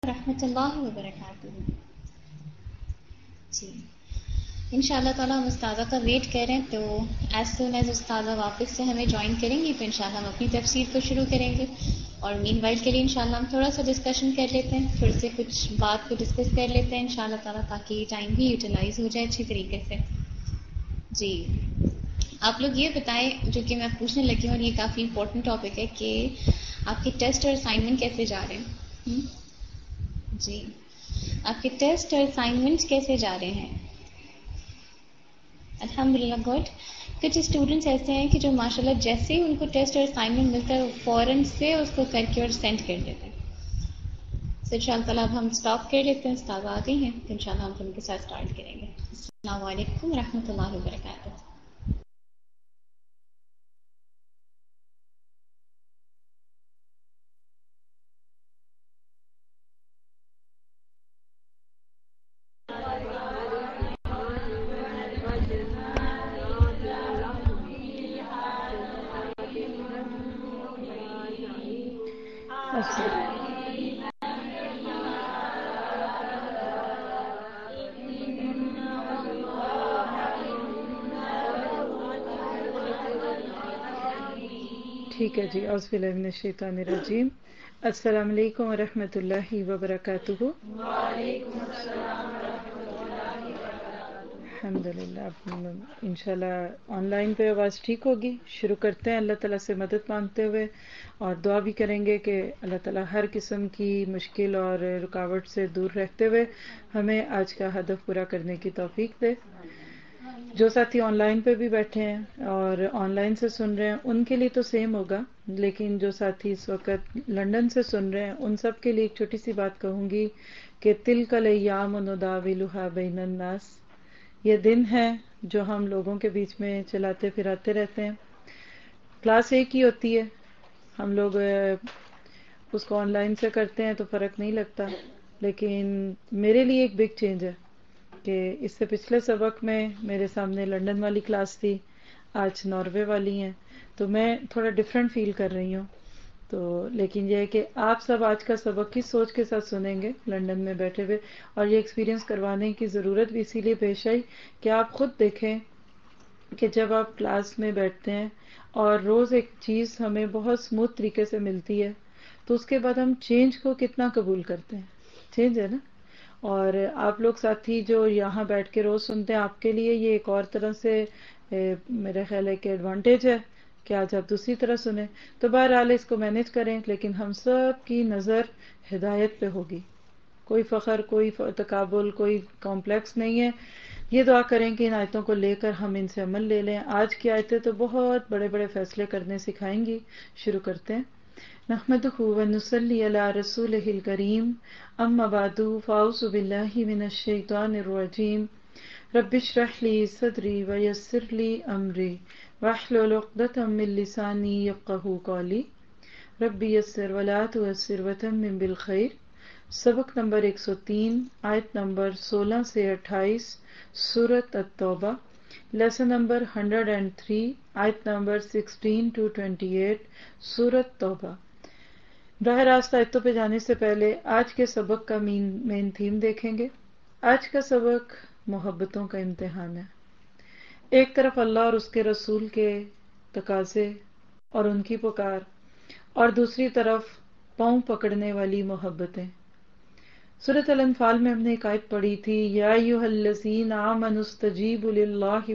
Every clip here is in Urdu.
رحمۃ اللہ وبرکاتہ. جی انشاءاللہ تعالیٰ ہم استاذہ کا ویٹ کریں تو ایز سون ایز استاذہ واپس سے ہمیں جوائن کریں گی تو انشاءاللہ ہم اپنی تفسیر کو شروع کریں گے. اور مین وائل کے لیے انشاءاللہ ہم تھوڑا سا ڈسکشن کر لیتے ہیں, پھر سے کچھ بات کو ڈسکس کر لیتے ہیں انشاءاللہ تعالیٰ, تاکہ یہ ٹائم بھی یوٹیلائز ہو جائے اچھی طریقے سے. جی آپ لوگ یہ بتائیں, جو کہ میں پوچھنے لگی ہوں اور یہ کافی امپورٹنٹ ٹاپک ہے, کہ آپ کے ٹیسٹ اور اسائنمنٹ کیسے جا رہے ہیں؟ جی آپ کے ٹیسٹ اور اسائنمنٹس کیسے جا رہے ہیں؟ الحمدللہ گڈ. کچھ اسٹوڈنٹس ایسے ہیں کہ جو ماشاءاللہ جیسے ہی ان کو ٹیسٹ اور اسائنمنٹ ملتا ہے وہ فوراً سے اس کو کر کے اور سینڈ کر دیتے ہیں. تو ان شاء اللہ تعالیٰ اب ہم اسٹاپ کر لیتے ہیں, استاد آ گئی ہیں تو ان شاء اللہ ہم ان کے ساتھ اسٹارٹ کریں گے. السلام علیکم ورحمۃ اللہ وبرکاتہ. ٹھیک ہے جی, اعوذ باللہ من الشیطان الرجیم. السلام علیکم ورحمۃ اللہ وبرکاتہ. وعلیکم السلام ورحمۃ اللہ وبرکاتہ. الحمد للہ. انشاءاللہ آن لائن پہ آواز ٹھیک ہوگی. شروع کرتے ہیں اللہ تعالیٰ سے مدد مانگتے ہوئے, اور دعا بھی کریں گے کہ اللہ تعالیٰ ہر قسم کی مشکل اور رکاوٹ سے دور رہتے ہوئے ہمیں آج کا ہدف پورا کرنے کی توفیق دے. جو ساتھی آن لائن پہ بھی بیٹھے ہیں اور آن لائن سے سن رہے ہیں ان کے لیے تو سیم ہوگا, لیکن جو ساتھی اس وقت لندن سے سن رہے ہیں ان سب کے لیے ایک چھوٹی سی بات کہوں گی کہ تلک الایام نداولها بین الناس. یہ دن ہے جو ہم لوگوں کے بیچ میں چلاتے پھراتے رہتے ہیں. کلاس ایک ہی ہوتی ہے, ہم لوگ اس کو آن لائن سے کرتے ہیں تو فرق نہیں لگتا, لیکن میرے لیے ایک بگ چینج ہے کہ اس سے پچھلے سبق میں میرے سامنے لندن والی کلاس تھی, آج ناروے والی ہیں, تو میں تھوڑا ڈفرینٹ فیل کر رہی ہوں. تو لیکن یہ ہے کہ آپ سب آج کا سبق کس سوچ کے ساتھ سنیں گے لندن میں بیٹھے ہوئے, اور یہ ایکسپیرینس کروانے کی ضرورت بھی اسی لیے پیش آئی کہ آپ خود دیکھیں کہ جب آپ کلاس میں بیٹھتے ہیں اور روز ایک چیز ہمیں بہت اسموتھ طریقے سے ملتی ہے تو اس کے بعد ہم چینج کو کتنا قبول کرتے ہیں. چینج ہے نا. اور آپ لوگ ساتھی جو یہاں بیٹھ کے روز سنتے ہیں, آپ کے لیے یہ ایک اور طرح سے میرا خیال ہے کہ ایڈوانٹیج ہے کہ آج آپ دوسری طرح سنیں. تو بہرحال اس کو مینج کریں, لیکن ہم سب کی نظر ہدایت پہ ہوگی. کوئی فخر, کوئی تکابل, کوئی کمپلیکس نہیں ہے. یہ دعا کریں کہ ان آیتوں کو لے کر ہم ان سے عمل لے لیں. آج کی آیتیں تو بہت بڑے بڑے فیصلے کرنے سکھائیں گی. شروع کرتے ہیں. نحمدہ ونصلی علی رسولہ الکریم, اما بعد فاعوذ باللہ من الشیطان الرجیم. رب اشرح لی صدری ویسر لی امری واحلل عقدۃ من لسانی یفقہوا قولی. رب یسر ولا تعسر وتمم بالخیر. سبق نمبر 103, آیت نمبر 16 سے 28, سورۃ التوبہ. لیسن نمبر 103, آیت نمبر 16 to 28, سورۃ توبہ. براہ راست آیتوں پہ جانے سے پہلے آج کے سبق کا مین تھیم دیکھیں گے. آج کا سبق محبتوں کا امتحان ہے. ایک طرف اللہ اور اس کے رسول کے تقاضے اور ان کی پکار, اور دوسری طرف پاؤں پکڑنے والی محبتیں. سورۃ الانفال میں ہم نے ایک آیت پڑھی تھی, یا ایھا الذین آمنوا استجیبوا للہ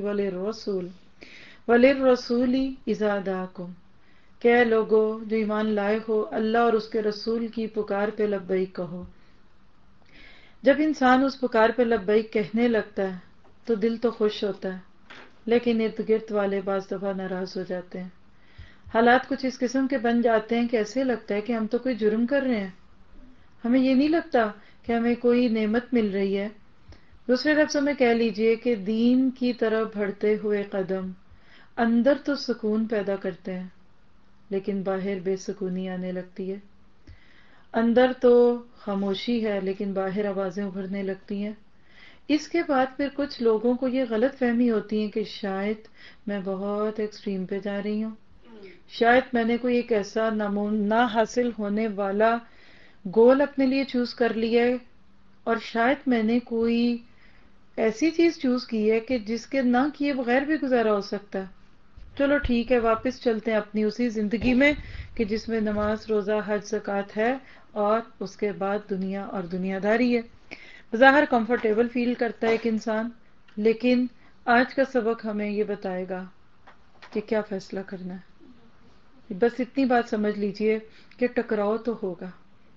وللرسول اذا دعاکم. کہ اے لوگو جو ایمان لائے ہو, اللہ اور اس کے رسول کی پکار پہ لبیک کہو. جب انسان اس پکار پہ لبیک کہنے لگتا ہے تو دل تو خوش ہوتا ہے, لیکن ارد گرد والے بعض دفعہ ناراض ہو جاتے ہیں. حالات کچھ اس قسم کے بن جاتے ہیں کہ ایسے لگتا ہے کہ ہم تو کوئی جرم کر رہے ہیں. ہمیں یہ نہیں لگتا کہ ہمیں کوئی نعمت مل رہی ہے. دوسرے لفظوں میں کہہ لیجئے کہ دین کی طرف بڑھتے ہوئے قدم اندر تو سکون پیدا کرتے ہیں, لیکن باہر بے سکونی آنے لگتی ہے. اندر تو خاموشی ہے لیکن باہر آوازیں ابھرنے لگتی ہیں. اس کے بعد پھر کچھ لوگوں کو یہ غلط فہمی ہوتی ہے کہ شاید میں بہت ایکسٹریم پہ جا رہی ہوں, شاید میں نے کوئی ایک ایسا نہ حاصل ہونے والا گول اپنے لیے چوز کر لیا ہے، اور شاید میں نے کوئی ایسی چیز چوز کی ہے کہ جس کے نہ کیے بغیر بھی گزارا ہو سکتا ہے. چلو ٹھیک ہے، واپس چلتے ہیں اپنی اسی زندگی میں کہ جس میں نماز، روزہ، حج، زکوٰۃ ہے، اور اس کے بعد دنیا اور دنیا داری ہے. بظاہر کمفرٹیبل فیل کرتا ہے ایک انسان، لیکن آج کا سبق ہمیں یہ بتائے گا کہ کیا فیصلہ کرنا ہے. بس اتنی بات سمجھ لیجئے کہ ٹکراؤ تو ہوگا.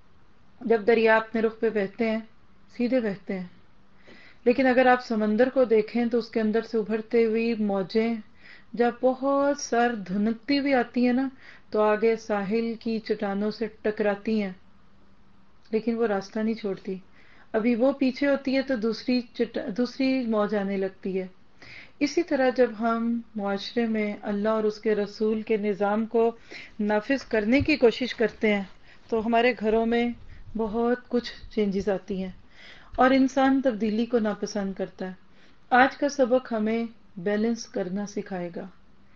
جب دریا اپنے رخ پہ بہتے ہیں سیدھے بہتے ہیں، لیکن اگر آپ سمندر کو دیکھیں تو اس کے اندر سے ابھرتے ہوئی موجیں جب بہت سر دھنکتی ہوئی آتی ہیں نا، تو آگے ساحل کی چٹانوں سے ٹکراتی ہیں، لیکن وہ راستہ نہیں چھوڑتی. ابھی وہ پیچھے ہوتی ہے تو دوسری موج آنے لگتی ہے. اسی طرح جب ہم معاشرے میں اللہ اور اس کے رسول کے نظام کو نافذ کرنے کی کوشش کرتے ہیں تو ہمارے گھروں میں بہت کچھ چینجز آتی ہیں، اور انسان تبدیلی کو ناپسند کرتا ہے. آج کا سبق ہمیں بیلنس کرنا سکھائے گا.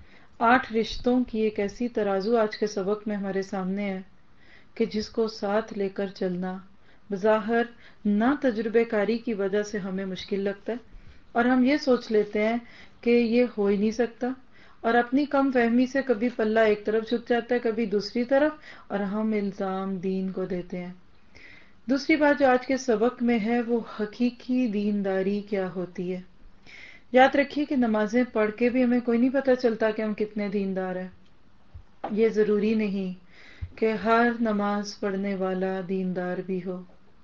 8 رشتوں کی ایک ایسی ترازو آج کے سبق میں ہمارے سامنے ہے کہ جس کو ساتھ لے کر چلنا بظاہر نہ تجربے کاری کی وجہ سے ہمیں مشکل لگتا ہے، اور ہم یہ سوچ لیتے ہیں کہ یہ ہو ہی نہیں سکتا، اور اپنی کم فہمی سے کبھی پلہ ایک طرف جھک جاتا ہے کبھی دوسری طرف، اور ہم الزام دین کو دیتے ہیں. دوسری بات جو آج کے سبق میں ہے وہ حقیقی دینداری کیا ہوتی ہے. یاد رکھیے کہ نمازیں پڑھ کے بھی ہمیں کوئی نہیں پتہ چلتا کہ ہم کتنے دیندار ہیں. یہ ضروری نہیں کہ ہر نماز پڑھنے والا دیندار بھی ہو،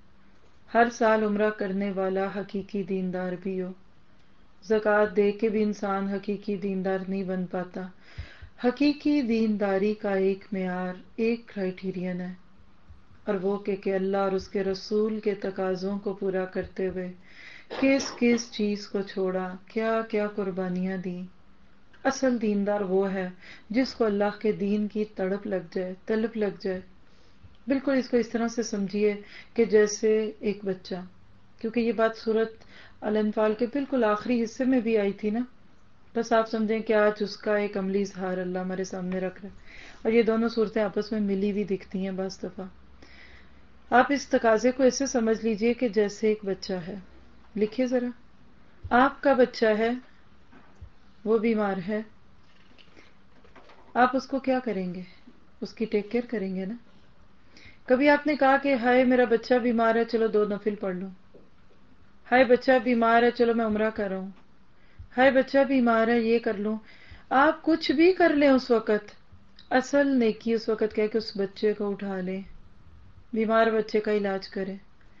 ہر سال عمرہ کرنے والا حقیقی دیندار بھی ہو. زکوٰۃ دے کے بھی انسان حقیقی دیندار نہیں بن پاتا. حقیقی دینداری کا ایک معیار، ایک کرائیٹیرین ہے، اور وہ کہ اللہ اور اس کے رسول کے تقاضوں کو پورا کرتے ہوئے کس کس چیز کو چھوڑا، کیا کیا قربانیاں دیں. اصل دیندار وہ ہے جس کو اللہ کے دین کی تڑپ لگ جائے، طلب لگ جائے. بالکل اس کو اس طرح سے سمجھیے کہ جیسے ایک بچہ، کیونکہ یہ بات سورۃ الانفال کے بالکل آخری حصے میں بھی آئی تھی نا، بس آپ سمجھیں کہ آج اس کا ایک عملی اظہار اللہ ہمارے سامنے رکھ رہا ہے، اور یہ دونوں صورتیں آپس میں ملی ہوئی دکھتی ہیں بعض دفعہ. آپ اس تقاضے کو ایسے سمجھ لیجئے کہ جیسے ایک بچہ ہے. لکھیے ذرا، آپ کا بچہ ہے، وہ بیمار ہے، آپ اس کو کیا کریں گے؟ اس کی ٹیک کیئر کریں گے نا. کبھی آپ نے کہا کہ ہائے میرا بچہ بیمار ہے، چلو 2 نفل پڑھ لوں. ہائے بچہ بیمار ہے، چلو میں عمرہ کر رہا ہوں. ہائے بچہ بیمار ہے، یہ کر لوں. آپ کچھ بھی کر لیں اس وقت، اصل نیکی اس وقت کیا کہ اس بچے کو اٹھا لیں، بیمار بچے کا علاج کریں.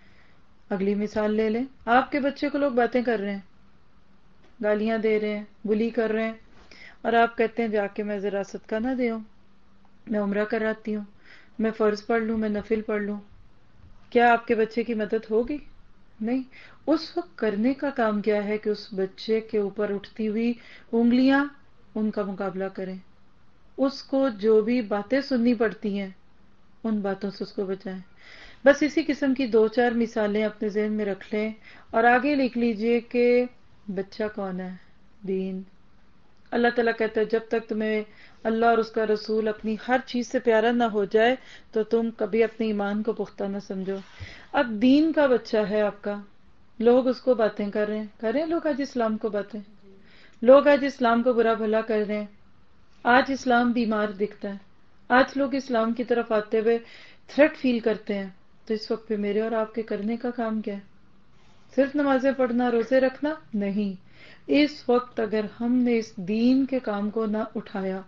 اگلی مثال لے لیں، آپ کے بچے کو لوگ باتیں کر رہے ہیں، گالیاں دے رہے ہیں، بلی کر رہے ہیں، اور آپ کہتے ہیں جا کے میں ذرا صدقہ نہ دے ہوں، میں عمرہ کراتی ہوں، میں فرض پڑھ لوں، میں نفل پڑھ لوں. کیا آپ کے بچے کی مدد ہوگی؟ نہیں. اس وقت کرنے کا کام کیا ہے کہ اس بچے کے اوپر اٹھتی ہوئی انگلیاں، ان کا مقابلہ کریں. اس کو جو بھی باتیں سننی پڑتی ہیں ان باتوں سے اس کو بچائیں. بس اسی قسم کی 2-4 مثالیں اپنے ذہن میں رکھ لیں، اور آگے لکھ لیجئے کہ بچہ کون ہے؟ دین. اللہ تعالیٰ کہتا ہے جب تک تمہیں اللہ اور اس کا رسول اپنی ہر چیز سے پیارا نہ ہو جائے تو تم کبھی اپنے ایمان کو پختہ نہ سمجھو. اب دین کا بچہ ہے آپ کا، لوگ اس کو باتیں کر رہے ہیں لوگ آج اسلام کو باتیں، لوگ آج اسلام کو برا بھلا کر رہے ہیں. آج اسلام بیمار دکھتا ہے، آج لوگ اسلام کی طرف آتے ہوئے تھریٹ فیل کرتے ہیں. تو اس وقت پہ میرے اور آپ کے کرنے کا کام کیا ہے؟ صرف نمازیں پڑھنا، روزے رکھنا؟ نہیں. اس وقت اگر ہم نے اس دین کے کام کو نہ اٹھایا،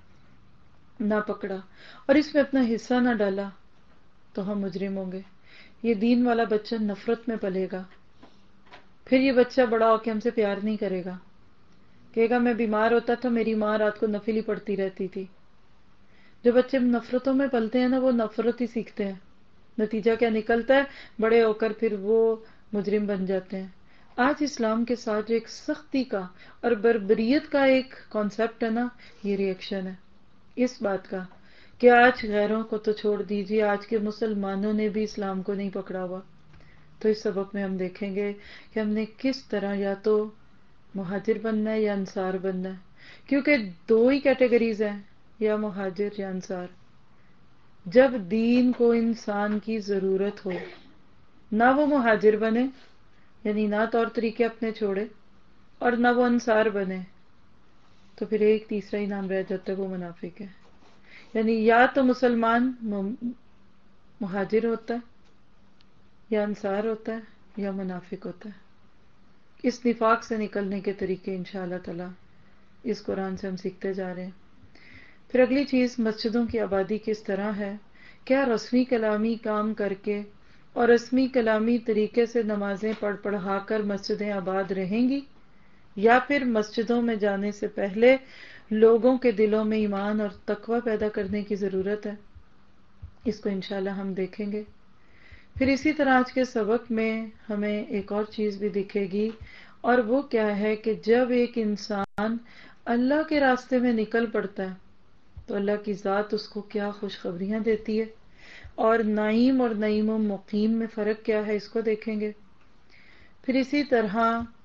نہ پکڑا، اور اس میں اپنا حصہ نہ ڈالا تو ہم مجرم ہوں گے. یہ دین والا بچہ نفرت میں پلے گا. پھر یہ بچہ بڑا ہو کے ہم سے پیار نہیں کرے گا، کہے گا میں بیمار ہوتا تھا میری ماں رات کو نفل ہی پڑتی رہتی تھی. جو بچے نفرتوں میں پلتے ہیں نا وہ نفرت ہی سیکھتے ہیں. نتیجہ کیا نکلتا ہے؟ بڑے ہو کر پھر وہ مجرم بن جاتے ہیں. آج اسلام کے ساتھ جو ایک سختی کا اور بربریت کا ایک کانسیپٹ ہے نا، یہ ریئیکشن ہے اس بات کا کہ آج غیروں کو تو چھوڑ دیجیے، آج کے مسلمانوں نے بھی اسلام کو نہیں پکڑا ہوا. تو اس سبق میں ہم دیکھیں گے کہ ہم نے کس طرح یا تو مہاجر بننا ہے یا انصار بننا ہے، کیونکہ 2 ہی کیٹیگریز ہیں، یا مہاجر یا انصار. جب دین کو انسان کی ضرورت ہو، نہ وہ مہاجر بنے، یعنی نہ طور طریقے اپنے چھوڑے، اور نہ وہ انصار بنے، تو پھر ایک تیسرا ہی نام رہ جاتا ہے، وہ منافق ہے. یعنی یا تو مسلمان مہاجر ہوتا ہے، یا انصار ہوتا ہے، یا منافق ہوتا ہے. اس نفاق سے نکلنے کے طریقے انشاءاللہ تعالی اس قرآن سے ہم سیکھتے جا رہے ہیں. پھر اگلی چیز، مسجدوں کی آبادی کس طرح ہے؟ کیا رسمی کلامی کام کر کے اور رسمی کلامی طریقے سے نمازیں پڑھا کر مسجدیں آباد رہیں گی، یا پھر مسجدوں میں جانے سے پہلے لوگوں کے دلوں میں ایمان اور تقوی پیدا کرنے کی ضرورت ہے؟ اس کو انشاءاللہ ہم دیکھیں گے. پھر اسی طرح آج کے سبق میں ہمیں ایک اور چیز بھی دکھے گی، اور وہ کیا ہے کہ جب ایک انسان اللہ کے راستے میں نکل پڑتا ہے تو اللہ کی ذات اس کو کیا خوشخبریاں دیتی ہے، اور نعیم اور نعیم و مقیم میں فرق کیا ہے، اس کو دیکھیں گے. پھر اسی طرح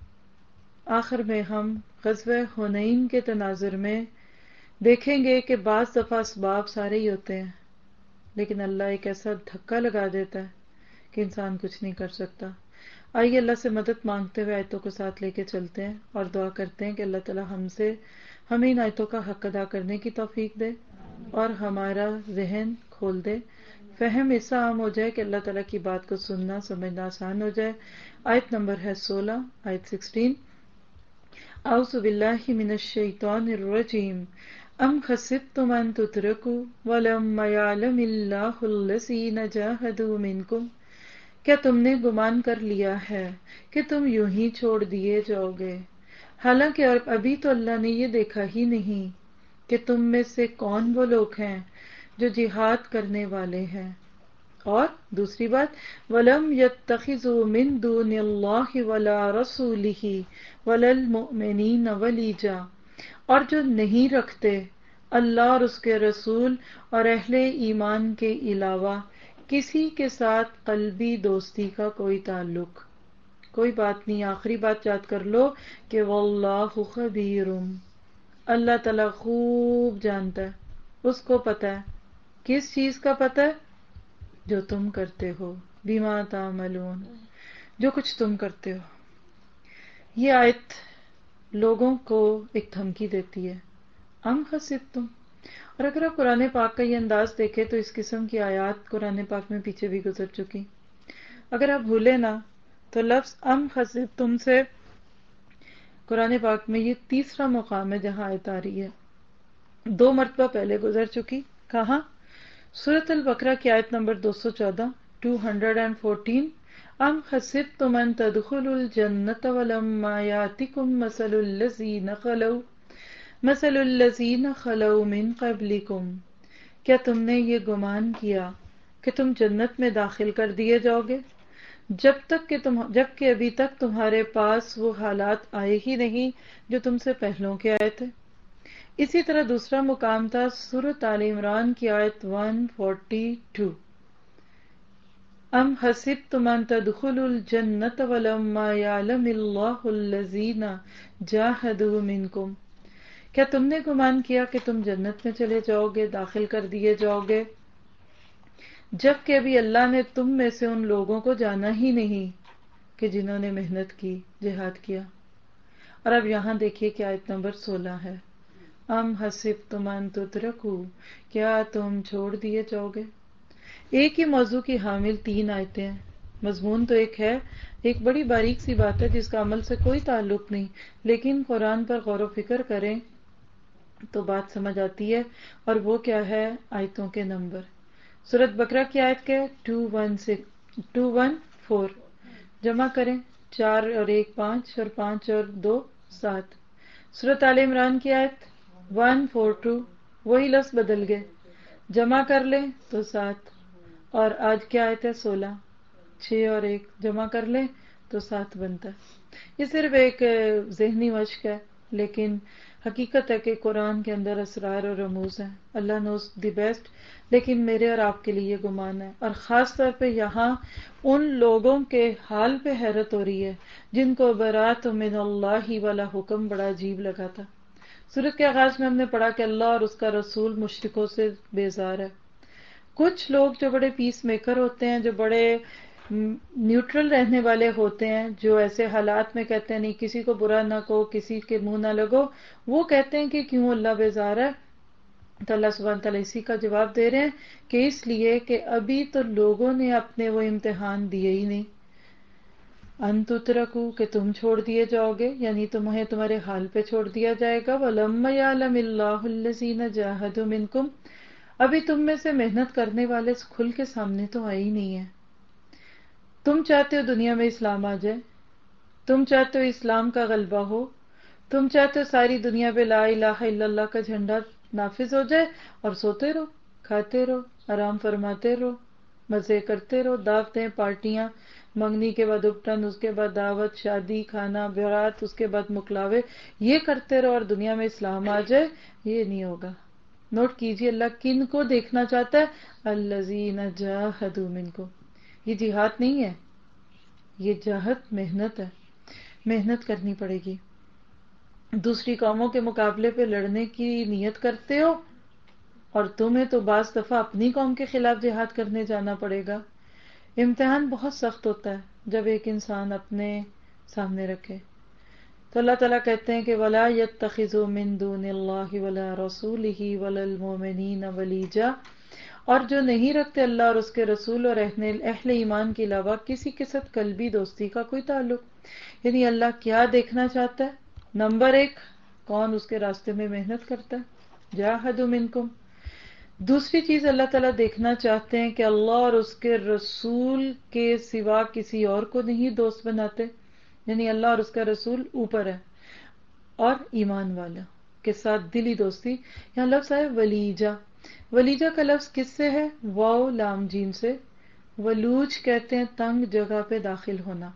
آخر میں ہم غزوہ حنین کے تناظر میں دیکھیں گے کہ بعض دفعہ اسباب سارے ہی ہوتے ہیں، لیکن اللہ ایک ایسا دھکا لگا دیتا ہے کہ انسان کچھ نہیں کر سکتا. آئیے اللہ سے مدد مانگتے ہوئے آیتوں کو ساتھ لے کے چلتے ہیں اور دعا کرتے ہیں کہ اللہ تعالی ہمیں ان آیتوں کا حق ادا کرنے کی توفیق دے اور ہمارا ذہن کھول دے، فہم ایسا عام ہو جائے کہ اللہ تعالیٰ کی بات کو سننا سمجھنا آسان ہو جائے. آیت نمبر ہے 16، آیت 16. اعوذ باللہ من الشیطان الرجیم ام حسبتم ان تترکوا ولما یعلم اللہ الذین جاہدوا منکم، کیا تم نے گمان کر لیا ہے کہ تم یوں ہی چھوڑ دیے جاؤ گے، حالانکہ ابھی تو اللہ نے یہ دیکھا ہی نہیں کہ تم میں سے کون وہ لوگ ہیں جو جہاد کرنے والے ہیں. اور دوسری بات، وَلَمْ يَتَّخِذُوا مِن دُونِ اللَّهِ وَلَا رَسُولِهِ وَلَا الْمُؤْمِنِينَ وَلِيجًا، اور جو نہیں رکھتے اللہ اور اس کے رسول اور اہل ایمان کے علاوہ کسی کے ساتھ قلبی دوستی کا کوئی تعلق. کوئی بات نہیں، آخری بات یاد کر لو کہ واللہ خبیر، اللہ تعالیٰ خوب جانتا ہے، اس کو پتا ہے. کس چیز کا پتا ہے؟ جو تم کرتے ہو، بما تعملون، جو کچھ تم کرتے ہو. یہ آیت لوگوں کو ایک دھمکی دیتی ہے، ام حسبتم. اور اگر آپ قرآن پاک کا یہ انداز دیکھیں تو اس قسم کی آیات قرآن پاک میں پیچھے بھی گزر چکی. اگر آپ بھولے نا تو لفظ ام حسبتم سے قرآن پاک میں یہ تیسرا مقام ہے جہاں آیت آ رہی ہے. 2 مرتبہ پہلے گزر چکی. کہاں؟ سورۃ البقرہ کی آیت نمبر 214، 214. ام حسبتم ان تدخلوا الجنۃ ولما یاتکم مثل الذین خلوا من قبلکم، کیا تم نے یہ گمان کیا کہ تم جنت میں داخل کر دیے جاؤ گے جب کہ ابھی تک تمہارے پاس وہ حالات آئے ہی نہیں جو تم سے پہلوں کے آئے تھے. اسی طرح دوسرا مقام تھا سورۃ آل عمران کی آیت 142، ام حسبتم ان تدخلوا الجنۃ ولما یعلم اللہ الذین جاہدوا منکم، کیا تم نے گمان کیا کہ تم جنت میں چلے جاؤ گے، داخل کر دیے جاؤ گے، جبکہ ابھی اللہ نے تم میں سے ان لوگوں کو جانا ہی نہیں کہ جنہوں نے محنت کی، جہاد کیا. اور اب یہاں دیکھیے کہ آیت نمبر 16 ہے، ام حسبتم ان تترکوا، کیا تم چھوڑ دیے جاؤ گے. ایک ہی موضوع کی حامل 3 آیتیں ہیں. مضمون تو ایک ہے، ایک بڑی باریک سی بات ہے جس کا عمل سے کوئی تعلق نہیں، لیکن قرآن پر غور و فکر کریں تو بات سمجھ آتی ہے. اور وہ کیا ہے؟ آیتوں کے نمبر. سورۃ بقرہ کی آیت کے 214، جمع کریں، 4 اور 1 5 اور 5 اور 2 7. سورۃ آل عمران کی آیت 142، وہی لفظ بدل گئے، جمع کر لیں تو 7. اور آج کی آیت ہے 16، 6 اور 1 جمع کر لیں تو 7 بنتا ہے. یہ صرف ایک ذہنی مشق ہے، لیکن حقیقت ہے کہ قرآن کے اندر اسرار اور رموز ہیں. اللہ نوز دی بیسٹ، لیکن میرے اور آپ کے لیے یہ گمان ہے. اور خاص طور پہ یہاں ان لوگوں کے حال پہ حیرت ہو رہی ہے جن کو برات من اللہ والا حکم بڑا عجیب لگا تھا. سورت کے آغاز میں ہم نے پڑھا کہ اللہ اور اس کا رسول مشرکوں سے بیزار ہے. کچھ لوگ جو بڑے پیس میکر ہوتے ہیں، جو بڑے نیوٹرل رہنے والے ہوتے ہیں، جو ایسے حالات میں کہتے ہیں نہیں کسی کو برا نہ کہو، کسی کے منہ نہ لگو، وہ کہتے ہیں کہ کیوں اللہ بیزار ہے. تو اللہ سبحانہ تعالیٰ اسی کا جواب دے رہے ہیں کہ اس لیے کہ ابھی تو لوگوں نے اپنے وہ امتحان دیے ہی نہیں. ان تترکو کہ تم چھوڑ دیے جاؤ گے، یعنی تمہیں تمہارے حال پہ چھوڑ دیا جائے گا. وَلَمَّ يَعْلَمِ اللَّهُ الَّذِينَ جَاهَدُوا مِنْكُمْ، ابھی تم میں سے محنت کرنے والے کھل کے سامنے تو آئے ہی نہیں ہیں. تم چاہتے ہو دنیا میں اسلام آ جائے، تم چاہتے ہو اسلام کا غلبہ ہو، تم چاہتے ہو ساری دنیا پہ لا الہ الا اللہ کا جھنڈا نافذ ہو جائے، اور سوتے رہو، کھاتے رہو، آرام فرماتے رہو، مزے کرتے رہو، دعوتیں، پارٹیاں، منگنی کے بعد اپٹن، اس کے بعد دعوت، شادی، کھانا، بارات، اس کے بعد مکلاوے، یہ کرتے رہو اور دنیا میں اسلام آ جائے. یہ نہیں ہوگا. نوٹ کیجیے اللہ کن کو دیکھنا چاہتا ہے؟ الذین جاہدوا منکم. یہ جہاد نہیں ہے، یہ جہاد محنت ہے. محنت کرنی پڑے گی. دوسری قوموں کے مقابلے پہ لڑنے کی نیت کرتے ہو اور تمہیں تو بعض دفعہ اپنی قوم کے خلاف جہاد کرنے جانا پڑے گا. امتحان بہت سخت ہوتا ہے جب ایک انسان اپنے سامنے رکھے. تو اللہ تعالیٰ کہتے ہیں کہ وَلَا يَتَّخِذُوا مِن دُونِ اللَّهِ وَلَا رَسُولِهِ وَلَا الْمُؤْمِنِينَ وَلِيجًا، اور جو نہیں رکھتے اللہ اور اس کے رسول اور اہل ایمان کے علاوہ کسی کے ساتھ قلبی دوستی کا کوئی تعلق. یعنی اللہ کیا دیکھنا چاہتا ہے؟ نمبر 1، کون اس کے راستے میں محنت کرتا ہے، جاہدوا منکم. دوسری چیز اللہ تعالیٰ دیکھنا چاہتے ہیں کہ اللہ اور اس کے رسول کے سوا کسی اور کو نہیں دوست بناتے. یعنی اللہ اور اس کا رسول اوپر ہے، اور ایمان والا کے ساتھ دلی دوستی. یہاں لفظ ہے ولیجا. ولیجا کا لفظ کس سے ہے؟ واو لام جیم سے. ولوج کہتے ہیں تنگ جگہ پہ داخل ہونا.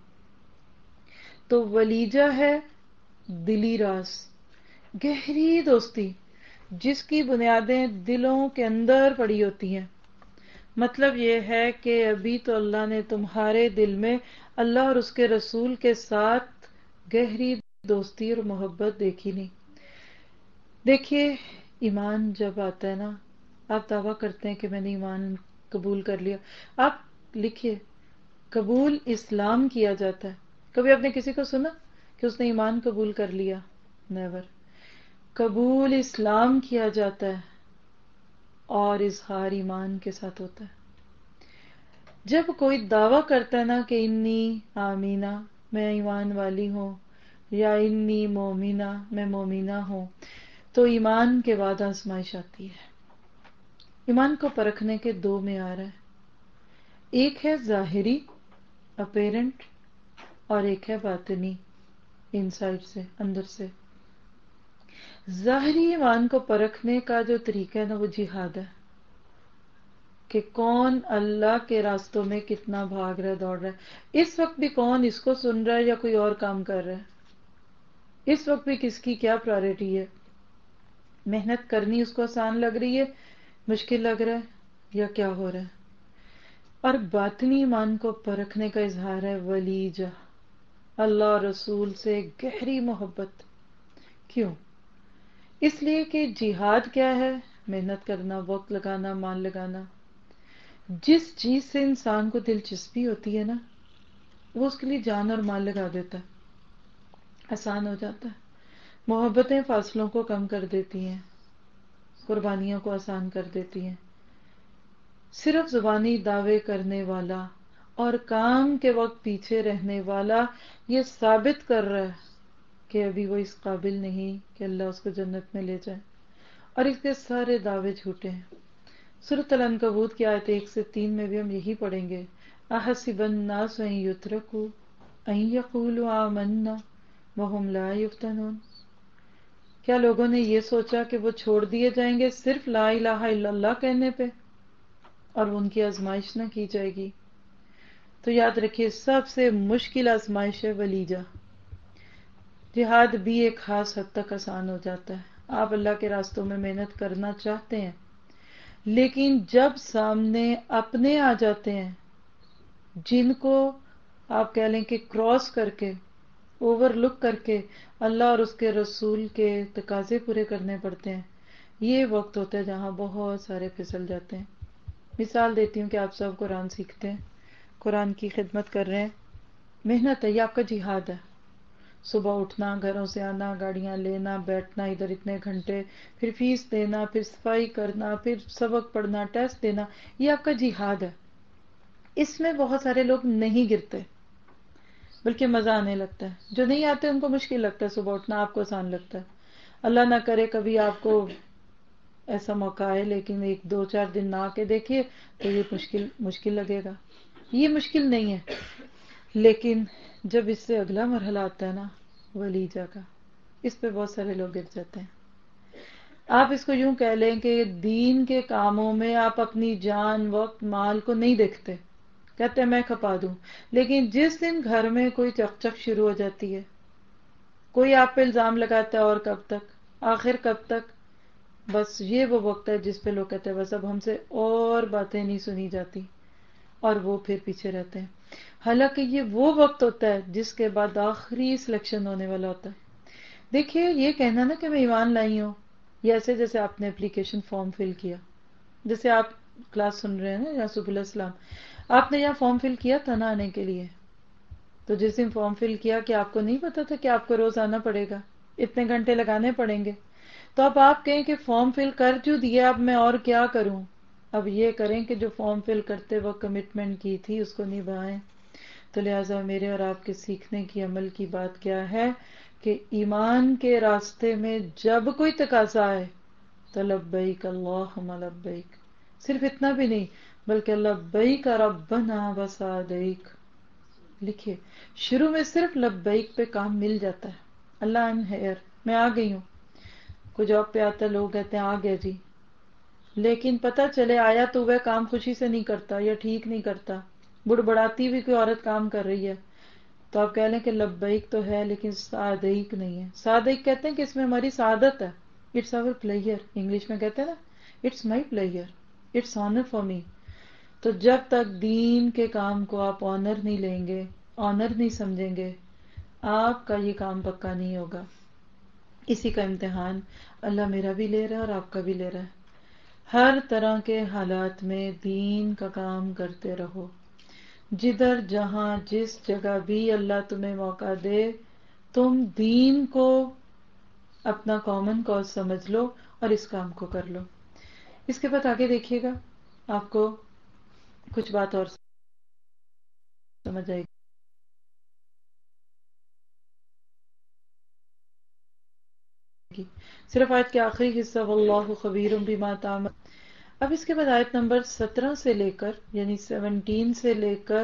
تو ولیجا ہے دلی راز، گہری دوستی جس کی بنیادیں دلوں کے اندر پڑی ہوتی ہیں. مطلب یہ ہے کہ ابھی تو اللہ نے تمہارے دل میں اللہ اور اس کے رسول کے ساتھ گہری دوستی اور محبت دیکھی نہیں. دیکھیے ایمان جب آتا ہے نا، آپ دعویٰ کرتے ہیں کہ میں نے ایمان قبول کر لیا. آپ لکھیے قبول اسلام کیا جاتا ہے. کبھی آپ نے کسی کو سنا کہ اس نے ایمان قبول کر لیا؟ نیور. قبول اسلام کیا جاتا ہے اور اظہار ایمان کے ساتھ ہوتا ہے. جب کوئی دعویٰ کرتا ہے نا کہ انی آمینہ، میں ایمان والی ہوں، یا انی مومنہ، میں مومنہ ہوں، تو ایمان کے بعد آزمائش آتی ہے. ایمان کو پرکھنے کے 2 معیار ہیں، ایک ہے ظاہری اپیرنٹ، اور ایک ہے باطنی انسائڈ سے، اندر سے. ظاہری ایمان کو پرکھنے کا جو طریقہ ہے نا وہ جہاد ہے، کہ کون اللہ کے راستوں میں کتنا بھاگ رہا ہے، دوڑ رہا ہے. اس وقت بھی کون اس کو سن رہا ہے یا کوئی اور کام کر رہا ہے، اس وقت بھی کس کی کیا پرائرٹی ہے. محنت کرنی اس کو آسان لگ رہی ہے، مشکل لگ رہا ہے، یا کیا ہو رہا ہے. اور باطنی ایمان کو پرکھنے کا اظہار ہے ولیجہ، اللہ اور رسول سے گہری محبت. کیوں؟ اس لیے کہ جہاد کیا ہے؟ محنت کرنا، وقت لگانا، مال لگانا. جس چیز سے انسان کو دلچسپی ہوتی ہے نا وہ اس کے لیے جان اور مال لگا دیتا ہے، آسان ہو جاتا ہے. محبتیں فاصلوں کو کم کر دیتی ہیں، قربانیوں کو آسان کر دیتی ہیں. صرف زبانی دعوے کرنے والا اور کام کے وقت پیچھے رہنے والا یہ ثابت کر رہا ہے کہ ابھی وہ اس قابل نہیں کہ اللہ اس کو جنت میں لے جائے، اور اس کے سارے دعوے جھوٹے ہیں. سورۃ العنکبوت کی آیت 1 سے 3 میں بھی ہم یہی پڑھیں گے. احسب الناس ان یترکوا ان یقولوا آمنا وہم لا یفتنون. کیا لوگوں نے یہ سوچا کہ وہ چھوڑ دیے جائیں گے صرف لا الہ الا اللہ کہنے پہ اور ان کی آزمائش نہ کی جائے گی؟ تو یاد رکھیے سب سے مشکل آزمائش ہے ولیجہ. جہاد بھی ایک خاص حد تک آسان ہو جاتا ہے، آپ اللہ کے راستوں میں محنت کرنا چاہتے ہیں، لیکن جب سامنے اپنے آ جاتے ہیں جن کو آپ کہہ لیں کہ کراس کر کے، اوور لک کر کے اللہ اور اس کے رسول کے تقاضے پورے کرنے پڑتے ہیں، یہ وقت ہوتا ہے جہاں بہت سارے پھسل جاتے ہیں. مثال دیتی ہوں کہ آپ سب قرآن سیکھتے ہیں، قرآن کی خدمت کر رہے ہیں، محنت ہے، یہ آپ کا جہاد ہے. صبح اٹھنا، گھروں سے آنا، گاڑیاں لینا، بیٹھنا ادھر اتنے گھنٹے، پھر فیس دینا، پھر صفائی کرنا، پھر سبق پڑھنا، ٹیسٹ دینا، یہ آپ کا جہاد ہے. اس میں بہت سارے لوگ نہیں گرتے بلکہ مزہ آنے لگتا ہے. جو نہیں آتے ان کو مشکل لگتا ہے صبح اٹھنا، آپ کو آسان لگتا ہے. اللہ نہ کرے کبھی آپ کو ایسا موقع آئے، لیکن ایک دو چار دن نہ آ کے دیکھیے تو یہ مشکل لگے گا. یہ مشکل نہیں ہے، لیکن جب اس سے اگلا مرحلہ آتا ہے نا ولیجہ کا، اس پہ بہت سارے لوگ گر جاتے ہیں. آپ اس کو یوں کہہ لیں کہ دین کے کاموں میں آپ اپنی جان، وقت، مال کو نہیں دیکھتے، کہتے ہیں میں کھپا دوں. لیکن جس دن گھر میں کوئی چک شروع ہو جاتی ہے، کوئی آپ پہ الزام لگاتا ہے، اور کب تک، آخر کب تک، بس یہ وہ وقت ہے جس پہ لوگ کہتے ہیں بس اب ہم سے اور باتیں نہیں سنی جاتی، اور وہ پھر پیچھے رہتے ہیں. حالانکہ یہ وہ وقت ہوتا ہے جس کے بعد آخری سلیکشن ہونے والا ہوتا ہے. دیکھیے یہ کہنا نا کہ میں ایمان لائی ہوں، یہ ایسے جیسے آپ نے اپلیکیشن فارم فل کیا، جیسے آپ کلاس سن رہے ہیں نا یا سبح الاسلام، آپ نے یہاں فارم فل کیا تھا نا آنے کے لیے، تو جس دن فارم فل کیا کہ آپ کو نہیں پتا تھا کہ آپ کو روز آنا پڑے گا، اتنے گھنٹے لگانے پڑیں گے. تو اب آپ کہیں کہ فارم فل کر جو دیا، اب میں اور کیا کروں. اب یہ کریں کہ جو فارم فل کرتے وقت کمٹمنٹ کی تھی اس کو نبھائیں. تو لہٰذا میرے اور آپ کے سیکھنے کی، عمل کی بات کیا ہے کہ ایمان کے راستے میں جب کوئی تقاضا آئے تو لبیک اللہم لبیک، صرف اتنا بھی نہیں بلکہ لبیک ربنا وسعدیک. لکھیے شروع میں صرف لبیک پہ کام مل جاتا ہے. اللہ ایم ہیئر، میں آ گئی ہوں. کوئی جاب پہ آتا ہے، لوگ کہتے ہیں آ گیا جی، لیکن پتہ چلے آیا تو وہ کام خوشی سے نہیں کرتا یا ٹھیک نہیں کرتا، بڑبڑاتی بھی کوئی عورت کام کر رہی ہے تو آپ کہہ لیں کہ لبیک تو ہے لیکن سعدیک نہیں ہے. سعدیک کہتے ہیں کہ اس میں ہماری سعادت ہے، اٹس آور پلیئر، انگلش میں کہتے ہیں نا it's my player, it's honour for me. تو جب تک دین کے کام کو آپ آنر نہیں لیں گے، آنر نہیں سمجھیں گے، آپ کا یہ کام پکا نہیں ہوگا. اسی کا امتحان اللہ میرا بھی لے رہا ہے اور آپ کا بھی لے رہا ہے. ہر طرح کے حالات میں دین کا کام کرتے رہو. جدھر جہاں جس جگہ بھی اللہ تمہیں موقع دے، تم دین کو اپنا کامن کاز سمجھ لو اور اس کام کو کر لو. اس کے بعد آگے دیکھیے گا، آپ کو کچھ بات اور سمجھ آئے گی. صرف آیت کے آخری حصہ واللہ خبیر بما تعملون. اب اس کے بعد آیت نمبر 17 سے لے کر یعنی 17 سے لے کر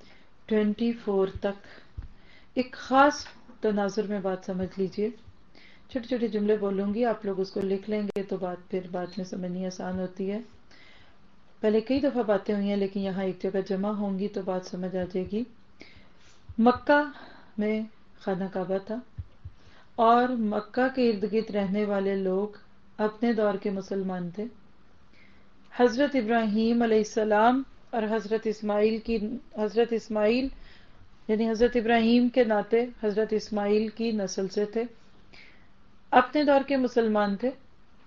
24 تک ایک خاص تناظر میں بات سمجھ لیجئے. چھوٹے چھوٹے جملے بولوں گی، آپ لوگ اس کو لکھ لیں گے تو بات پھر بعد میں سمجھنی آسان ہوتی ہے. پہلے کئی دفعہ باتیں ہوئی ہیں لیکن یہاں ایک جگہ جمع ہوں گی تو بات سمجھ آ جائے گی. مکہ میں خانہ کعبہ تھا اور مکہ کے ارد گرد رہنے والے لوگ اپنے دور کے مسلمان تھے. حضرت ابراہیم علیہ السلام اور حضرت اسماعیل یعنی حضرت ابراہیم کے ناطے حضرت اسماعیل کی نسل سے تھے، اپنے دور کے مسلمان تھے.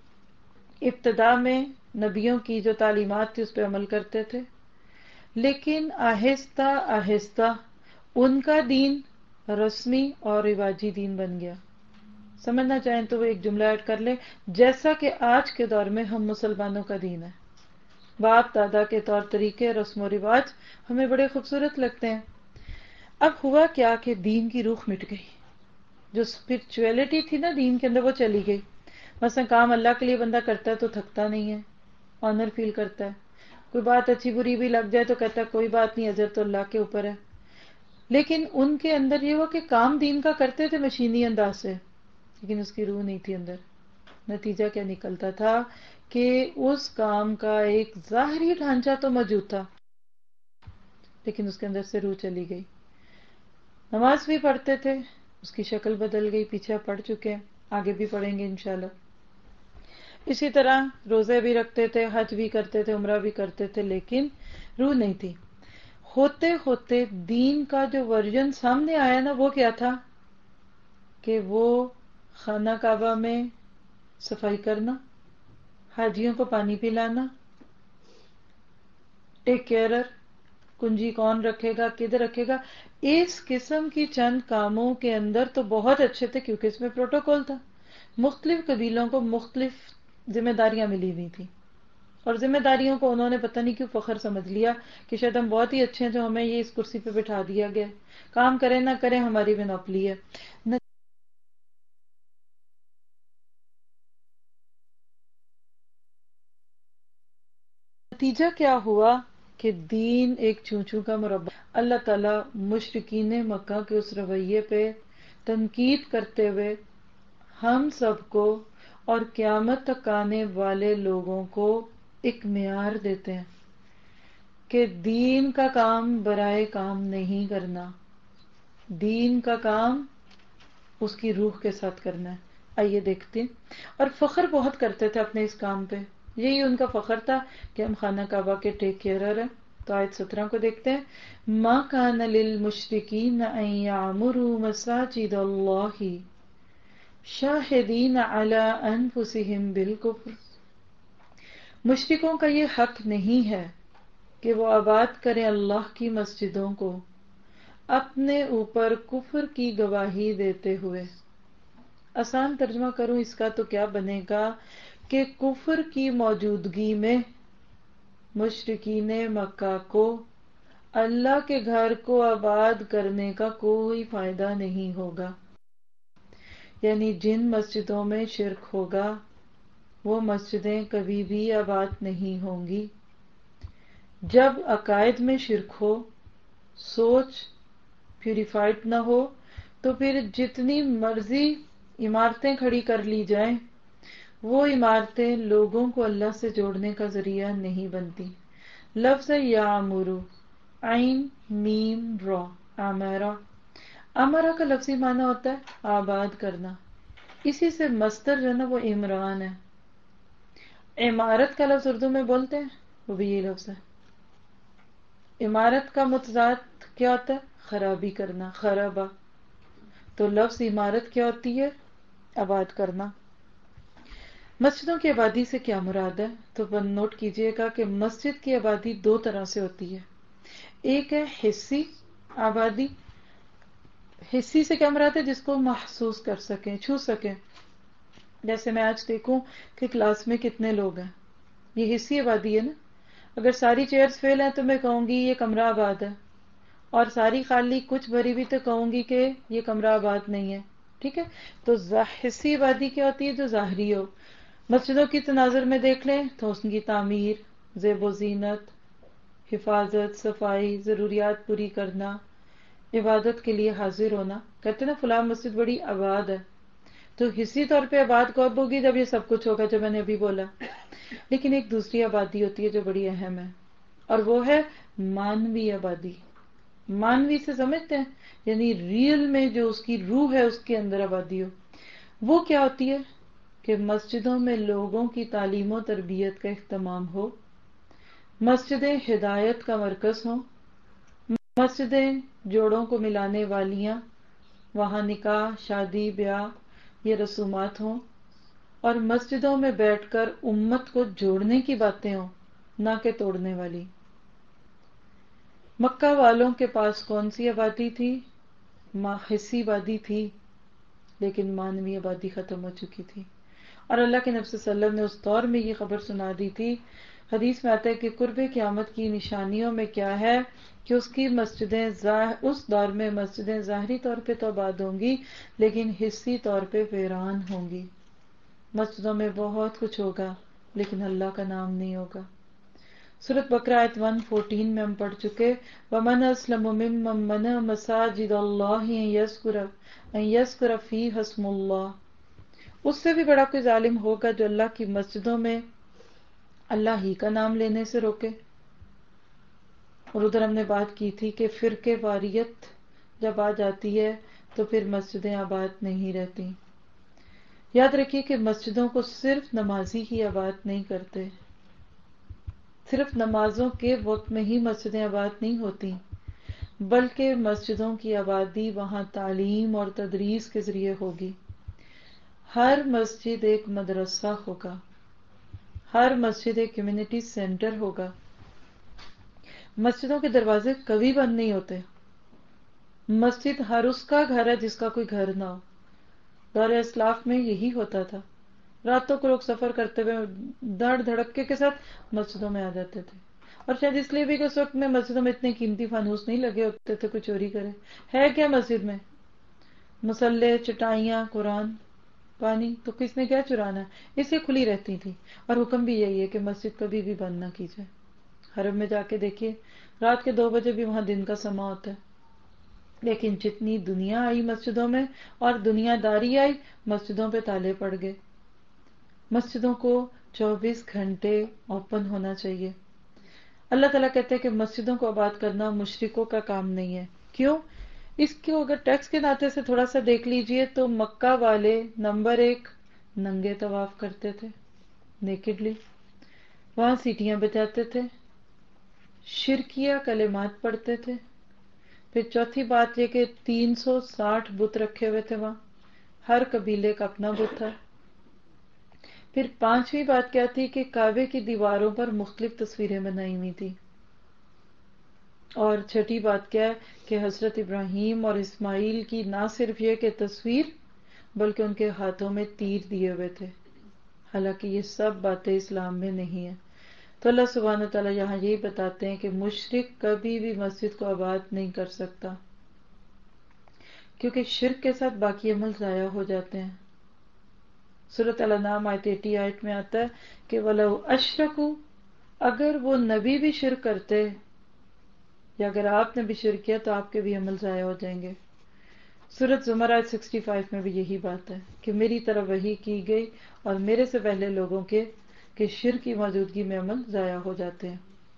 ابتدا میں نبیوں کی جو تعلیمات تھی اس پہ عمل کرتے تھے، لیکن آہستہ آہستہ ان کا دین رسمی اور رواجی دین بن گیا. سمجھنا چاہیں تو وہ ایک جملہ ایڈ کر لیں، جیسا کہ آج کے دور میں ہم مسلمانوں کا دین ہے. باپ دادا کے طور طریقے، رسم و رواج ہمیں بڑے خوبصورت لگتے ہیں. اب ہوا کیا کہ دین کی روح مٹ گئی، جو اسپرچویلٹی تھی نا دین کے اندر وہ چلی گئی. مثلا کام اللہ کے لیے بندہ کرتا ہے تو تھکتا نہیں ہے، آنر فیل کرتا ہے. کوئی بات اچھی بری بھی لگ جائے تو کہتا ہے کوئی بات نہیں، اجر تو اللہ کے اوپر ہے. لیکن ان کے اندر یہ ہوا کہ کام دین کا کرتے تھے مشینی انداز سے، لیکن اس کی روح نہیں تھی اندر. نتیجہ کیا نکلتا تھا کہ اس کام کا ایک ظاہری ڈھانچہ تو موجود تھا لیکن اس کے اندر سے روح چلی گئی. نماز بھی پڑھتے تھے، اس کی شکل بدل گئی، پیچھے پڑھ چکے ہیں، آگے بھی پڑھیں گے انشاءاللہ. اسی طرح روزے بھی رکھتے تھے، حج بھی کرتے تھے، عمرہ بھی کرتے تھے، لیکن روح نہیں تھی. ہوتے ہوتے دین کا جو ورژن سامنے آیا نا وہ کیا تھا کہ وہ خانہ کعبہ میں صفائی کرنا، حاجیوں کو پانی پلانا، ٹیک کیئرر، کنجی کون رکھے گا، کدھر رکھے گا، اس قسم کی چند کاموں کے اندر تو بہت اچھے تھے کیونکہ اس میں پروٹوکول تھا. مختلف قبیلوں کو مختلف ذمہ داریاں ملی ہوئی تھی، اور ذمہ داریوں کو انہوں نے پتہ نہیں کیوں فخر سمجھ لیا کہ شاید ہم بہت ہی اچھے ہیں جو ہمیں یہ اس کرسی پہ بٹھا دیا گیا، کام کریں نہ کریں ہماری مونوپلی ہے. نتیجہ کیا ہوا کہ دین ایک چونچوں کا مربع. اللہ تعالیٰ مشرکین مکہ کے اس رویے پہ تنقید کرتے ہوئے ہم سب کو اور قیامت تک آنے والے لوگوں کو ایک معیار دیتے ہیں کہ دین کا کام برائے کام نہیں کرنا، دین کا کام اس کی روح کے ساتھ کرنا ہے. آئیے دیکھتے ہیں. اور فخر بہت کرتے تھے اپنے اس کام پہ، یہی ان کا فخر تھا کہ ہم خانہ کعبہ کے ٹیک کیئرر ہیں. تو آیت 17 کو دیکھتے ہیں. ما کان للمشرکین ان یعمروا مساجد اللہ شاہدین علی انفسہم بالکفر. مشرکوں کا یہ حق نہیں ہے کہ وہ آباد کریں اللہ کی مسجدوں کو اپنے اوپر کفر کی گواہی دیتے ہوئے. آسان ترجمہ کروں اس کا تو کیا بنے گا کہ کفر کی موجودگی میں مشرکین مکہ کو اللہ کے گھر کو آباد کرنے کا کوئی فائدہ نہیں ہوگا. یعنی جن مسجدوں میں شرک ہوگا وہ مسجدیں کبھی بھی آباد نہیں ہوں گی. جب عقائد میں شرک ہو، سوچ پیوریفائڈ نہ ہو، تو پھر جتنی مرضی عمارتیں کھڑی کر لی جائیں وہ عمارتیں لوگوں کو اللہ سے جوڑنے کا ذریعہ نہیں بنتی. لفظ یعمرو، عین میم را، امرا. امرا کا لفظی معنی ہوتا ہے آباد کرنا، اسی سے مصدر جو ہے نا وہ عمران ہے. عمارت کا لفظ اردو میں بولتے ہیں وہ بھی یہ لفظ ہے. عمارت کا متضاد کیا ہوتا ہے؟ خرابی کرنا، خرابہ. تو لفظ عمارت کیا ہوتی ہے؟ آباد کرنا. مسجدوں کی آبادی سے کیا مراد ہے؟ تو نوٹ کیجئے گا کہ مسجد کی آبادی دو طرح سے ہوتی ہے. ایک ہے حصی آبادی. حصی سے کیا مراد ہے؟ جس کو محسوس کر سکیں، چھو سکیں. جیسے میں آج دیکھوں کہ کلاس میں کتنے لوگ ہیں، یہ حصی آبادی ہے نا. اگر ساری چیئرز فیل ہیں تو میں کہوں گی یہ کمرہ آباد ہے، اور ساری خالی کچھ بھری بھی تو کہوں گی کہ یہ کمرہ آباد نہیں ہے. ٹھیک ہے. تو حصی آبادی کیا ہوتی ہے؟ جو ظاہری ہو. مسجدوں کی تناظر میں دیکھ لیں تو اس کی تعمیر، زیب و زینت، حفاظت، صفائی، ضروریات پوری کرنا، عبادت کے لیے حاضر ہونا. کہتے ہیں نا فلاں مسجد بڑی آباد ہے، تو حصی طور پہ آباد کب ہوگی؟ جب یہ سب کچھ ہوگا جو میں نے ابھی بولا. لیکن ایک دوسری آبادی ہوتی ہے جو بڑی اہم ہے، اور وہ ہے مانوی آبادی. مانوی سے سمجھتے ہیں یعنی ریئل میں جو اس کی روح ہے اس کے اندر آبادی ہو. وہ کیا ہوتی ہے؟ کہ مسجدوں میں لوگوں کی تعلیم و تربیت کا اہتمام ہو، مسجدیں ہدایت کا مرکز ہوں، مسجدیں جوڑوں کو ملانے والیاں، وہاں نکاح، شادی، بیاہ یہ رسومات ہوں، اور مسجدوں میں بیٹھ کر امت کو جوڑنے کی باتیں ہوں، نہ کہ توڑنے والی. مکہ والوں کے پاس کون سی آبادی تھی؟ حصی آبادی تھی، لیکن مانوی آبادی ختم ہو چکی تھی. اور اللہ کے نبی صلی اللہ علیہ وسلم نے اس دور میں یہ خبر سنا دی تھی. حدیث میں آتا ہے کہ قرب قیامت کی نشانیوں میں کیا ہے کہ اس کی مسجدیں اس دور میں مسجدیں ظاہری طور پہ تو آباد ہوں گی لیکن حصی طور پہ ویران ہوں گی. مسجدوں میں بہت کچھ ہوگا لیکن اللہ کا نام نہیں ہوگا. سورۃ بقرہ آیت 114 میں ہم پڑھ چکے وَمَنْ أَسْلَمُ مِمَّنْ مَنَعَ مَسَاجِدَ اللَّهِ أَن يَذْكُرَ فِيهَا اسْمَ اللَّهِ. اس سے بھی بڑا کوئی ظالم ہوگا جو اللہ کی مسجدوں میں اللہ ہی کا نام لینے سے روکے. اور ادھر ہم نے بات کی تھی کہ فرقے واریت جب آ جاتی ہے تو پھر مسجدیں آباد نہیں رہتی. یاد رکھیے کہ مسجدوں کو صرف نمازی ہی آباد نہیں کرتے، صرف نمازوں کے وقت میں ہی مسجدیں آباد نہیں ہوتی، بلکہ مسجدوں کی آبادی وہاں تعلیم اور تدریس کے ذریعے ہوگی. ہر مسجد ایک مدرسہ ہوگا، ہر مسجد ایک کمیونٹی سینٹر ہوگا. مسجدوں کے دروازے کبھی بند نہیں ہوتے. مسجد ہر اس کا گھر ہے جس کا کوئی گھر نہ ہو. دور اسلاف میں یہی ہوتا تھا. راتوں کو لوگ سفر کرتے ہوئے دھڑ دھڑکے کے ساتھ مسجدوں میں آ جاتے تھے. اور شاید اس لیے بھی کہ اس وقت میں مسجدوں میں اتنے قیمتی فانوس نہیں لگے ہوتے تھے کوئی چوری کرے. ہے کیا مسجد میں؟ مسلح، چٹائیاں، قرآن، پانی. تو کس نے کیا چرانا ہے؟ اسے کھلی رہتی تھی. اور حکم بھی یہی ہے کہ مسجد کبھی بھی بند نہ کی جائے. حرم میں جا کے دیکھیے رات کے 2 بجے بھی وہاں دن کا سما ہوتا ہے. لیکن جتنی دنیا آئی مسجدوں میں اور دنیا داری آئی، مسجدوں پہ تالے پڑ گئے. مسجدوں کو 24 گھنٹے اوپن ہونا چاہیے. اللہ تعالیٰ کہتے ہیں کہ مسجدوں کو آباد کرنا مشرکوں کا کام نہیں ہے. کیوں؟ اس کو اگر ٹیکس کے ناطے سے تھوڑا سا دیکھ لیجئے تو مکہ والے نمبر 1 ننگے طواف کرتے تھے، نیکڈلی. وہاں سیٹیاں بجاتے تھے، شرکیہ کلمات پڑھتے تھے. پھر چوتھی بات یہ کہ 360 بت رکھے ہوئے تھے وہاں، ہر قبیلے کا اپنا بت تھا. پھر 5ویں بات کیا تھی کہ کعبے کی دیواروں پر مختلف تصویریں بنائی ہوئی تھی. اور 6ٹھی بات کیا ہے کہ حضرت ابراہیم اور اسماعیل کی نہ صرف یہ کہ تصویر، بلکہ ان کے ہاتھوں میں تیر دیے ہوئے تھے. حالانکہ یہ سب باتیں اسلام میں نہیں ہیں. تو اللہ سبحانہ وتعالیٰ یہاں یہی بتاتے ہیں کہ مشرک کبھی بھی مسجد کو آباد نہیں کر سکتا، کیونکہ شرک کے ساتھ باقی عمل ضائع ہو جاتے ہیں. سورۃ الانعام آیت 88 میں آتا ہے کہ وَلَوْ أَشْرَكُوا، اگر وہ نبی بھی شرک کرتے یا اگر آپ نے بھی شرک کیا تو آپ کے بھی عمل ضائع ہو جائیں گے. سورۃ زمر آیت 65 میں بھی یہی بات ہے کہ میری طرف وحی کی گئی اور میرے سے پہلے لوگوں کے کہ شرک کی موجودگی میں عمل ضائع ہو جاتے ہیں.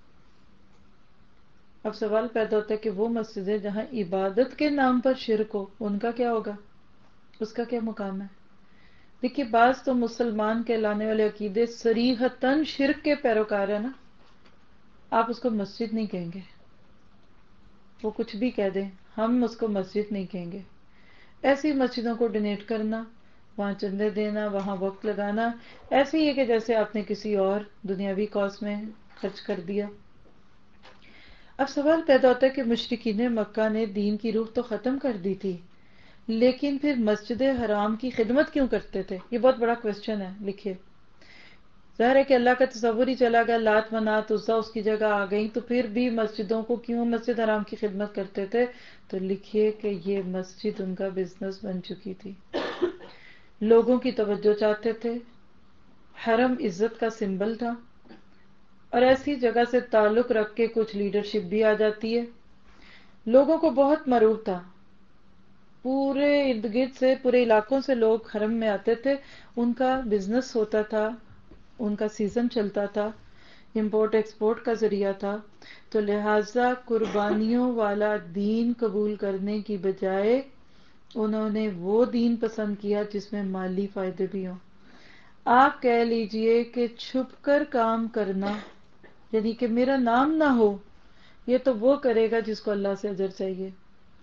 اب سوال پیدا ہوتا ہے کہ وہ مسجدیں جہاں عبادت کے نام پر شرک ہو، ان کا کیا ہوگا؟ اس کا کیا مقام ہے؟ دیکھیے بعض تو مسلمان کہلانے والے عقیدے صریحتاً شرک کے پیروکار ہیں نا، آپ اس کو مسجد نہیں کہیں گے. وہ کچھ بھی کہہ دیں، ہم اس کو مسجد نہیں کہیں گے. ایسی مسجدوں کو ڈونیٹ کرنا، وہاں چندے دینا، وہاں وقت لگانا، ایسے ہی ہے کہ جیسے آپ نے کسی اور دنیاوی کاز میں خرچ کر دیا. اب سوال پیدا ہوتا ہے کہ مشرکین مکہ نے دین کی روح تو ختم کر دی تھی، لیکن پھر مسجد حرام کی خدمت کیوں کرتے تھے؟ یہ بہت بڑا کوشچن ہے. لکھیے ظاہر ہے کہ اللہ کا تصور ہی چلا گیا، لات منات عزا اس کی جگہ آ گئی، تو پھر بھی مسجدوں کو کیوں مسجد حرام کی خدمت کرتے تھے؟ تو لکھیے کہ یہ مسجد ان کا بزنس بن چکی تھی. لوگوں کی توجہ چاہتے تھے، حرم عزت کا سمبل تھا، اور ایسی جگہ سے تعلق رکھ کے کچھ لیڈرشپ بھی آ جاتی ہے. لوگوں کو بہت مرعوب تھا، پورے ارد گرد سے پورے علاقوں سے لوگ حرم میں آتے تھے. ان کا بزنس ہوتا تھا، ان کا سیزن چلتا تھا، امپورٹ ایکسپورٹ کا ذریعہ تھا. تو لہذا قربانیوں والا دین قبول کرنے کی بجائے انہوں نے وہ دین پسند کیا جس میں مالی فائدے بھی ہوں. آپ کہہ لیجئے کہ چھپ کر کام کرنا، یعنی کہ میرا نام نہ ہو، یہ تو وہ کرے گا جس کو اللہ سے اجر چاہیے.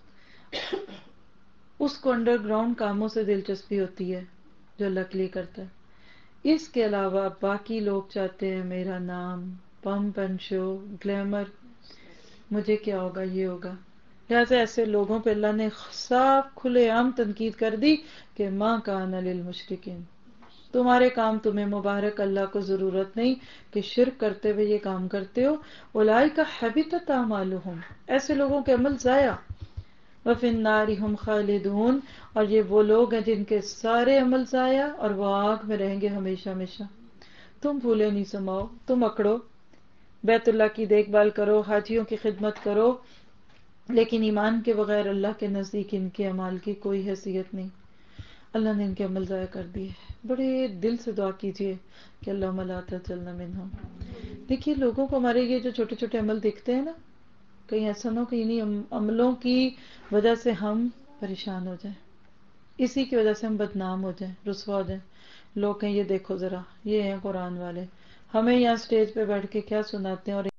اس کو انڈر گراؤنڈ کاموں سے دلچسپی ہوتی ہے جو اللہ کے لیے کرتا ہے. اس کے علاوہ باقی لوگ چاہتے ہیں میرا نام، پمپ اینڈ شو، گلیمر، مجھے کیا ہوگا، یہ ہوگا. لہٰذا ایسے لوگوں پہ اللہ نے صاف کھلے عام تنقید کر دی کہ ما کان للمشرکین، تمہارے کام تمہیں مبارک، اللہ کو ضرورت نہیں کہ شرک کرتے ہوئے یہ کام کرتے ہو. اولئک حبطت اعمالہم، ایسے لوگوں کے عمل ضائع. وفی النار ہم خالدون، اور یہ وہ لوگ ہیں جن کے سارے عمل ضائع اور وہ آگ میں رہیں گے ہمیشہ ہمیشہ. تم پھولے نہیں سماؤ، تم اکڑو، بیت اللہ کی دیکھ بھال کرو، حاجیوں کی خدمت کرو، لیکن ایمان کے بغیر اللہ کے نزدیک ان کے اعمال کی کوئی حیثیت نہیں. اللہ نے ان کے عمل ضائع کر دیے. بڑے دل سے دعا کیجئے کہ اللہم لا تجعلنا منہم. دیکھیے لوگوں کو ہمارے یہ جو چھوٹے چھوٹے عمل دکھتے ہیں نا، کہیں ایسا نہ ہو کہ انہیں عملوں کی وجہ سے ہم پریشان ہو جائیں، اسی کی وجہ سے ہم بدنام ہو جائیں، رسوا ہو جائیں. لوگ کہیں یہ دیکھو ذرا، یہ ہیں قرآن والے، ہمیں یہاں سٹیج پہ بیٹھ کے کیا سناتے ہیں، اور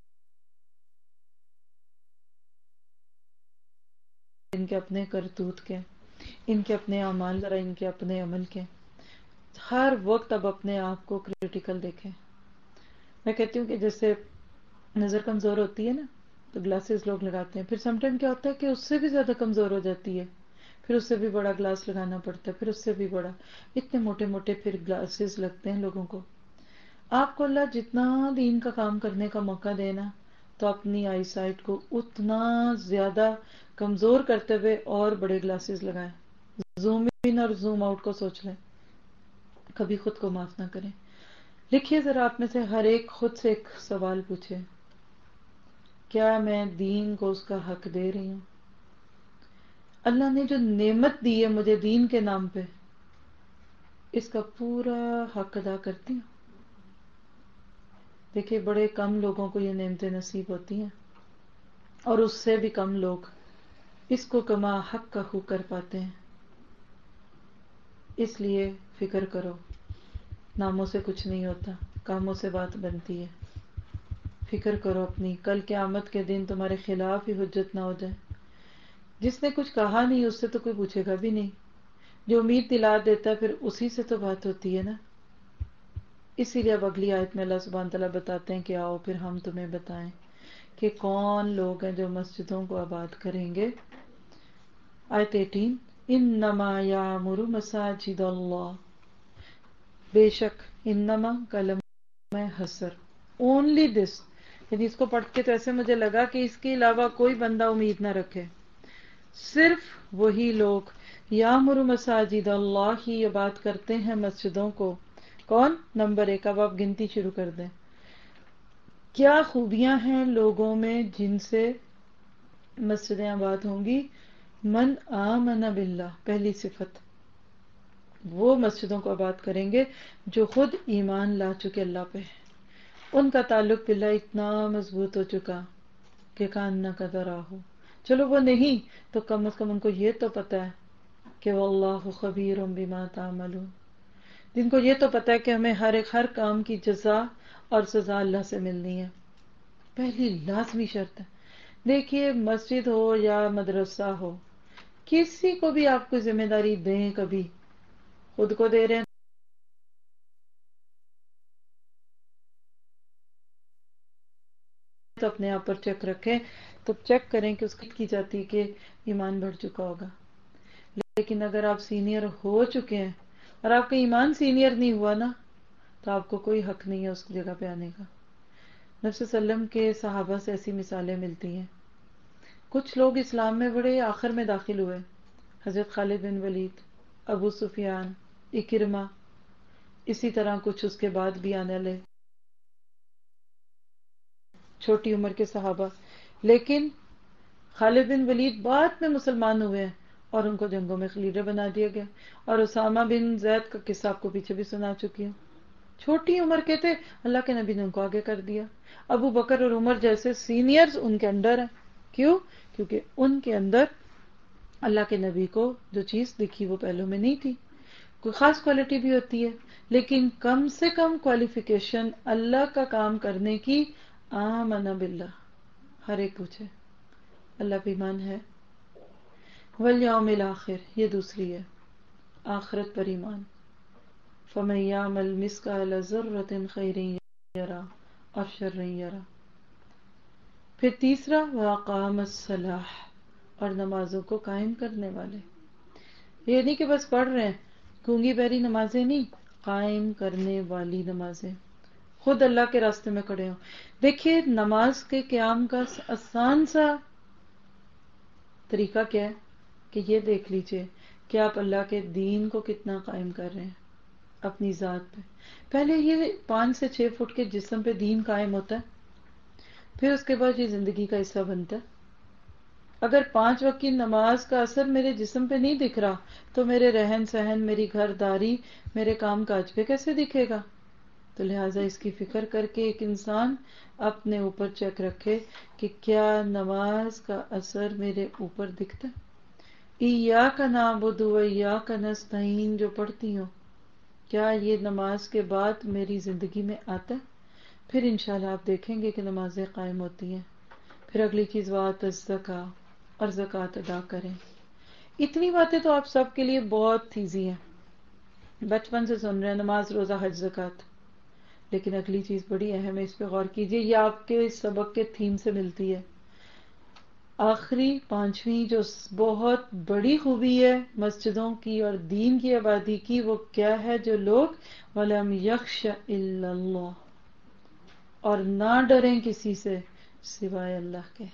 ان کے اپنے کرتوت کے، ان کے اپنے اعمال، ذرا ان کے اپنے عمل کے. ہر وقت اب اپنے آپ کو کریٹیکل دیکھیں. میں کہتی ہوں کہ جیسے نظر کمزور ہوتی ہے نا تو گلاسز لوگ لگاتے ہیں، پھر سم ٹائم کیا ہوتا ہے کہ اس سے بھی زیادہ کمزور ہو جاتی ہے، پھر اس سے بھی بڑا گلاس لگانا پڑتا ہے، پھر اس سے بھی بڑا، اتنے موٹے موٹے پھر گلاسز لگتے ہیں لوگوں کو۔ آپ کو اللہ جتنا دین کا کام کرنے کا موقع دینا تو اپنی آئی سائٹ کو اتنا زیادہ کمزور کرتے ہوئے اور بڑے گلاسز لگائیں، زوم ان اور زوم آؤٹ کو سوچ لیں، کبھی خود کو معاف نہ کریں۔ لکھیے ذرا آپ میں سے ہر ایک خود سے ایک سوال پوچھے، کیا میں دین کو اس کا حق دے رہی ہوں؟ اللہ نے جو نعمت دی ہے مجھے دین کے نام پہ، اس کا پورا حق ادا کرتی ہوں؟ دیکھیے بڑے کم لوگوں کو یہ نعمتیں نصیب ہوتی ہیں، اور اس سے بھی کم لوگ اس کو کما حق کا خو کر پاتے ہیں۔ اس لیے فکر کرو، ناموں سے کچھ نہیں ہوتا، کاموں سے بات بنتی ہے۔ فکر کرو اپنی، کل قیامت کے دن تمہارے خلاف ہی حجت نہ ہو جائے۔ جس نے کچھ کہا نہیں اس سے تو کوئی پوچھے گا بھی نہیں، جو امید دلا دیتا ہے پھر اسی سے تو بات ہوتی ہے نا۔ اسی لیے اب اگلی آیت میں اللہ سبحانہ تعالیٰ بتاتے ہیں کہ آؤ پھر ہم تمہیں بتائیں کہ کون لوگ ہیں جو مسجدوں کو آباد کریں گے۔ آیت 18، انما یعمر مساجد اللہ، بے شک، انما کلمہ حسر، اونلی دس، یعنی اس کو پڑھ کے تو ایسے مجھے لگا کہ اس کے علاوہ کوئی بندہ امید نہ رکھے، صرف وہی لوگ یعمر مساجد اللہ ہی عبادت کرتے ہیں مسجدوں کو۔ کون؟ نمبر 1، اب آپ گنتی شروع کر دیں۔ کیا خوبیاں ہیں لوگوں میں جن سے مسجدیں آباد ہوں گی؟ من آمن باللہ، پہلی صفت، وہ مسجدوں کو آباد کریں گے جو خود ایمان لا چکے اللہ پہ، ان کا تعلق باللہ اتنا مضبوط ہو چکا کہ کان نہ قدرا ہو، چلو وہ نہیں تو کم از کم ان کو یہ تو پتا ہے کہ واللہ خبیر بما تعملون، جن کو یہ تو پتا ہے کہ ہمیں ہر کام کی جزا اور سزا اللہ سے ملنی ہے۔ پہلی لازمی شرط ہے۔ دیکھیے مسجد ہو یا مدرسہ ہو، کسی کو بھی آپ کو ذمہ داری دیں، کبھی خود کو دے رہے ہیں تو اپنے آپ پر چیک رکھیں، تو چیک کریں کہ اس کی جاتی ہے کہ ایمان بڑھ چکا ہوگا۔ لیکن اگر آپ سینئر ہو چکے ہیں اور آپ کا ایمان سینئر نہیں ہوا نا تو آپ کو کوئی حق نہیں ہے اس جگہ پہ آنے کا۔ نبی صلی اللہ علیہ وسلم کے صحابہ سے ایسی مثالیں ملتی ہیں۔ کچھ لوگ اسلام میں بڑے آخر میں داخل ہوئے، حضرت خالد بن ولید، ابو سفیان، اکرمہ، اسی طرح کچھ اس کے بعد بھی آنے والے چھوٹی عمر کے صحابہ، لیکن خالد بن ولید بعد میں مسلمان ہوئے ہیں اور ان کو جنگوں میں لیڈر بنا دیا گیا، اور اسامہ بن زید کا قصہ آپ کو پیچھے بھی سنا چکی ہوں، چھوٹی عمر کے تھے، اللہ کے نبی نے ان کو آگے کر دیا۔ ابو بکر اور عمر جیسے سینئرز ان کے انڈر ہیں، کیوں؟ کیونکہ ان کے اندر اللہ کے نبی کو جو چیز دکھی وہ پہلو میں نہیں تھی۔ کوئی خاص کوالٹی بھی ہوتی ہے لیکن کم سے کم کوالیفیکیشن اللہ کا کام کرنے کی آمن باللہ، ہر ایک پوچھے اللہ پہ ایمان ہے، والیوم الآخر، یہ دوسری ہے، آخرت پر ایمان، فمن یعمل مثقال ذرۃ خیر یرہ اور شر یرہ۔ پھر تیسرا، واقام الصلاۃ، اور نمازوں کو قائم کرنے والے، یہ نہیں کہ بس پڑھ رہے ہیں، گونگی بہری نمازیں نہیں، قائم کرنے والی نمازیں، خود اللہ کے راستے میں کھڑے ہوں۔ دیکھیے نماز کے قیام کا آسان سا طریقہ کیا ہے کہ یہ دیکھ لیجئے کہ آپ اللہ کے دین کو کتنا قائم کر رہے ہیں اپنی ذات پہ۔ پہلے یہ 5 سے 6 فٹ کے جسم پہ دین قائم ہوتا ہے، پھر اس کے بعد یہ زندگی کا حصہ بنتا ہے۔ اگر 5 وقت کی نماز کا اثر میرے جسم پہ نہیں دکھ رہا تو میرے رہن سہن، میری گھرداری، میرے کام کاج پہ کیسے دکھے گا؟ تو لہٰذا اس کی فکر کر کے ایک انسان اپنے اوپر چیک رکھے کہ کیا نماز کا اثر میرے اوپر دکھتا ہے۔ ایاک نعبد و ایاک نستعین جو پڑھتی ہوں، کیا یہ نماز کے بعد میری زندگی میں آتا ہے؟ پھر انشاءاللہ آپ دیکھیں گے کہ نمازیں قائم ہوتی ہیں۔ پھر اگلی چیز وآت الزکاۃ، اور زکوٰۃ ادا کریں۔ اتنی باتیں تو آپ سب کے لیے بہت ایزی ہیں، بچپن سے سن رہے ہیں، نماز، روزہ، حج، زکوٰۃ، لیکن اگلی چیز بڑی اہم ہے، اس پہ غور کیجئے، یہ آپ کے سبق کے تھیم سے ملتی ہے۔ آخری پانچویں جو بہت بڑی خوبی ہے مسجدوں کی اور دین کی آبادی کی، وہ کیا ہے؟ جو لوگ وَلَمْ يَخْشَ إِلَّا اللَّهُ، اور نہ ڈریں کسی سے سوائے اللہ کے۔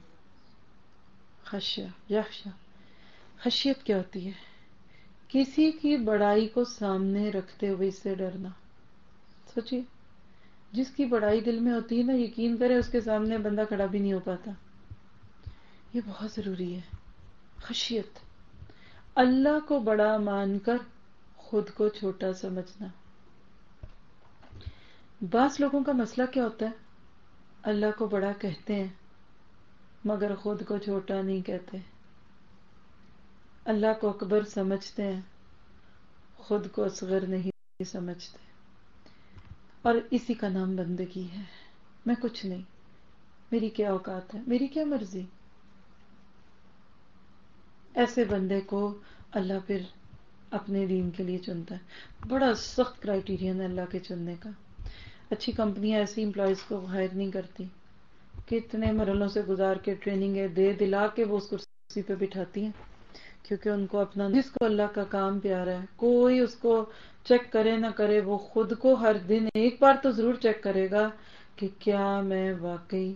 خشیہ، یخشا، خشیت کیا ہوتی ہے؟ کسی کی بڑائی کو سامنے رکھتے ہوئے اس سے ڈرنا۔ سوچیے، جس کی بڑائی دل میں ہوتی ہے نا، یقین کرے اس کے سامنے بندہ کھڑا بھی نہیں ہو پاتا۔ یہ بہت ضروری ہے۔ خشیت، اللہ کو بڑا مان کر خود کو چھوٹا سمجھنا۔ بعض لوگوں کا مسئلہ کیا ہوتا ہے؟ اللہ کو بڑا کہتے ہیں مگر خود کو چھوٹا نہیں کہتے۔ اللہ کو اکبر سمجھتے ہیں، خود کو اصغر نہیں سمجھتے، اور اسی کا نام بندگی ہے۔ میں کچھ نہیں، میری کیا اوقات ہے، میری کیا مرضی۔ ایسے بندے کو اللہ پھر اپنے دین کے لیے چنتا ہے۔ بڑا سخت کرائیٹیرین ہے اللہ کے چننے کا۔ اچھی کمپنیاں ایسی امپلائیز کو ہائر نہیں کرتی، کتنے مرحلوں سے گزار کے ٹریننگ دے دلا کے وہ اس کرسی پہ بٹھاتی ہیں، کیونکہ ان کو اپنا، جس کو اللہ کا کام پیارا ہے، کوئی اس کو چیک کرے نہ کرے، وہ خود کو ہر دن ایک بار تو ضرور چیک کرے گا کہ کیا میں واقعی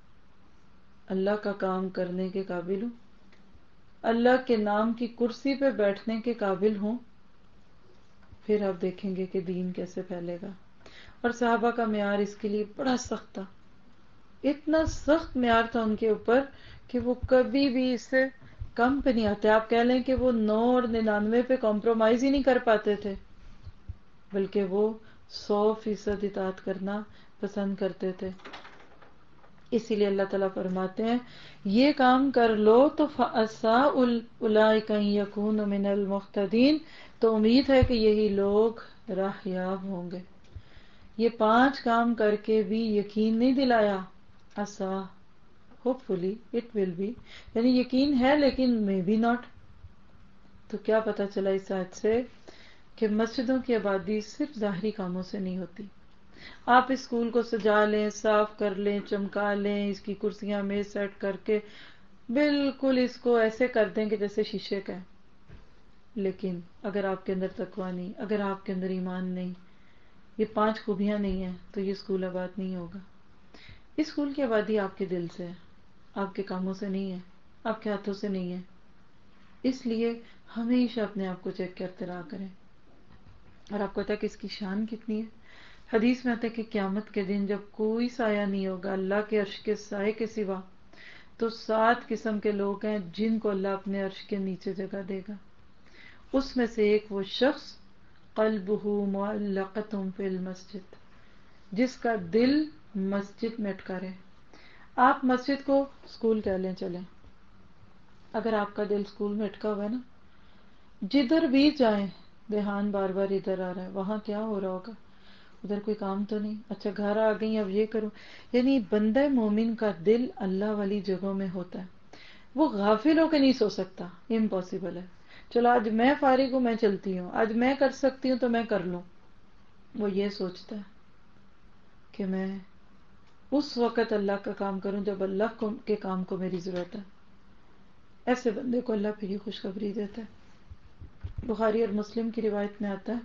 اللہ کا کام کرنے کے قابل ہوں، اللہ کے نام کی کرسی پہ بیٹھنے کے قابل ہوں۔ پھر آپ دیکھیں گے کہ دین کیسے پھیلے گا۔ اور صحابہ کا معیار اس کے لیے بڑا سخت تھا، اتنا سخت معیار تھا ان کے اوپر کہ وہ کبھی بھی اس سے کم پہ نہیں آتے۔ آپ کہہ لیں کہ وہ 9 اور 99 پہ کمپرومائز ہی نہیں کر پاتے تھے، بلکہ وہ 100% اطاعت کرنا پسند کرتے تھے۔ اسی لیے اللہ تعالیٰ فرماتے ہیں یہ کام کر لو تو فَعَسَىٰ أُولَٰئِكَ أَن يَكُونُوا مِنَ الْمُهْتَدِينَ، تو امید ہے کہ یہی لوگ راہ یاب ہوں گے۔ یہ 5 کام کر کے بھی یقین نہیں دلایا، عسا، hopefully it will be, یعنی یقین ہے لیکن مے بی ناٹ۔ تو کیا پتا چلا اس آیت سے کہ مسجدوں کی آبادی صرف ظاہری کاموں سے نہیں ہوتی۔ آپ اس اسکول کو سجا لیں، صاف کر لیں، چمکا لیں، اس کی کرسیاں میں سیٹ کر کے بالکل اس کو ایسے کر دیں کہ جیسے شیشے کا ہے، لیکن اگر آپ کے اندر تقویٰ نہیں، اگر آپ کے اندر ایمان نہیں، یہ 5 خوبیاں نہیں ہیں، تو یہ اسکول آباد نہیں ہوگا۔ اس اسکول کی آبادی آپ کے دل سے ہے، آپ کے کاموں سے نہیں ہے، آپ کے ہاتھوں سے نہیں ہے۔ اس لیے ہمیشہ اپنے آپ کو چیک کرتے رہا کریں۔ اور آپ کو پتا ہے کہ اس کی شان کتنی ہے؟ حدیث میں آتا ہے کہ قیامت کے دن جب کوئی سایہ نہیں ہوگا اللہ کے عرش کے سائے کے سوا، تو 7 قسم کے لوگ ہیں جن کو اللہ اپنے عرش کے نیچے جگہ دے گا۔ اس میں سے ایک وہ شخص قلبہ معلقۃ فی المسجد، جس کا دل مسجد میں اٹکا رہے۔ آپ مسجد کو اسکول کہہ لیں، چلیں، اگر آپ کا دل اسکول میں اٹکا ہوا ہے نا، جدھر بھی جائیں دھیان بار بار ادھر آ رہا ہے، وہاں کیا ہو رہا ہوگا، ادھر کوئی کام تو نہیں، اچھا گھر آ گئی اب یہ کروں۔ یعنی بندہ مومن کا دل اللہ والی جگہوں میں ہوتا ہے، وہ غافل ہو کے نہیں سو سکتا، امپاسبل ہے۔ چلو آج میں فارغ ہوں، میں چلتی ہوں، آج میں کر سکتی ہوں تو میں کر لوں۔ وہ یہ سوچتا ہے کہ میں اس وقت اللہ کا کام کروں جب اللہ کے کام کو میری ضرورت ہے۔ ایسے بندے کو اللہ پھر ہی خوشخبری دیتا ہے۔ بخاری اور مسلم کی روایت میں آتا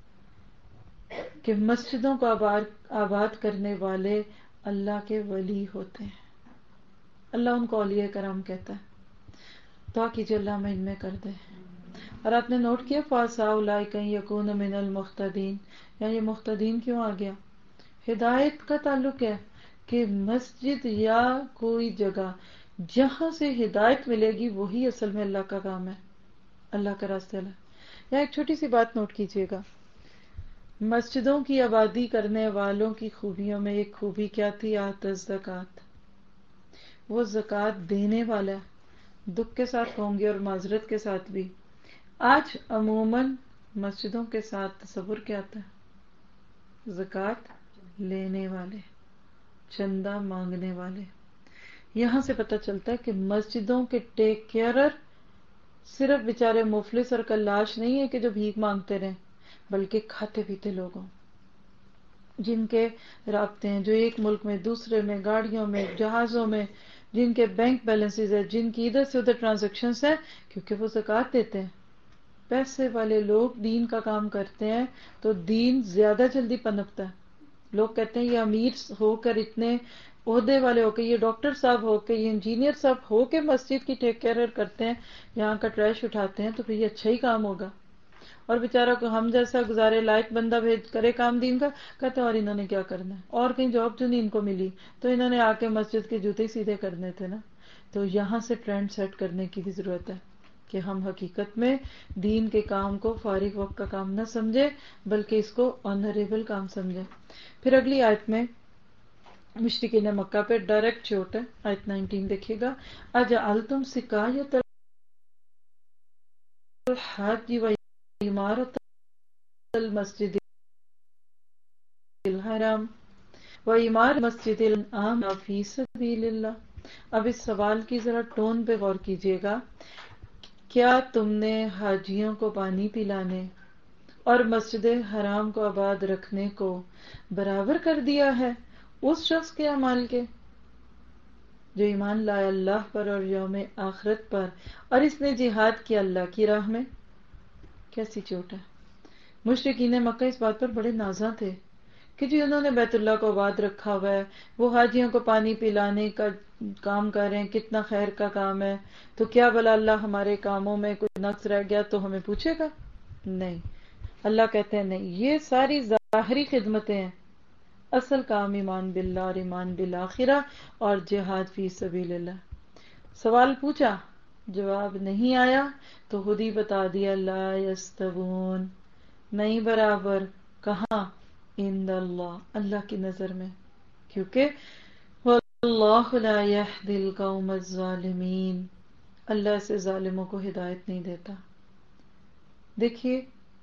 ہے کہ مسجدوں کو آباد کرنے والے اللہ کے ولی ہوتے ہیں، اللہ ان کو اولیاء کرام کہتا ہے۔ دعا کیجیے اللہ میں ان میں کر دے۔ اور آپ نے نوٹ کیا فَعَسَىٰ أُولَٰئِكَ أَن يَكُونُوا مِنَ الْمُهْتَدِينَ، یہاں یہ مہتدین کیوں آ گیا؟ ہدایت کا تعلق ہے کہ مسجد یا کوئی جگہ جہاں سے ہدایت ملے گی وہی اصل میں اللہ کا کام ہے، اللہ کا راستہ ہے۔ یہاں ایک چھوٹی سی بات نوٹ کیجیے گا، مسجدوں کی آبادی کرنے والوں کی خوبیوں میں ایک خوبی کیا تھی؟ آت الزکوٰۃ، وہ زکوٰۃ دینے والا ہے۔ دکھ کے ساتھ ہوں گے اور معذرت کے ساتھ بھی۔ آج عموماً مسجدوں کے ساتھ تصور کیا آتا ہے؟ زکوٰۃ لینے والے، چندہ مانگنے والے۔ یہاں سے پتہ چلتا ہے کہ مسجدوں کے ٹیک کیئرر صرف بیچارے مفلس اور کلاش نہیں ہے کہ جو بھیک مانگتے رہیں، بلکہ کھاتے پیتے لوگوں۔ جن کے رابطے ہیں، جو ایک ملک میں دوسرے میں، گاڑیوں میں، جہازوں میں، جن کے بینک بیلنسز ہیں، جن کی ادھر سے ادھر ٹرانزیکشنز ہیں، کیونکہ وہ زکوٰۃ دیتے ہیں۔ پیسے والے لوگ دین کا کام کرتے ہیں تو دین زیادہ جلدی پنپتا ہے۔ لوگ کہتے ہیں یہ امیر ہو کر، اتنے عہدے والے ہو کے، یہ ڈاکٹر صاحب ہو کے، یہ انجینئر صاحب ہو کے مسجد کی ٹیک کیئر کرتے ہیں، یہاں کا ٹریش اٹھاتے ہیں، تو پھر یہ اچھا ہی کام ہوگا۔ اور بیچارہ کو ہم جیسا گزارے لائق بندہ بھیج کرے کام دین کا، کہتے ہیں اور انہوں نے کیا کرنا ہے، اور کہیں جاب جو نہیں ان کو ملی تو انہوں نے آ کے مسجد کے جوتے سیدھے کرنے تھے نا۔ تو یہاں سے ٹرینڈ سیٹ کرنے کی بھی ضرورت ہے کہ ہم حقیقت میں دین کے کام کو فارغ وقت کا کام نہ سمجھے، بلکہ اس کو آنریبل کام سمجھے۔ پھر اگلی آیت میں مشرکین مکہ پہ ڈائریکٹ چوٹ ہے، آیت 19 دیکھیے گا۔ اجعلتم سقایۃ الحاج وعمارۃ المسجد الحرام وعمارۃ المسجد الحرام فی سبیل اللہ۔ اب اس سوال کی ذرا ٹون پہ غور کیجیے گا۔ کیا تم نے حاجیوں کو پانی پلانے اور مسجد حرام کو آباد رکھنے کو برابر کر دیا ہے اس شخص کے اعمال کے جو ایمان لایا اللہ پر اور یوم آخرت پر، اور اس نے جہاد کیا اللہ کی راہ میں؟ کیسی چوٹ ہے۔ مشرکین مکہ اس بات پر بڑے نازاں تھے کہ جی انہوں نے بیت اللہ کو آباد رکھا ہوا ہے، وہ حاجیوں کو پانی پلانے کا کام کر رہے ہیں، کتنا خیر کا کام ہے، تو کیا بلا اللہ ہمارے کاموں میں کوئی نقص رہ گیا تو ہمیں پوچھے گا؟ نہیں، اللہ کہتے ہیں نہیں، یہ ساری ظاہری خدمتیں ہیں، اصل کام ایمان باللہ اور ایمان بالآخرہ اور جہاد فی سبیل اللہ۔ سوال پوچھا، جواب نہیں آیا، تو خود ہی بتا دیا لا یستوون، نہیں برابر، کہاں؟ عند اللہ، اللہ کی نظر میں، کیونکہ واللہ لا یہدی القوم الظالمین، اللہ ایسے ظالموں کو ہدایت نہیں دیتا۔ دیکھیے،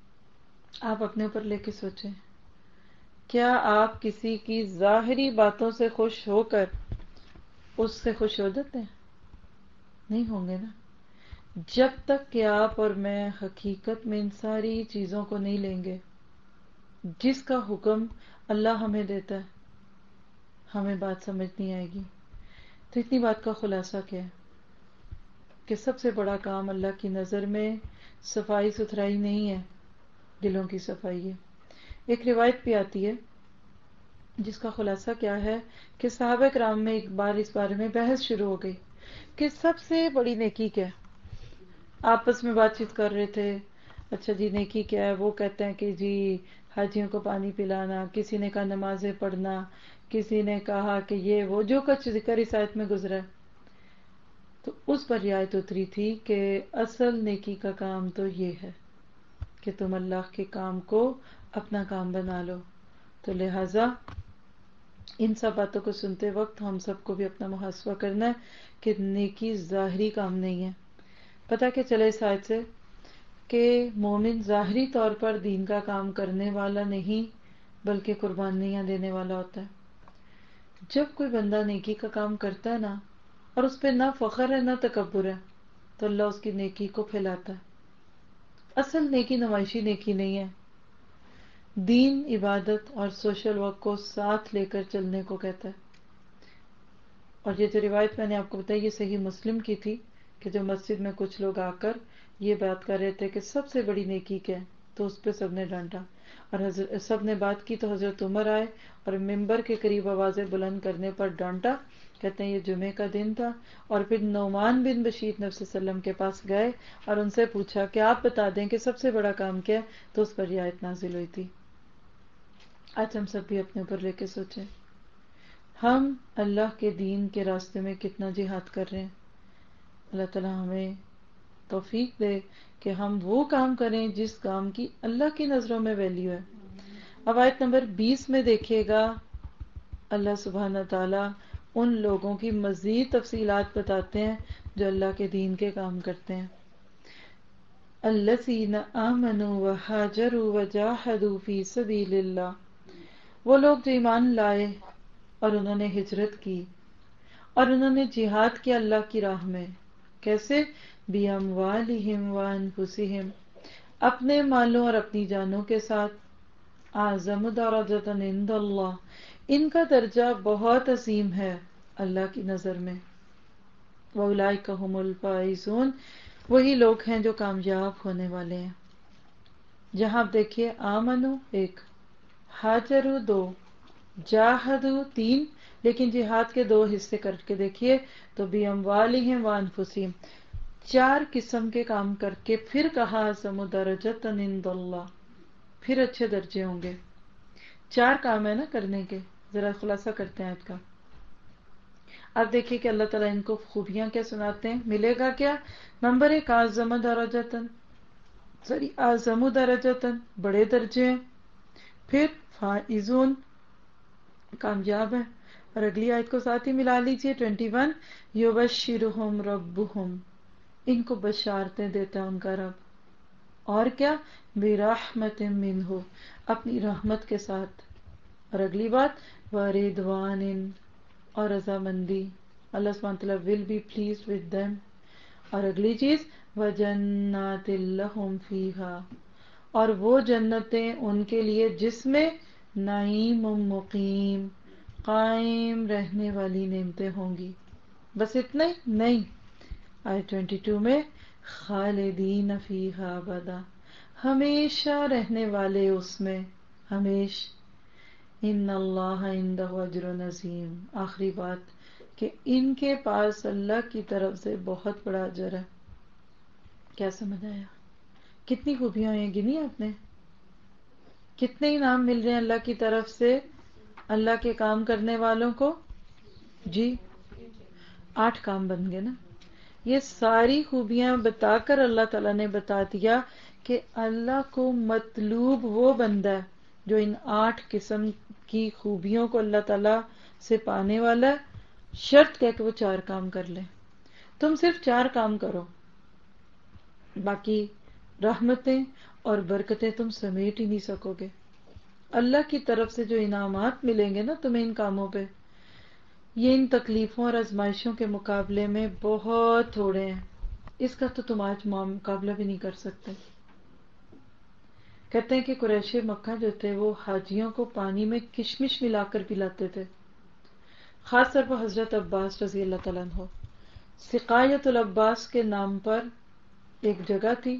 آپ اپنے اوپر لے کے سوچیں، کیا آپ کسی کی ظاہری باتوں سے خوش ہو کر اس سے خوش ہو جاتے ہیں؟ نہیں ہوں گے نا۔ جب تک کہ آپ اور میں حقیقت میں ان ساری چیزوں کو نہیں لیں گے، جس کا حکم اللہ ہمیں دیتا ہے، ہمیں بات سمجھ نہیں آئے گی۔ تو اتنی بات کا خلاصہ کیا ہے کہ سب سے بڑا کام اللہ کی نظر میں صفائی ستھرائی نہیں ہے، دلوں کی صفائی ہے۔ ایک روایت بھی آتی ہے جس کا خلاصہ کیا ہے کہ صحابہ کرام میں ایک بار اس بارے میں بحث شروع ہو گئی کہ سب سے بڑی نیکی کیا ہے۔ آپس میں بات چیت کر رہے تھے، اچھا جی نیکی کیا ہے؟ وہ کہتے ہیں کہ جی حاجیوں کو پانی پلانا، کسی نے کہا نمازیں پڑھنا، کسی نے کہا کہ یہ وہ جو کچھ ذکر اس آیت میں گزرا ہے۔ تو اس پر یہ آیت اتری تھی کہ اصل نیکی کا کام تو یہ ہے کہ تم اللہ کے کام کو اپنا کام بنا لو۔ تو لہٰذا ان سب باتوں کو سنتے وقت ہم سب کو بھی اپنا محاسبہ کرنا ہے کہ نیکی ظاہری کام نہیں ہے۔ پتہ کہ چلے اس آیت سے کہ مومن ظاہری طور پر دین کا کام کرنے والا نہیں بلکہ قربانیاں دینے والا ہوتا ہے۔ جب کوئی بندہ نیکی کا کام کرتا ہے نا، اور اس پہ نہ فخر ہے نہ تکبر ہے، تو اللہ اس کی نیکی کو پھیلاتا ہے۔ اصل نیکی نمائشی نیکی نہیں ہے، دین، عبادت اور سوشل ورک کو ساتھ لے کر چلنے کو کہتا ہے۔ اور یہ جو روایت میں نے آپ کو بتائی یہ صحیح مسلم کی تھی کہ جو مسجد میں کچھ لوگ آ کر یہ بات کر رہے تھے کہ سب سے بڑی نیکی کیا ہے، تو اس پہ سب نے ڈانٹا، اور سب نے بات کی تو حضرت عمر آئے اور ممبر کے قریب آوازیں بلند کرنے پر ڈانٹا۔ کہتے ہیں یہ جمعے کا دن تھا، اور پھر نعمان بن بشیر نبی صلی اللہ علیہ وسلم کے پاس گئے اور ان سے پوچھا کہ آپ بتا دیں کہ سب سے بڑا کام کیا ہے، تو اس پر یہ آیت نازل ہوئی تھی۔ آج ہم سب بھی اپنے اوپر لے کے سوچیں، ہم اللہ کے دین کے راستے میں کتنا جہاد کر رہے ہیں۔ اللہ تعالیٰ ہمیں توفیق دے کہ ہم وہ کام کریں جس کام کی اللہ کی نظروں میں ویلیو ہے۔ اب آیت نمبر 20 میں دیکھیے گا، اللہ سبحانہ تعالیٰ ان لوگوں کی مزید تفصیلات بتاتے ہیں جو اللہ کے دین کے کام کرتے ہیں۔ الذین آمنوا وہاجروا وجاہدوا فی سبیل اللہ، وہ لوگ جو ایمان لائے اور انہوں نے ہجرت کی اور انہوں نے جہاد کیا اللہ کی راہ میں۔ کیسے؟ بِأَمْوَالِهِمْ وَأَنفُسِهِمْ، اپنے مالوں اور اپنی جانوں کے ساتھ۔ आज़म दरजतन इंदल्लाह, इनका दर्जा बहुत अजीम है अल्लाह की नजर में। वउलाइका हुमुल फाइजून, वही लोग हैं जो कामयाब होने वाले हैं। जहां आप देखिए आमनु 1, हाजरू 2, जाहदू 3, लेकिन जिहाद के 2 हिस्से करके देखिए तो भी अमवालिहिम व अनफुसिहिम 4 किस्म के काम करके फिर कहा समुदरजतन इंदल्लाह, फिर अच्छे दर्जे होंगे। 4 काम है ना करने के, जरा खुलासा करते हैं इसका। अब देखिए कि अल्लाह ताला इनको खूबियां क्या सुनाते हैं, मिलेगा क्या। नंबर 1, आज़म दरजतन, आज़म दरजतन बड़े दर्जे हैं। फिर फाइजून कामयाब है। और अगली आयत को साथ ही मिला लीजिए 21, युबश्शिरुहुम रब्बुहुम, इनको बशारतें देता है उनका रब। और क्या, बिरहमतिन मिन्हु, अपनी रहमत के साथ। और अगली बात, वरिदवानिन, और रजामंदी, अल्लाह सुब्हानहू व तआला will be pleased with them. और अगली चीज, वजन्नातिल लहुम फीहा, और वो जन्नतें उनके लिए जिसमें नईम मुकीम, कायम रहने वाली नेमतें होंगी। बस इतना ही नहीं, आयत 22 में खालिदीन फीहा अबदा, हमेशा रहने वाले उसमें, हमेशा। इन्नल्लाह इंदहु अज्रुन अज़ीम, आखिरी बात कि इनके पास अल्लाह की तरफ से बहुत बड़ा अजर है। क्या समझ आया? कितनी खूबियां हैं गिनी आपने? कितने इनाम मिल रहे हैं अल्लाह की तरफ से अल्लाह के काम करने वालों को? जी 8 काम बन गए ना। ये सारी खूबियां बताकर अल्लाह ताला ने बता दिया कि अल्लाह को मतलूब वो बंदा है जो इन 8 किस्म की खूबियों को अल्लाह ताला से पाने वाला है। शर्त क्या कि वो 4 काम कर ले। तुम सिर्फ 4 काम करो, बाकी रहमतें और बरकतें तुम समेट ही नहीं सकोगे। अल्लाह की तरफ से जो इनामात मिलेंगे ना तुम्हें इन कामों पे, ये इन तकलीफों और आजमाइशों के मुकाबले में बहुत थोड़े हैं। इसका तो तुम आज मुकाबला भी नहीं कर सकते। कहते हैं कि कुरैशी मक्का जो थे वो हाजियों को पानी में किशमिश मिलाकर पिलाते थे। खास तौर पर हजरत अब्बास रजी अल्लाह तआला अन्हु, सिकायतुल अब्बास के नाम पर एक जगह थी,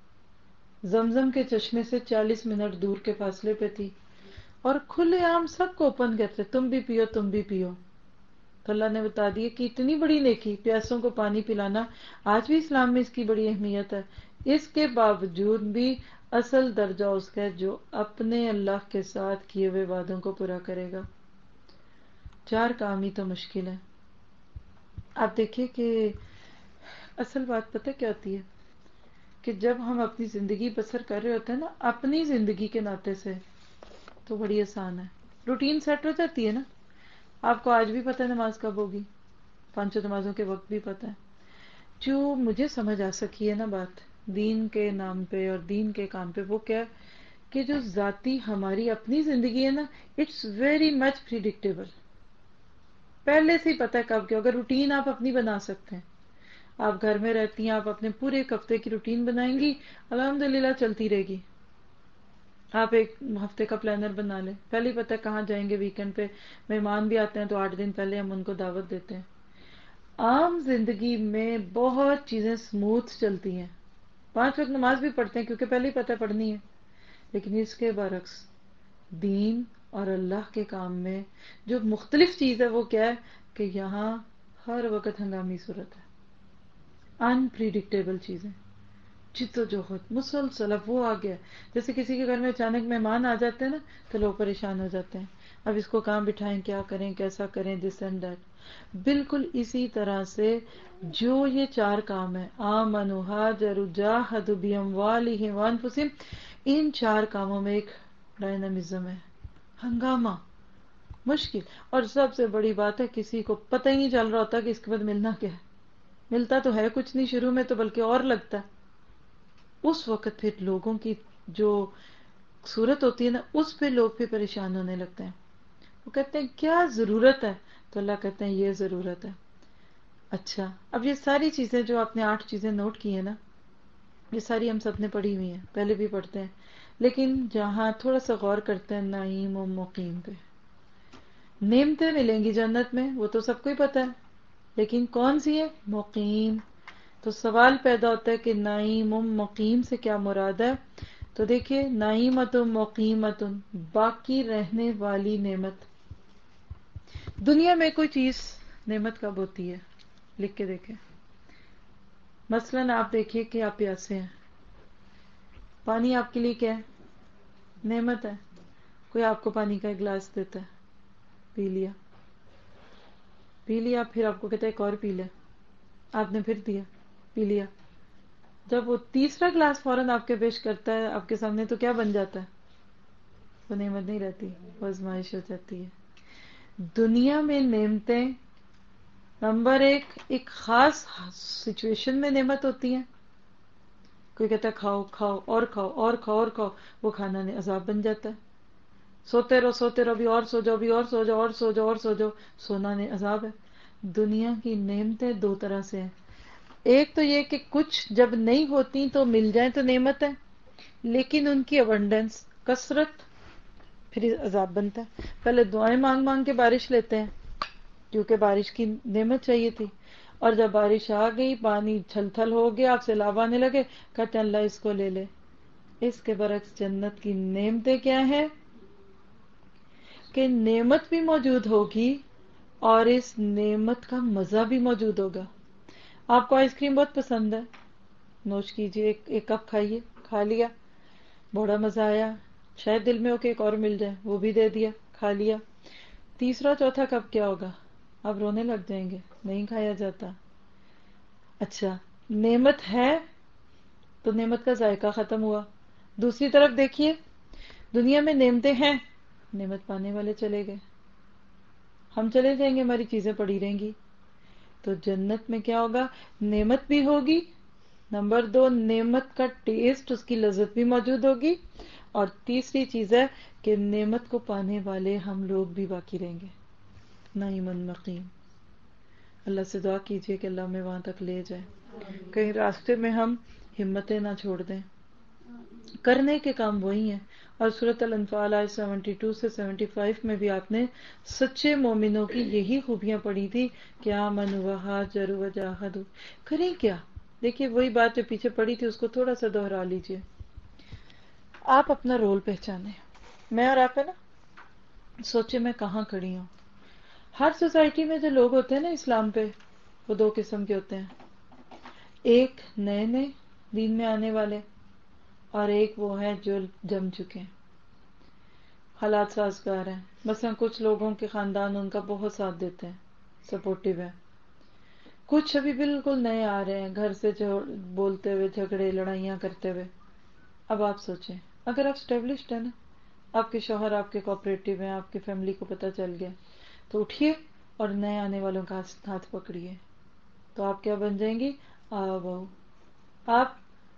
जमजम के चश्मे से 40 मिनट दूर के फासले पे थी, और खुलेआम सबको ओपन कहते तुम भी पियो, तुम भी पियो। तो अल्लाह ने बता दिया कि इतनी बड़ी नेकी, प्यासों को पानी पिलाना, आज भी इस्लाम में इसकी बड़ी अहमियत है। इसके बावजूद भी असल दर्जा उसका है जो अपने अल्लाह के साथ किए हुए वादों को पूरा करेगा। 4 काम ही तो मुश्किल है। आप देखिए कि असल बात पता क्या होती है कि जब हम अपनी जिंदगी बसर कर रहे होते हैं ना अपनी जिंदगी के नाते से, तो बड़ी आसान है, रूटीन सेट हो जाती है ना। आपको आज भी पता है नमाज कब होगी, 5 नमाजों के वक्त भी पता है। जो मुझे समझ आ सकी है ना बात दीन के नाम पे और दीन के काम पे, वो क्या कि जो जाती हमारी अपनी जिंदगी है ना, इट्स वेरी मच प्रिडिक्टेबल। पहले से ही पता है कब क्या। अगर रूटीन आप अपनी बना सकते हैं, आप घर में रहती हैं, आप अपने पूरे एक हफ्ते की रूटीन बनाएंगी, अल्हम्दुलिल्लाह चलती रहेगी। आप एक हफ्ते का प्लानर बना लें, पहले ही पता है कहाँ जाएंगे, वीकेंड पे मेहमान भी आते हैं तो 8 दिन पहले हम उनको दावत देते हैं। आम जिंदगी में बहुत चीजें स्मूथ चलती हैं। 5 वक्त नमाज भी पढ़ते हैं क्योंकि पहले ही पता है पढ़नी है। लेकिन इसके बरक्स दीन और अल्लाह के काम में जो मुख्तलिफ चीज है वो क्या है कि यहाँ हर वक्त हंगामी सूरत है, अनप्रिडिक्टेबल चीजें, जिद्दोजहद मुसलसल। अब वो आ गया, जैसे किसी के घर में अचानक मेहमान आ जाते हैं ना तो लोग परेशान हो जाते हैं, अब इसको कहाँ बिठाएं, क्या करें, कैसा करें, दिस एंड दैट। बिल्कुल इसी तरह से जो ये 4 काम है, आमनु हाजरु जाहदु बिअमवालिहिम व अनफुसिहिम, इन 4 कामों में एक डायनामिज्म है, हंगामा, मुश्किल। और सबसे बड़ी बात है किसी को पता ही नहीं चल रहा होता कि इसके बाद मिलना क्या है। मिलता तो है कुछ नहीं शुरू में तो, बल्कि और लगता है। उस वक्त फिर लोगों की जो सूरत होती है ना, उस पे लोग भी परेशान होने लगते हैं। वो कहते हैं क्या जरूरत है, तो अल्लाह कहते हैं ये जरूरत है। अच्छा, अब ये सारी चीजें जो आपने 8 चीजें नोट की है ना, ये सारी हम सबने पढ़ी हुई हैं, पहले भी पढ़ते हैं। لیکن جہاں تھوڑا سا غور کرتے ہیں نعیم و مقیم پہ، نعمتیں ملیں گی جنت میں، وہ تو سب کو ہی پتا ہے، لیکن کون سی ہے؟ مقیم۔ تو سوال پیدا ہوتا ہے کہ نعیم و مقیم سے کیا مراد ہے؟ تو دیکھیے، نعیمت و مقیمت، باقی رہنے والی نعمت۔ دنیا میں کوئی چیز نعمت کب ہوتی ہے؟ لکھ کے دیکھیں۔ مثلاً آپ دیکھیے کہ آپ پیاسے ہیں، پانی آپ کے لیے کیا ہے؟ نعمت ہے۔ کوئی آپ کو پانی کا ایک گلاس دیتا ہے، پی لیا، پی لیا، پھر آپ کو کہتا ہے ایک اور پی لے، آپ نے پھر دیا، پی لیا۔ جب وہ تیسرا گلاس فوراً آپ کے پیش کرتا ہے آپ کے سامنے، تو کیا بن جاتا ہے؟ وہ نعمت نہیں رہتی، وہ آزمائش ہو جاتی ہے۔ دنیا میں نعمتیں نمبر ایک خاص سچویشن میں نعمت ہوتی ہیں۔ کوئی کہتا ہے کھاؤ کھاؤ اور کھاؤ اور کھاؤ اور کھاؤ، وہ کھانا عذاب بن جاتا ہے۔ سوتے رہو ابھی اور سو جاؤ، ابھی اور سو جاؤ، اور سو جاؤ اور سو جاؤ، سونا عذاب ہے۔ دنیا کی نعمتیں دو طرح سے ہیں، ایک تو یہ کہ کچھ جب نہیں ہوتی تو مل جائیں تو نعمت ہے، لیکن ان کی ابنڈنس، کثرت، پھر عذاب بنتا ہے۔ پہلے دعائیں مانگ مانگ کے بارش لیتے ہیں کیونکہ بارش کی نعمت چاہیے تھی، اور جب بارش آ گئی، پانی چھل تھل ہو گیا، آپ سیلاب آنے لگے، کہتے ہیں اللہ اس کو لے لے۔ اس کے برعکس جنت کی نعمتیں کیا ہیں کہ نعمت بھی موجود ہوگی اور اس نعمت کا مزہ بھی موجود ہوگا۔ آپ کو آئس کریم بہت پسند ہے، نوش کیجئے، ایک کپ کھائیے، کھا لیا، بڑا مزہ آیا، شاید دل میں ہو کہ ایک اور مل جائے، وہ بھی دے دیا، کھا لیا۔ تیسرا چوتھا کپ کیا ہوگا؟ آپ رونے لگ جائیں گے، نہیں کھایا جاتا۔ اچھا، نعمت ہے تو نعمت کا ذائقہ ختم ہوا۔ دوسری طرف دیکھیے، دنیا میں نعمتیں ہیں، نعمت پانے والے چلے گئے، ہم چلے جائیں گے، ہماری چیزیں پڑی رہیں گی۔ تو جنت میں کیا ہوگا؟ نعمت بھی ہوگی، نمبر دو نعمت کا ٹیسٹ، اس کی لذت بھی موجود ہوگی، اور تیسری چیز ہے کہ نعمت کو پانے والے ہم لوگ بھی باقی رہیں گے، نعیم مقیم۔ اللہ سے دعا کیجئے کہ اللہ ہمیں وہاں تک لے جائے، کہیں راستے میں ہم ہمتیں نہ چھوڑ دیں۔ کرنے کے کام وہی ہیں، اور سورۃ الانفال آیت 72 سے 75 میں بھی آپ نے سچے مومنوں کی یہی خوبیاں پڑھی تھی کہ آمنوا وہاجروا وجاہدوا، کریں کیا؟ دیکھیے وہی بات جو پیچھے پڑھی تھی اس کو تھوڑا سا دوہرا لیجئے۔ آپ اپنا رول پہچانیں، میں اور آپ ہے نا، سوچے میں کہاں کھڑی ہوں۔ ہر سوسائٹی میں جو لوگ ہوتے ہیں نا اسلام پہ، وہ دو قسم کے ہوتے ہیں، ایک نئے نئے دین میں آنے والے، اور ایک وہ ہیں جو جم چکے ہیں، حالات سازگار ہیں۔ مثلا کچھ لوگوں کے خاندان ان کا بہت ساتھ دیتے ہیں، سپورٹیو ہیں، کچھ ابھی بالکل نئے آ رہے ہیں، گھر سے بولتے ہوئے، جھگڑے لڑائیاں کرتے ہوئے۔ اب آپ سوچیں، اگر آپ اسٹیبلشڈ ہیں نا، آپ کے شوہر آپ کے کوآپریٹو ہیں، آپ کی فیملی کو پتہ چل گیا، تو اٹھیے اور نئے آنے والوں کا ہاتھ پکڑیے، تو آپ کیا بن جائیں گی؟ بہو، آپ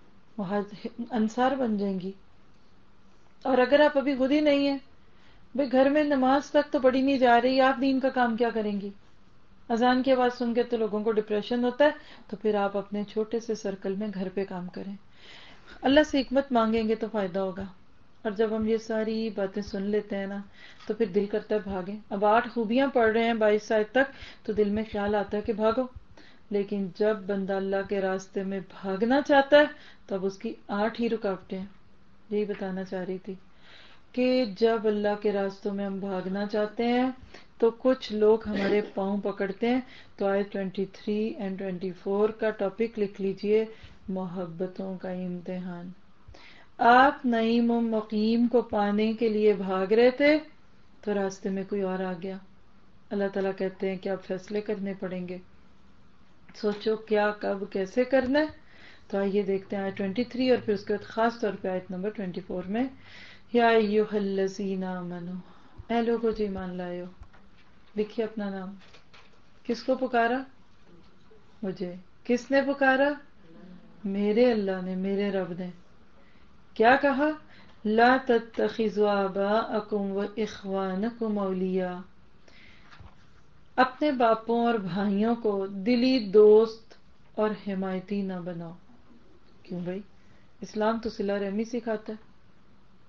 انصار بن جائیں گی۔ اور اگر آپ ابھی خود ہی نہیں ہیں، بھئی گھر میں نماز تک تو پڑھی نہیں جا رہی، آپ دین کا کام کیا کریں گی؟ اذان کی آواز سن کے تو لوگوں کو ڈپریشن ہوتا ہے، تو پھر آپ اپنے چھوٹے سے سرکل میں گھر پہ کام کریں، اللہ سے حکمت مانگیں گے تو فائدہ ہوگا۔ اور جب ہم یہ ساری باتیں سن لیتے ہیں نا، تو پھر دل کرتا ہے بھاگیں۔ اب 8 خوبیاں پڑھ رہے ہیں 22 آیت تک، تو دل میں خیال آتا ہے کہ بھاگو، لیکن جب بندہ اللہ کے راستے میں بھاگنا چاہتا ہے تب اس کی 8 ہی رکاوٹیں ہیں۔ یہی بتانا چاہ رہی تھی کہ جب اللہ کے راستوں میں ہم بھاگنا چاہتے ہیں تو کچھ لوگ ہمارے پاؤں پکڑتے ہیں۔ تو آیت 23 اور 24 کا ٹاپک لکھ لیجئے، محبتوں کا امتحان۔ آپ نعیم و مقیم کو پانے کے لیے بھاگ رہے تھے تو راستے میں کوئی اور آ گیا۔ اللہ تعالیٰ کہتے ہیں کہ آپ فیصلے کرنے پڑیں گے، سوچو کیا، کب، کیسے کرنا ہے۔ تو آئیے دیکھتے ہیں آیت 23 اور پھر اس کے بعد خاص طور پہ آیت نمبر 24 میں، یا ایھا الذین آمنوا، اے لوگو جو ایمان لائے ہو۔ لکھیے اپنا نام، کس کو پکارا؟ مجھے۔ کس نے پکارا؟ میرے اللہ نے، میرے رب نے۔ کیا کہا؟ لا تتخذوا آباءکم واخوانکم اولیاء، اپنے باپوں اور بھائیوں کو دلی دوست اور حمایتی نہ بناؤ۔ کیوں بھائی؟ اسلام تو صلہ رحمی سکھاتا ہے۔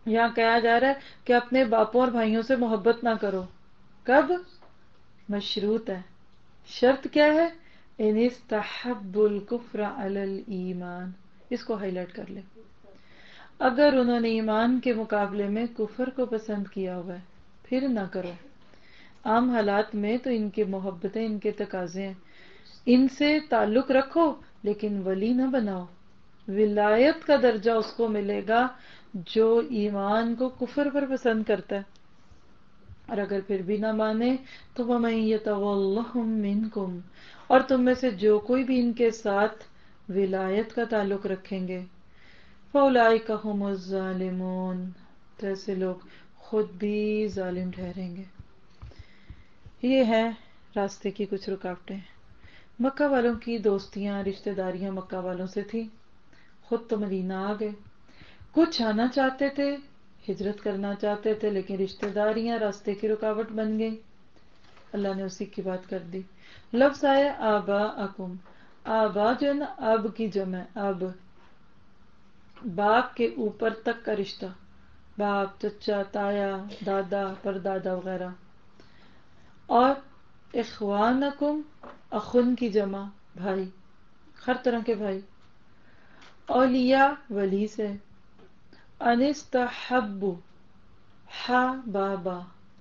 یہاں کہا جا رہا ہے کہ اپنے باپوں اور بھائیوں سے محبت نہ کرو. کب؟ مشروط ہے. شرط کیا ہے؟ ان استحبوا الکفر علی الایمان. اس کو ہائی لائٹ کر لیں. اگر انہوں نے ایمان کے مقابلے میں کفر کو پسند کیا ہوا ہے پھر نہ کرو. عام حالات میں تو ان کی محبتیں، ان کے تقاضے ہیں، ان سے تعلق رکھو لیکن ولی نہ بناؤ. ولایت کا درجہ اس کو ملے گا جو ایمان کو کفر پر پسند کرتا ہے. اور اگر پھر بھی نہ مانے تو وَمَن يَتَوَلَّهُم مِّنكُمْ، اور تم میں سے جو کوئی بھی ان کے ساتھ ولایت کا تعلق رکھیں گے، فَأُولَٰئِكَ هُمُ الظَّالِمُونَ، تو ایسے لوگ خود بھی ظالم ٹھہریں گے. یہ ہے راستے کی کچھ رکاوٹیں. مکہ والوں کی دوستیاں، رشتہ داریاں مکہ والوں سے تھی. خود تو مدینہ آ گئے. کچھ آنا چاہتے تھے، ہجرت کرنا چاہتے تھے، لیکن رشتہ داریاں راستے کی رکاوٹ بن گئی. اللہ نے اسی کی بات کر دی. لفظ آیا آباءکم. آبا جو ہے نا، اب کی جمع ہے. اب باپ کے اوپر تک کا رشتہ، باپ، چچا، تایا، دادا، پردادا وغیرہ. اور اخوانکم، اخن کی جمع بھائی، ہر طرح کے بھائی. اولیاء ولی سے. انستحبوا، ہا بابا،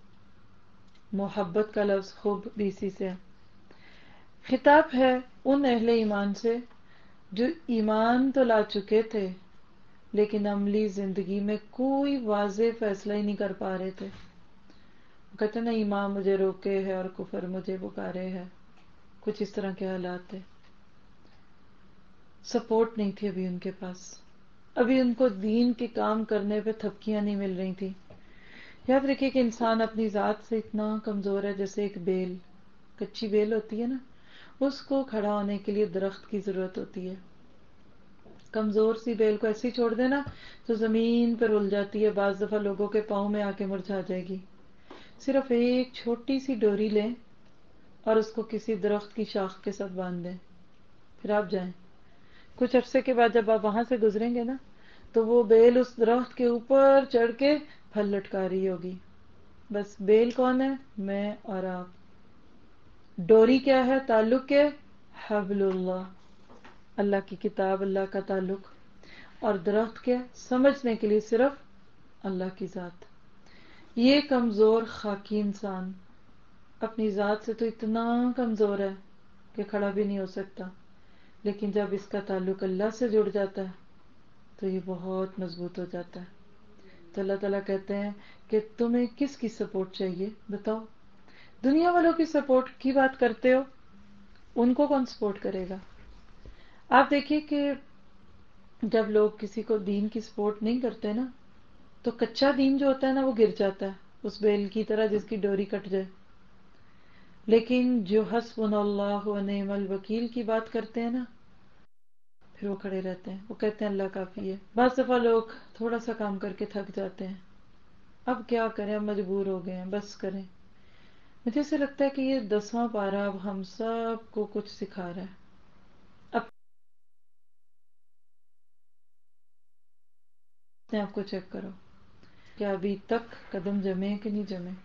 محبت کا لفظ خوب بیسی سے. خطاب ہے ان اہل ایمان سے جو ایمان تو لا چکے تھے لیکن عملی زندگی میں کوئی واضح فیصلہ ہی نہیں کر پا رہے تھے. کہتے نا ایمان مجھے روکے ہے اور کفر مجھے پکارے ہے. کچھ اس طرح کے حالات تھے. سپورٹ نہیں تھی ابھی ان کے پاس. ابھی ان کو دین کے کام کرنے پہ تھپکیاں نہیں مل رہی تھی. یاد رکھیے کہ انسان اپنی ذات سے اتنا کمزور ہے جیسے ایک بیل، کچی بیل ہوتی ہے نا، اس کو کھڑا ہونے کے لیے درخت کی ضرورت ہوتی ہے. کمزور سی بیل کو ایسی چھوڑ دینا تو زمین پر رول جاتی ہے، بعض دفعہ لوگوں کے پاؤں میں آ کے مرجھا جائے گی. صرف ایک چھوٹی سی ڈوری لیں اور اس کو کسی درخت کی شاخ کے ساتھ باندھ دیں، پھر آپ جائیں. کچھ عرصے کے بعد جب آپ وہاں سے گزریں گے نا تو وہ بیل اس درخت کے اوپر چڑھ کے پھل لٹکا رہی ہوگی. بس بیل کون ہے؟ میں اور آپ. ڈوری کیا ہے؟ تعلق کے حبل اللہ، اللہ کی کتاب، اللہ کا تعلق. اور درخت کیا؟ سمجھنے کے لیے صرف اللہ کی ذات. یہ کمزور خاکی انسان اپنی ذات سے تو اتنا کمزور ہے کہ کھڑا بھی نہیں ہو سکتا، لیکن جب اس کا تعلق اللہ سے جڑ جاتا ہے تو یہ بہت مضبوط ہو جاتا ہے. تو اللہ تعالیٰ کہتے ہیں کہ تمہیں کس کی سپورٹ چاہیے بتاؤ. دنیا والوں کی سپورٹ کی بات کرتے ہو، ان کو کون سپورٹ کرے گا؟ آپ دیکھیے کہ جب لوگ کسی کو دین کی سپورٹ نہیں کرتے نا تو کچا دین جو ہوتا ہے نا وہ گر جاتا ہے، اس بیل کی طرح جس کی ڈوری کٹ جائے. لیکن جو حسبنا اللہ و نعم الوکیل کی بات کرتے ہیں نا پھر وہ کھڑے رہتے ہیں، وہ کہتے ہیں اللہ کافی ہے. بعض دفعہ لوگ تھوڑا سا کام کر کے تھک جاتے ہیں، اب کیا کریں، اب مجبور ہو گئے ہیں، بس کریں. مجھے ایسے لگتا ہے کہ یہ 10واں پارہ اب ہم سب کو کچھ سکھا رہا ہے. اپنے آپ کو چیک کرو کہ ابھی تک قدم جمے کہ نہیں جمے.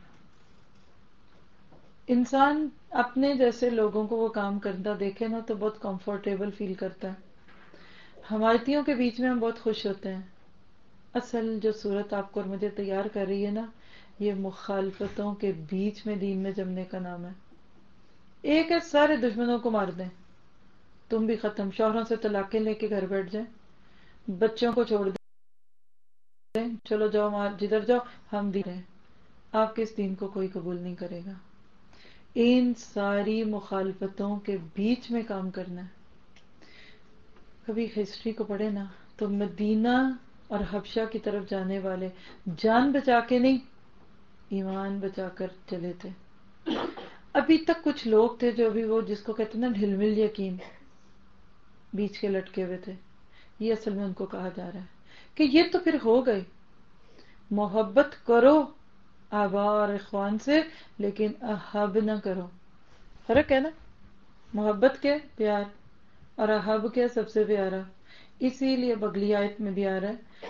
انسان اپنے جیسے لوگوں کو وہ کام کرتا دیکھے نا تو بہت کمفرٹیبل فیل کرتا ہے. حمایتیوں کے بیچ میں ہم بہت خوش ہوتے ہیں. اصل جو صورت آپ کو اور مجھے تیار کر رہی ہے نا، یہ مخالفتوں کے بیچ میں دین میں جمنے کا نام ہے. ایک ہے سارے دشمنوں کو مار دیں، تم بھی ختم، شوہروں سے طلاقیں لے کے گھر بیٹھ جائیں، بچوں کو چھوڑ دیں، چلو جاؤ مار جدھر جاؤ ہم دین ہیں. آپ کے اس دین کو کوئی قبول نہیں کرے گا. ان ساری مخالفتوں کے بیچ میں کام کرنا ہے. کبھی ہسٹری کو پڑھے نا تو مدینہ اور حبشہ کی طرف جانے والے جان بچا کے نہیں، ایمان بچا کر چلے تھے. ابھی تک کچھ لوگ تھے جو ابھی وہ جس کو کہتے ہیں نا ڈھل مل یقین، بیچ کے لٹکے ہوئے تھے. یہ اصل میں ان کو کہا جا رہا ہے کہ یہ تو پھر ہو گئے، محبت کرو آبا اور اخوان سے لیکن احب نہ کرو. فرق ہے نا، محبت کے پیار اور احب کے سب سے پیارا. اسی لیے بگلی آیت میں بھی آ رہا ہے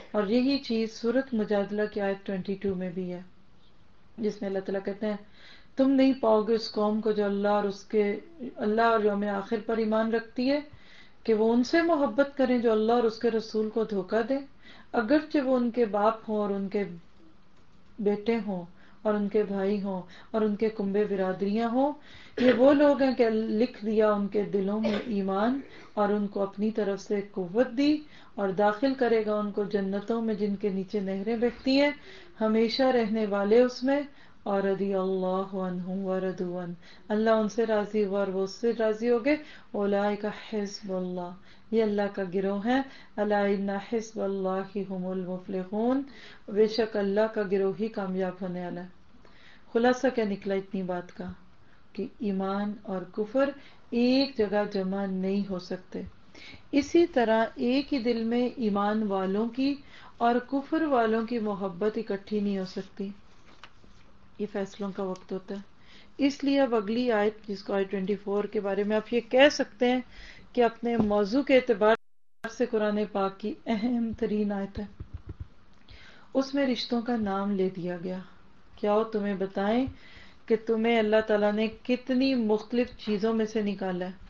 اور یہی چیز سورۃ مجادلہ کی آیت 22 میں بھی ہے، جس میں اللہ تعالیٰ کہتے ہیں تم نہیں پاؤ گے اس قوم کو جو اللہ اور یوم آخر پر ایمان رکھتی ہے کہ وہ ان سے محبت کریں جو اللہ اور اس کے رسول کو دھوکہ دیں، اگرچہ وہ ان کے باپ ہوں اور ان کے بیٹے ہوں اور ان کے بھائی ہوں اور ان کے کنبے برادریاں ہوں۔ یہ وہ لوگ ہیں کہ لکھ دیا ان کے دلوں میں ایمان اور ان کو اپنی طرف سے قوت دی، اور داخل کرے گا ان کو جنتوں میں جن کے نیچے نہریں بہتی ہیں، ہمیشہ رہنے والے اس میں، اور رضی اللہ عنہم ورضوا عنہ، اللہ ان سے راضی ہوا اور وہ اس سے راضی ہو گئے۔ اولئک حزب اللہ، یہ اللہ کا گروہ ہے، الا ان حزب اللہ هم المفلحون، بے شک اللہ کا گروہ ہی کامیاب ہونے والا ہے۔ خلاصہ کیا نکلا اتنی بات کا کہ ایمان اور کفر ایک جگہ جمع نہیں ہو سکتے، اسی طرح ایک ہی دل میں ایمان والوں کی اور کفر والوں کی محبت اکٹھی نہیں ہو سکتی، یہ فیصلوں کا وقت ہوتا ہے۔ اس لیے اب اگلی آیت جس کو آیت 24 کے بارے میں آپ یہ کہہ سکتے ہیں کہ اپنے موضوع کے اعتبار سے قرآن پاک کی اہم ترین آیت ہے، اس میں رشتوں کا نام لے دیا گیا۔ کیا وہ تمہیں بتائیں کہ تمہیں اللہ تعالیٰ نے کتنی مختلف چیزوں میں سے نکالا ہے؟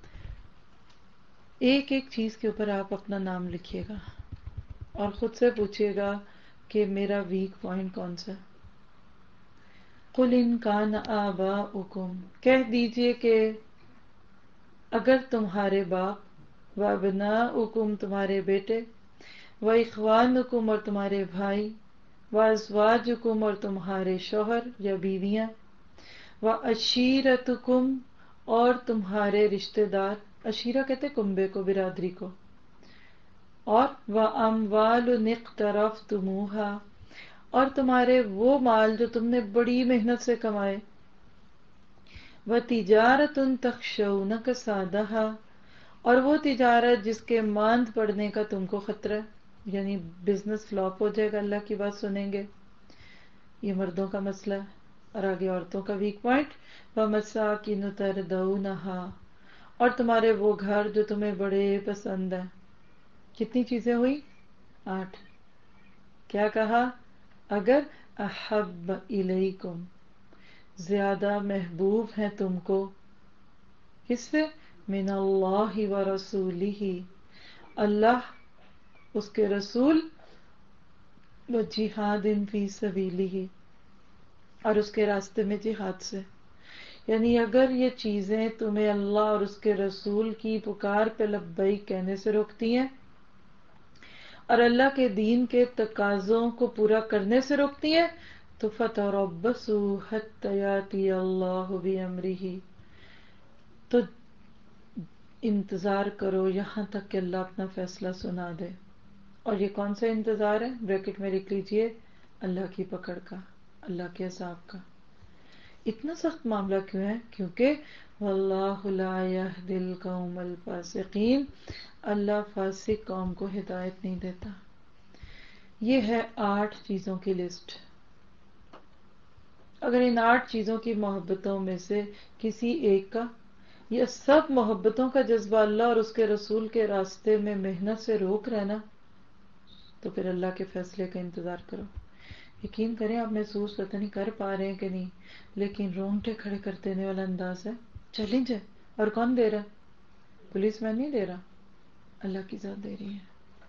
ایک ایک چیز کے اوپر آپ اپنا نام لکھیے گا اور خود سے پوچھیے گا کہ میرا ویک پوائنٹ کون سا ہے۔ قل ان کان آباؤکم، کہہ دیجئے کہ اگر تمہارے باپ، و ابناؤکم تمہارے بیٹے، و اخوانکم اور تمہارے بھائی، و ازواجکم اور تمہارے شوہر یا بیویاں، و عشیرتکم اور تمہارے رشتہ دار، عشیرہ کہتے کنبے کو، برادری کو، اور و اموال اقترفتموہا اور تمہارے وہ مال جو تم نے بڑی محنت سے کمائے، و تجارت تخشون کسادہا اور وہ تجارت جس کے ماند پڑنے کا تم کو خطرہ ہے، یعنی بزنس فلاپ ہو جائے گا، اللہ کی بات سنیں گے، یہ مردوں کا مسئلہ ہے۔ اور آگے عورتوں کا ویک پوائنٹ، وَمَسَاكِنُ تَرْضَوْنَهَا اور تمہارے وہ گھر جو تمہیں بڑے پسند ہیں۔ کتنی چیزیں ہوئی؟ 8۔ کیا کہا؟ اگر احب الیکم، زیادہ محبوب ہیں تم کو، کس سے؟ من اللہ ورسولہ، اللہ، اس کے رسول، وجہاد فی سبیلہ اور اس کے راستے میں جہاد سے۔ یعنی اگر یہ چیزیں تمہیں اللہ اور اس کے رسول کی پکار پہ لبیک کہنے سے روکتی ہیں اور اللہ کے دین کے تقاضوں کو پورا کرنے سے روکتی ہیں، تو فَتَرَبَّصُوا حَتَّى يَأْتِيَ اللَّهُ بِأَمْرِهِ، تو انتظار کرو یہاں تک کہ اللہ اپنا فیصلہ سنا دے۔ اور یہ کون سا انتظار ہے؟ بریکٹ میں لکھ لیجئے، اللہ کی پکڑ کا، اللہ کے عذاب کا۔ اتنا سخت معاملہ کیوں ہے؟ کیونکہ واللہ لا یہدی القوم الفاسقین، اللہ فاسق قوم کو ہدایت نہیں دیتا۔ یہ ہے 8 چیزوں کی لسٹ۔ اگر ان 8 چیزوں کی محبتوں میں سے کسی ایک کا یا سب محبتوں کا جذبہ اللہ اور اس کے رسول کے راستے میں محنت سے روک رہنا، تو پھر اللہ کے فیصلے کا انتظار کرو۔ یقین کریں آپ محسوس پتہ نہیں کر پا رہے ہیں کہ نہیں، لیکن رونگٹے کھڑے کر دینے والا انداز ہے، چیلنج ہے۔ اور کون دے رہا ہے؟ پولیس مین نہیں دے رہا، اللہ کی ذات دے رہی ہے۔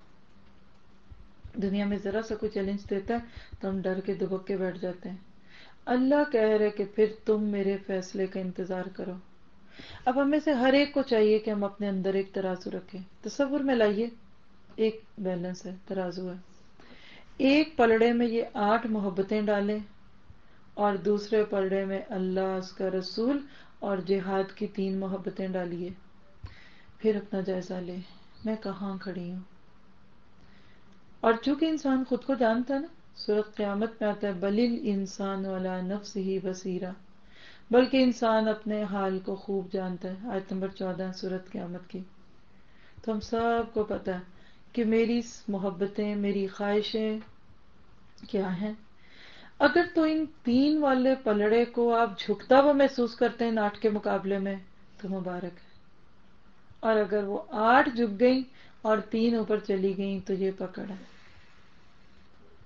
دنیا میں ذرا سا کوئی چیلنج دیتا ہے تو ہم ڈر کے دبک کے بیٹھ جاتے ہیں۔ اللہ کہہ رہے کہ پھر تم میرے فیصلے کا انتظار کرو۔ اب ہمیں سے ہر ایک کو چاہیے کہ ہم اپنے اندر ایک ترازو رکھیں۔ تصور میں لائیے، ایک بیلنس ہے، ترازو ہے، ایک پلڑے میں یہ 8 محبتیں ڈالیں اور دوسرے پلڑے میں اللہ، اس کا رسول اور جہاد کی 3 محبتیں ڈالیے۔ پھر اپنا جائزہ لیں، میں کہاں کھڑی ہوں۔ اور چونکہ انسان خود کو جانتا ہے نا، سورۃ قیامت میں آتا ہے بل الانسان علی نفسہ بصیرہ، بلکہ انسان اپنے حال کو خوب جانتا ہے، آیت نمبر 14 سورۃ قیامت کی۔ تو ہم سب کو پتا ہے کہ میری محبتیں، میری خواہشیں کیا ہیں۔ اگر تو ان 3 والے پلڑے کو آپ جھکتا ہوا محسوس کرتے ہیں 8 کے مقابلے میں، تو مبارک ہے۔ اور اگر وہ 8 جھک گئیں اور 3 اوپر چلی گئیں تو یہ پکڑ ہے۔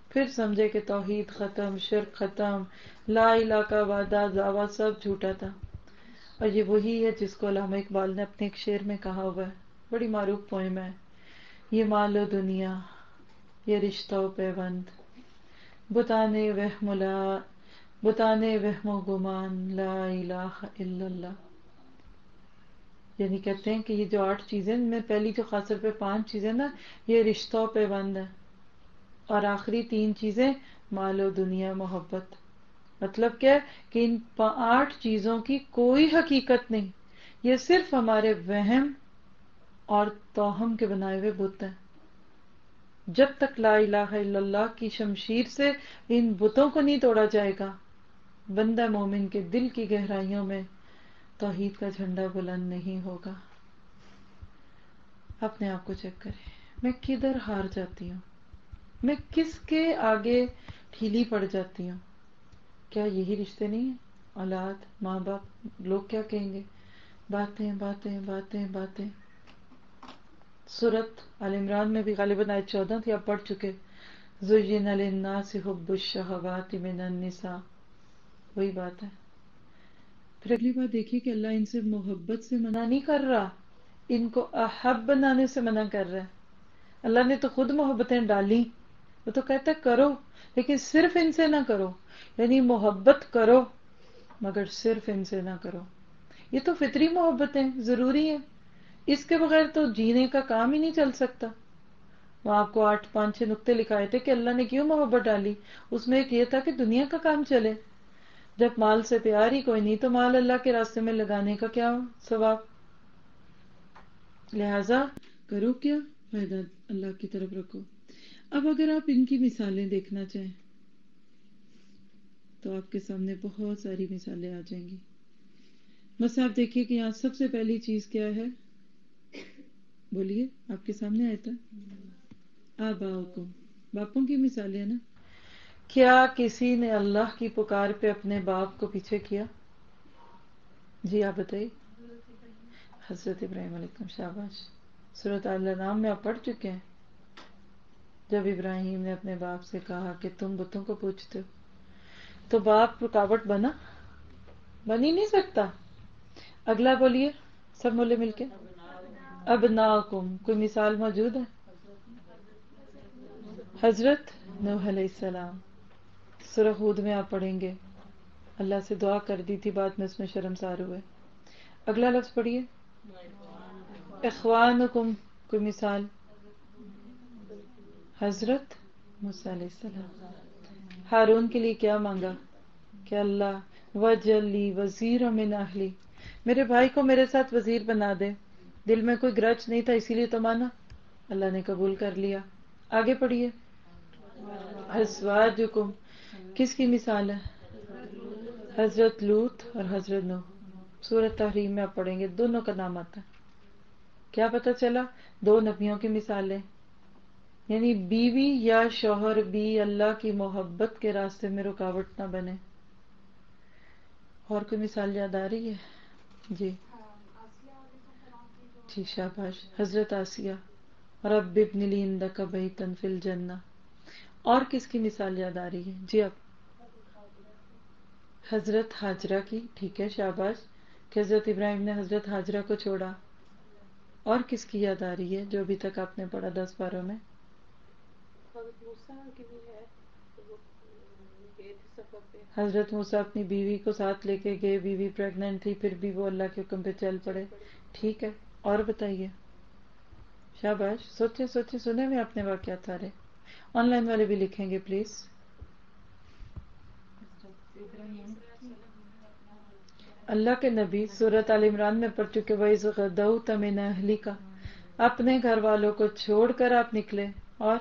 پھر سمجھے کہ توحید ختم، شرک ختم، لا الہ کا وعدہ دعویٰ سب جھوٹا تھا. اور یہ وہی ہے جس کو علامہ اقبال نے اپنے ایک شعر میں کہا ہوا ہے، بڑی معروف پوئم ہے. یہ مال و دنیا، یہ رشتہ و پیوند، بتانے وہم و گمان، لا الہ الا اللہ. یعنی کہتے ہیں کہ یہ جو 8 چیزیں ان میں پہلی جو خاص طور پہ 5 چیزیں نا، یہ رشتہ و پیوند ہے، اور آخری 3 چیزیں مال و دنیا، محبت. مطلب کیا ہے کہ ان 8 چیزوں کی کوئی حقیقت نہیں، یہ صرف ہمارے وہم اور توہم کے بنائے ہوئے بت ہیں. جب تک لا الہ الا اللہ کی شمشیر سے ان بتوں کو نہیں توڑا جائے گا، بندہ مومن کے دل کی گہرائیوں میں توحید کا جھنڈا بلند نہیں ہوگا. اپنے آپ کو چیک کریں، میں کدھر ہار جاتی ہوں، میں کس کے آگے ڈھیلی پڑ جاتی ہوں. کیا یہی رشتے نہیں ہیں؟ اولاد، ماں باپ، لوگ کیا کہیں گے، باتیں باتیں باتیں باتیں. سورت آل عمران میں بھی غالباً آیت 14 تھی، آپ پڑھ چکے. زُيِّنَ لِلنَّاسِ حُبُّ الشَّهَوَاتِ مِنَ النِّسَاءِ، وہی بات ہے. پھر اگلی بات دیکھیے کہ اللہ ان سے محبت سے منع نہیں کر رہا، ان کو احب بنانے سے منع کر رہا ہے. اللہ نے تو خود محبتیں ڈالی، وہ تو کہتا ہے کرو، لیکن صرف ان سے نہ کرو. یعنی محبت کرو مگر صرف ان سے نہ کرو. یہ تو فطری محبتیں ضروری ہیں، اس کے بغیر تو جینے کا کام ہی نہیں چل سکتا. وہ آپ کو 8 5 6 نقطے لکھائے تھے کہ اللہ نے کیوں محبت ڈالی. اس میں ایک یہ تھا کہ دنیا کا کام چلے. جب مال سے پیار ہی کوئی نہیں تو مال اللہ کے راستے میں لگانے کا کیا ثواب. لہذا کرو کیا، فائدہ اللہ کی طرف رکھو. اب اگر آپ ان کی مثالیں دیکھنا چاہیں تو آپ کے سامنے بہت ساری مثالیں آ جائیں گی. بس آپ دیکھیے کہ یہاں سب سے پہلی چیز کیا ہے، بولیے، آپ کے سامنے آیا تھا آباؤکم، باپوں کی مثالیں نا. کیا کسی نے اللہ کی پکار پہ اپنے باپ کو پیچھے کیا؟ جی آپ بتائیے. حضرت ابراہیم علیہ السلام، شاباش. سورۃ الانعام میں آپ پڑھ چکے ہیں جب ابراہیم نے اپنے باپ سے کہا کہ تم بتوں کو پوجتے ہو، تو باپ رکاوٹ بن ہی نہیں سکتا. اگلا بولیے سب بولے مل کے، ابناکم. کوئی مثال موجود ہے؟ حضرت نوح علیہ السلام. سورہ ہود میں آپ پڑھیں گے اللہ سے دعا کر دی تھی، بعد میں اس میں شرمسار ہوئے. اگلا لفظ پڑھیے، اخوانکم. کوئی مثال؟ حضرت موسیٰ علیہ السلام. ہارون کے لیے کیا مانگا کہ اللہ وجعل لی وزیرا من اہلی، میرے بھائی کو میرے ساتھ وزیر بنا دے. دل میں کوئی گرج نہیں تھا، اسی لیے تو مانا، اللہ نے قبول کر لیا. آگے پڑھیے، ازواجکم. کس کی مثال ہے؟ حضرت لوط اور حضرت نوح. سورۃ تحریم میں آپ پڑھیں گے دونوں کا نام آتا ہے. کیا پتہ چلا؟ 2 نبیوں کی مثالیں. یعنی بیوی یا شوہر بھی اللہ کی محبت کے راستے میں رکاوٹ نہ بنے. اور کوئی مثال یاد آ رہی ہے؟ جی جی شاباش. حضرت آسیہ، رب ابن لی عندک بیتا فی الجنہ. اور کس کی مثال یاد آ رہی ہے؟ جی آپ. حضرت ہاجرہ کی. ٹھیک ہے شاباش، کہ حضرت ابراہیم نے حضرت ہاجرہ کو چھوڑا. اور کس کی یاد آ رہی ہے جو ابھی تک آپ نے پڑھا 10 باروں میں؟ حضرت موسیٰ اپنی بیوی کو ساتھ لے کے گئے، بیوی پریگننٹ تھی، پھر بھی وہ اللہ کے حکم پہ چل پڑے. ٹھیک ہے، اور بتائیے. شاباش. سوچے سوچے، سنے میں اپنے واقعات سارے. آن لائن والے بھی لکھیں گے پلیز. اللہ کے نبی سورۃ آل عمران میں پڑھ چکے، وَإِذْ غَدَوْتَ مِنْ أَهْلِكَ، اپنے گھر والوں کو چھوڑ کر آپ نکلے. اور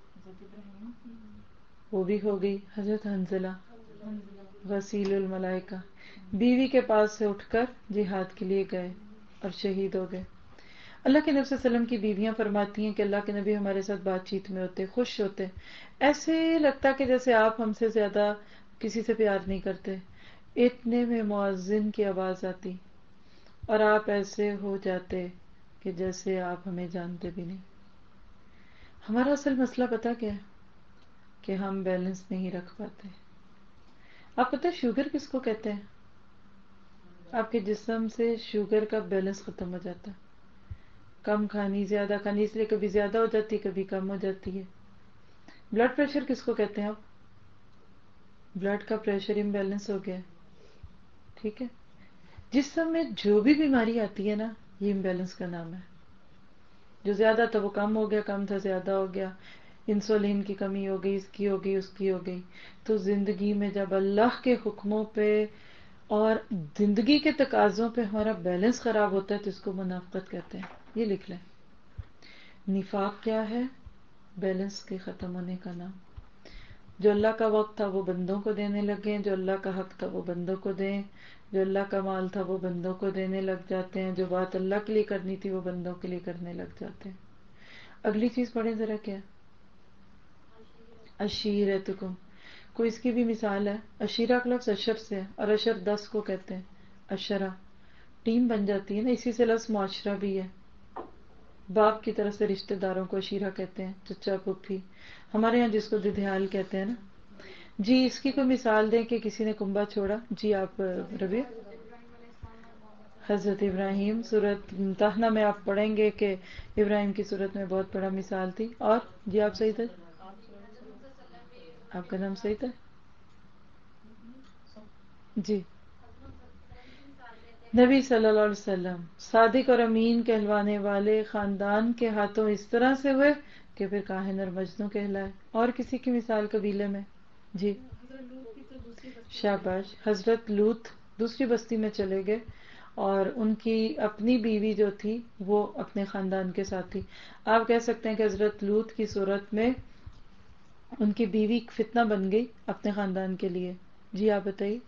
وہ بھی ہو گئی حضرت حنزلہ، غسیل الملائکہ، بیوی کے پاس سے اٹھ کر جہاد کے لیے گئے اور شہید ہو گئے. اللہ کے نبی صلی اللہ علیہ وسلم کی بیویاں فرماتی ہیں کہ اللہ کے نبی ہمارے ساتھ بات چیت میں ہوتے، خوش ہوتے، ایسے لگتا کہ جیسے آپ ہم سے زیادہ کسی سے پیار نہیں کرتے. اتنے میں مؤذن کی آواز آتی اور آپ ایسے ہو جاتے کہ جیسے آپ ہمیں جانتے بھی نہیں. ہمارا اصل مسئلہ پتہ کیا ہے کہ ہم بیلنس نہیں رکھ پاتے. آپ پتہ شوگر کس کو کہتے ہیں؟ آپ کے جسم سے شوگر کا بیلنس ختم ہو جاتا ہے. کم کھانی زیادہ کھانی، اس لیے کبھی زیادہ ہو جاتی ہے کبھی کم ہو جاتی ہے. بلڈ پریشر کس کو کہتے ہیں؟ آپ بلڈ کا پریشر امبیلنس ہو گیا ہے. ٹھیک ہے، جسم میں جو بھی بیماری آتی ہے نا، یہ امبیلنس کا نام ہے. جو زیادہ تھا وہ کم ہو گیا، کم تھا زیادہ ہو گیا. انسولین کی کمی ہو گئی، اس کی ہو گئی، اس کی ہو گئی. تو زندگی میں جب اللہ کے حکموں پہ اور زندگی کے تقاضوں پہ ہمارا بیلنس خراب ہوتا ہے تو اس کو منافقت کہتے ہیں. یہ لکھ لیں. نفاق کیا ہے؟ بیلنس کے ختم ہونے کا نام. جو اللہ کا وقت تھا وہ بندوں کو دینے لگے، جو اللہ کا حق تھا وہ بندوں کو دیں. جو اللہ کا مال تھا وہ بندوں کو دینے لگ جاتے ہیں. جو بات اللہ کے لیے کرنی تھی وہ بندوں کے لیے کرنے لگ جاتے ہیں. اگلی چیز پڑھیں ذرا. کیا عشیرتکم، کوئی اس کی بھی مثال ہے. عشیرہ کا لفظ اشر سے ہے اور اشر 10 کو کہتے ہیں. اشرا ٹیم بن جاتی ہے نا، اسی سے لفظ معاشرہ بھی ہے. باپ کی طرف سے رشتہ داروں کو عشیرہ کہتے ہیں، چچا پھوپھی. ہمارے یہاں جس کو ددھیال کہتے ہیں نا. جی اس کی کوئی مثال دیں کہ کسی نے کنبا چھوڑا. جی آپ ربیع. حضرت ابراہیم سورۃ ممتحنہ میں آپ پڑھیں گے کہ ابراہیم کی صورت میں بہت بڑا مثال تھی. اور جی آپ صحیح تھے، آپ کا نام صحیح تھا. جی نبی صلی اللہ علیہ وسلم صادق اور امین کہلوانے والے خاندان کے ہاتھوں اس طرح سے ہوئے کہ پھر کاہن اور مجنوں کہلائے. اور کسی کی مثال قبیلے میں؟ جی شاباش. حضرت لوط دوسری بستی میں چلے گئے اور ان کی اپنی بیوی جو تھی وہ اپنے خاندان کے ساتھ تھی. آپ کہہ سکتے ہیں کہ حضرت لوط کی صورت میں ان کی بیوی فتنہ بن گئی اپنے خاندان کے لیے. جی آپ بتائیے.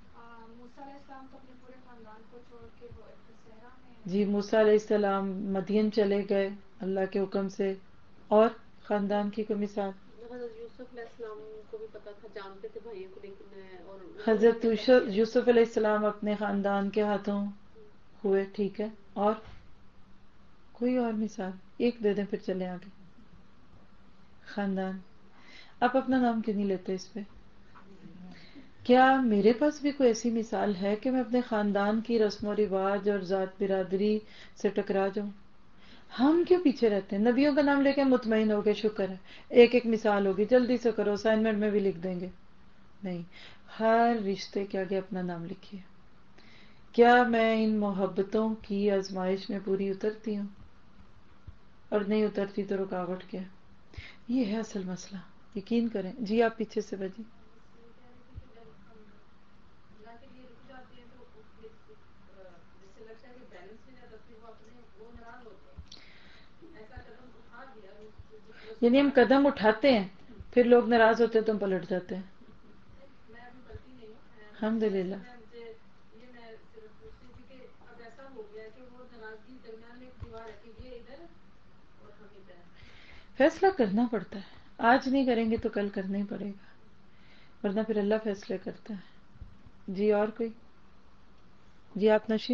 جی موسیٰ علیہ السلام مدین چلے گئے اللہ کے حکم سے. اور خاندان کی کوئی مثال؟ یوسف علیہ السلام کو بھی پتا تھا، جانتے تھے بھائیوں کو، لیکن حضرت یوسف علیہ السلام اپنے خاندان کے ہاتھوں ہوئے. ٹھیک ہے. اور کوئی اور مثال ایک دے دیں پھر چلیں آگے. خاندان. آپ اپنا نام کیوں نہیں لیتے اس پہ؟ کیا میرے پاس بھی کوئی ایسی مثال ہے کہ میں اپنے خاندان کی رسم و رواج اور ذات برادری سے ٹکرا جاؤں؟ ہم کیوں پیچھے رہتے ہیں؟ نبیوں کا نام لے کے مطمئن ہو گئے، شکر ہے ایک ایک مثال ہوگی، جلدی سے کرو، اسائنمنٹ میں بھی لکھ دیں گے. نہیں، ہر رشتے کے آگے اپنا نام لکھیے. کیا میں ان محبتوں کی آزمائش میں پوری اترتی ہوں؟ اور نہیں اترتی تو رکاوٹ کیا؟ یہ ہے اصل مسئلہ. یقین کریں. جی آپ پیچھے سے بجی. یعنی ہم قدم اٹھاتے ہیں پھر لوگ ناراض ہوتے ہیں تو ہم پلٹ جاتے ہیں. الحمد للہ. فیصلہ کرنا پڑتا ہے، آج نہیں کریں گے تو کل کرنا ہی پڑے گا، ورنہ پھر اللہ فیصلے کرتا ہے. جی اور کوئی؟ جی آپ نشین.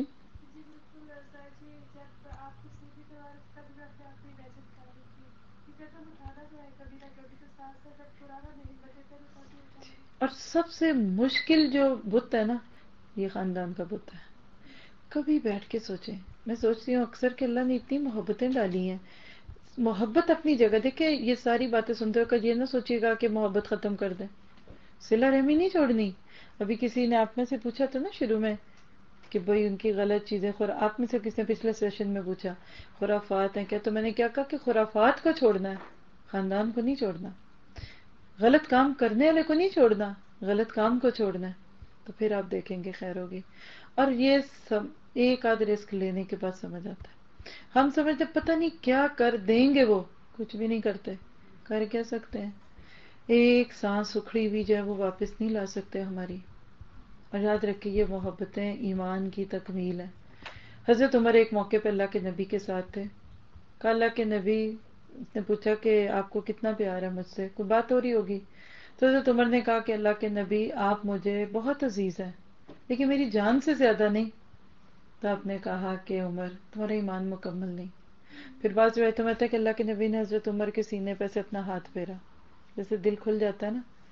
اور سب سے مشکل جو بت ہے نا، یہ خاندان کا بت ہے. کبھی بیٹھ کے سوچیں. میں سوچتی ہوں اکثر کہ اللہ نے اتنی محبتیں ڈالی ہیں. محبت اپنی جگہ دیکھیں، یہ ساری باتیں سنتے ہو کہ یہ نہ سوچیے گا کہ محبت ختم کر دیں. صلہ رحمی نہیں چھوڑنی. ابھی کسی نے آپ میں سے پوچھا تھا نا شروع میں کہ بھئی ان کی غلط چیزیں، آپ میں سے کسی نے پچھلے سیشن میں پوچھا خرافات ہیں کیا، تو میں نے کیا کہا کہ خرافات کو چھوڑنا ہے، خاندان کو نہیں چھوڑنا. غلط کام کرنے والے کو نہیں چھوڑنا، غلط کام کو چھوڑنا ہے. تو پھر آپ دیکھیں گے خیر ہوگی. اور یہ سب ایک آدھ رسک لینے کے بعد سمجھ آتا ہے. ہم سمجھتے پتہ نہیں کیا کر دیں گے، وہ کچھ بھی نہیں کرتے. کر کیا سکتے ہیں؟ ایک سانس اکھڑی ہوئی جو ہے وہ واپس نہیں لا سکتے ہماری. اور یاد رکھیے یہ محبتیں ایمان کی تکمیل ہے. حضرت عمر ایک موقع پہ اللہ کے نبی کے ساتھ تھے. کہا اللہ کے نبی نے پوچھا کہ آپ کو کتنا پیار ہے مجھ سے، کوئی بات ہو رہی ہوگی. تو حضرت عمر نے کہا کہ اللہ کے نبی آپ مجھے بہت عزیز ہیں لیکن میری جان سے زیادہ نہیں. تو آپ نے کہا کہ عمر تمہارا ایمان مکمل نہیں. پھر بعض روایتوں میں آتا ہے کہ اللہ کے نبی نے حضرت عمر کے سینے پہ سے اپنا ہاتھ پھیرا، جیسے دل کھل جاتا ہے نا.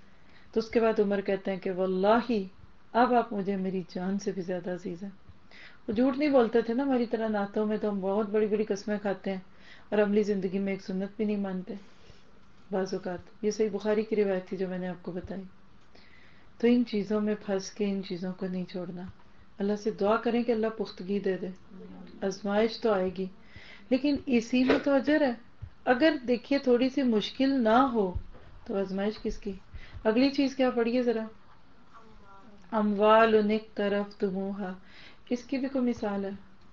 تو اس کے بعد عمر کہتے ہیں کہ واللہ اب آپ مجھے میری جان سے بھی زیادہ عزیز ہیں. وہ جھوٹ نہیں بولتے تھے نا ہماری طرح. نعتوں میں تو ہم بہت بڑی بڑی قسمیں کھاتے ہیں اور عملی زندگی میں ایک سنت بھی نہیں مانتے بعض اوقات. یہ صحیح بخاری کی روایت تھی جو میں نے آپ کو بتائی. تو ان چیزوں میں پھنس کے ان چیزوں کو نہیں چھوڑنا. اللہ سے دعا کریں کہ اللہ پختگی دے دے. آزمائش تو آئے گی لیکن اسی میں تو اجر ہے. اگر دیکھیے تھوڑی سی مشکل نہ ہو تو آزمائش کس کی. اگلی چیز کیا پڑھیے ذرا. اموال اقترفتموها. اس کی بھی کوئی مثال ہے.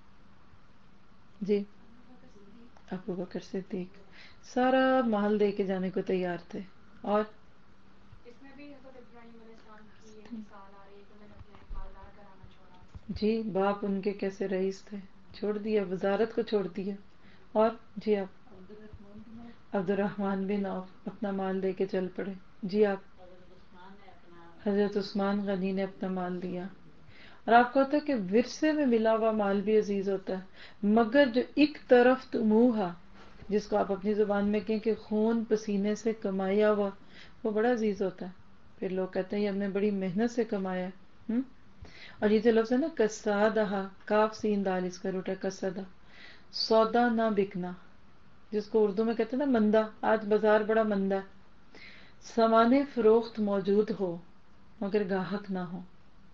جی ابو بکر صدیق سارا مال دے کے جانے کو تیار تھے. اور اس میں بھی حضرت ابراہیم علیہ السلام کی ایک مثال آ رہی ہے کہ انہوں نے اپنا ایک مالدار گھرانہ چھوڑا. جی باپ ان کے کیسے رئیس تھے, چھوڑ دیا, وزارت کو چھوڑ دیا. اور جی آپ عبد الرحمن بن عوف اپنا مال دے کے چل پڑے. جی آپ حضرت عثمان غنی نے اپنا مال دیا. اور آپ کو ہوتا ہے کہ ورثے میں ملا ہوا مال بھی عزیز ہوتا ہے, مگر جو ایک طرف تموہا جس کو آپ اپنی زبان میں کہیں کہ خون پسینے سے کمایا ہوا, وہ بڑا عزیز ہوتا ہے. پھر لوگ کہتے ہیں یہ ہم نے بڑی محنت سے کمایا ہے. اور یہ جو لفظ ہے نا کسادہ, کاف سین دال اس کا روٹ ہے کسادہ, سودا نہ بکنا, جس کو اردو میں کہتے ہیں نا مندہ. آج بازار بڑا مندہ ہے. سامان فروخت موجود ہو مگر گاہک نہ ہو.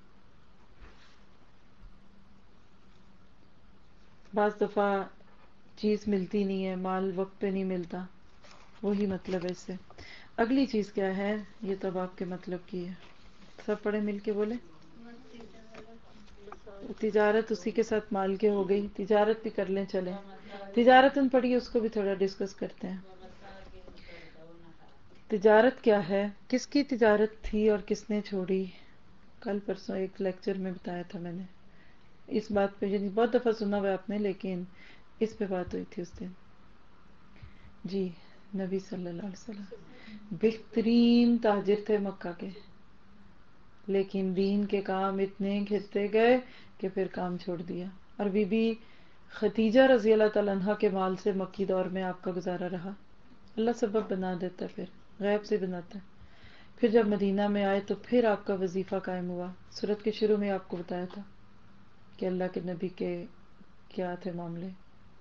بعض دفعہ چیز ملتی نہیں ہے, مال وقت پہ نہیں ملتا, وہی مطلب ہے اس سے. اگلی چیز کیا ہے, یہ تو اب آپ کے مطلب کی ہے. سب پڑھے مل کے بولے. تجارت اسی کے ساتھ مال کے ہو گئی. تجارت بھی کر لیں چلیں. تجارت ان پڑھی اس کو بھی تھوڑا ڈسکس کرتے ہیں. تجارت کیا ہے, کس کی تجارت تھی اور کس نے چھوڑی. کل پرسوں ایک لیکچر میں بتایا تھا میں نے اس بات پہ, یعنی بہت دفعہ سنا ہوا آپ نے لیکن اس پہ بات ہوئی تھی اس دن. جی نبی صلی اللہ علیہ وسلم بہترین تاجر تھے مکہ کے, لیکن دین کے کام اتنے گھستے گئے کہ پھر کام چھوڑ دیا. اور بی بی ختیجہ رضی اللہ تعالیٰ عنہا کے مال سے مکی دور میں آپ کا گزارا رہا. اللہ سبب بنا دیتا ہے, پھر غیب سے بناتا ہے. پھر جب مدینہ میں آئے تو پھر آپ کا وظیفہ قائم ہوا. سورت کے شروع میں آپ کو بتایا تھا کہ اللہ کے نبی کے کیا تھے معاملے.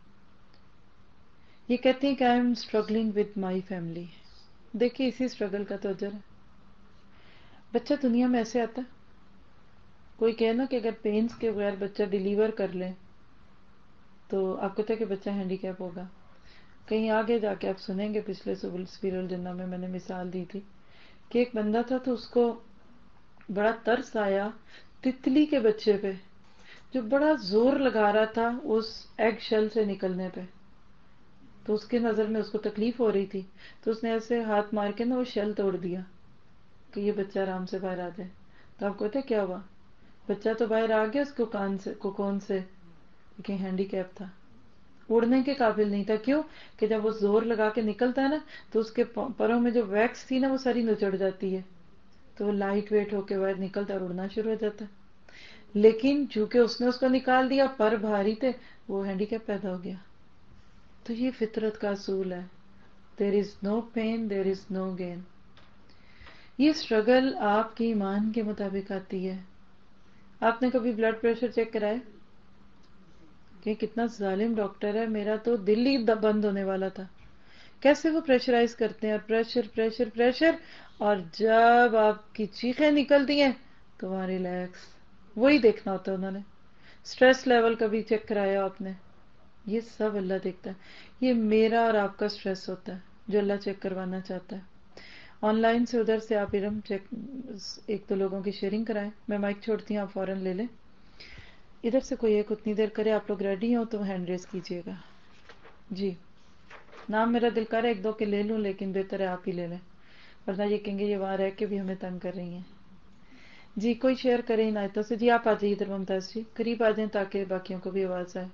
یہ کہتے ہیں کہ I am struggling with my family. دیکھیے اسی اسٹرگل کا تو اجر ہے. بچہ دنیا میں ایسے آتا ہے, کوئی کہے نا کہ اگر پینس کے بغیر بچہ ڈیلیور کر لے تو آپ کہتے ہیں کہ بچہ ہینڈی کیپ ہوگا. کہیں آگے جا کے آپ سنیں گے, پچھلے سبیل الجنہ میں نے مثال دی تھی کہ ایک بندہ تھا تو اس کو بڑا ترس آیا تتلی کے بچے پہ جو بڑا زور لگا رہا تھا اس ایگ شیل سے نکلنے پہ. تو اس کے نظر میں اس کو تکلیف ہو رہی تھی تو اس نے ایسے ہاتھ مار کے نا وہ شیل توڑ دیا کہ یہ بچہ آرام سے باہر آ جائے. تو آپ کہتے کیا ہوا, بچہ تو باہر آ گیا اس کو کان سے کوکون سے, لیکن ہینڈی کیپ تھا, اڑنے کے قابل نہیں تھا. کیوں کہ جب وہ زور لگا کے نکلتا ہے نا تو اس کے پروں میں جو ویکس تھی نا وہ ساری نچڑ جاتی ہے, تو وہ لائٹ ویٹ ہو کے باہر نکلتا اور اڑنا شروع ہو جاتا ہے. لیکن چونکہ اس نے اس کو نکال دیا, پر بھاری تھے, وہ ہینڈی کیپ پیدا ہو گیا. تو یہ فطرت کا اصول ہے, there is no pain there is no gain. یہ اسٹرگل آپ کے ایمان کے مطابق آتی ہے. آپ نے کبھی بلڈ پریشر چیک کرائے کہ کتنا ظالم ڈاکٹر ہے, میرا تو دل ہی بند ہونے والا تھا. کیسے وہ پریشرائز کرتے ہیں, اور پریشر پریشر پریشر, اور جب آپ کی چیخیں نکلتی ہیں تو وہاں ریلیکس. وہی دیکھنا ہوتا ہے انہوں نے. اسٹریس لیول کبھی چیک کرایا آپ نے, یہ سب اللہ دیکھتا ہے. یہ میرا اور آپ کا اسٹریس ہوتا ہے جو اللہ چیک کروانا چاہتا ہے. آن لائن سے ادھر سے آپ ارم چیک ایک دو لوگوں کی شیئرنگ کرائیں. میں مائک چھوڑتی ہوں, آپ فوراً لے لیں. ادھر سے کوئی ایک اتنی دیر کرے, آپ لوگ ریڈی ہوں تو ہینڈ ریز کیجیے گا. جی نام میرا دل کر ہے ایک دو کے لے لوں, لیکن بہتر ہے آپ ہی لے لیں, ورنہ یہ کہیں گے یہ وہاں رہ کے بھی ہمیں تنگ کر رہی ہیں. جی کوئی شیئر کرے عنایتوں سے. جی آپ آ جائیے ادھر, ممتاز جی قریب آ جائیں تاکہ باقیوں کو بھی آواز آئے.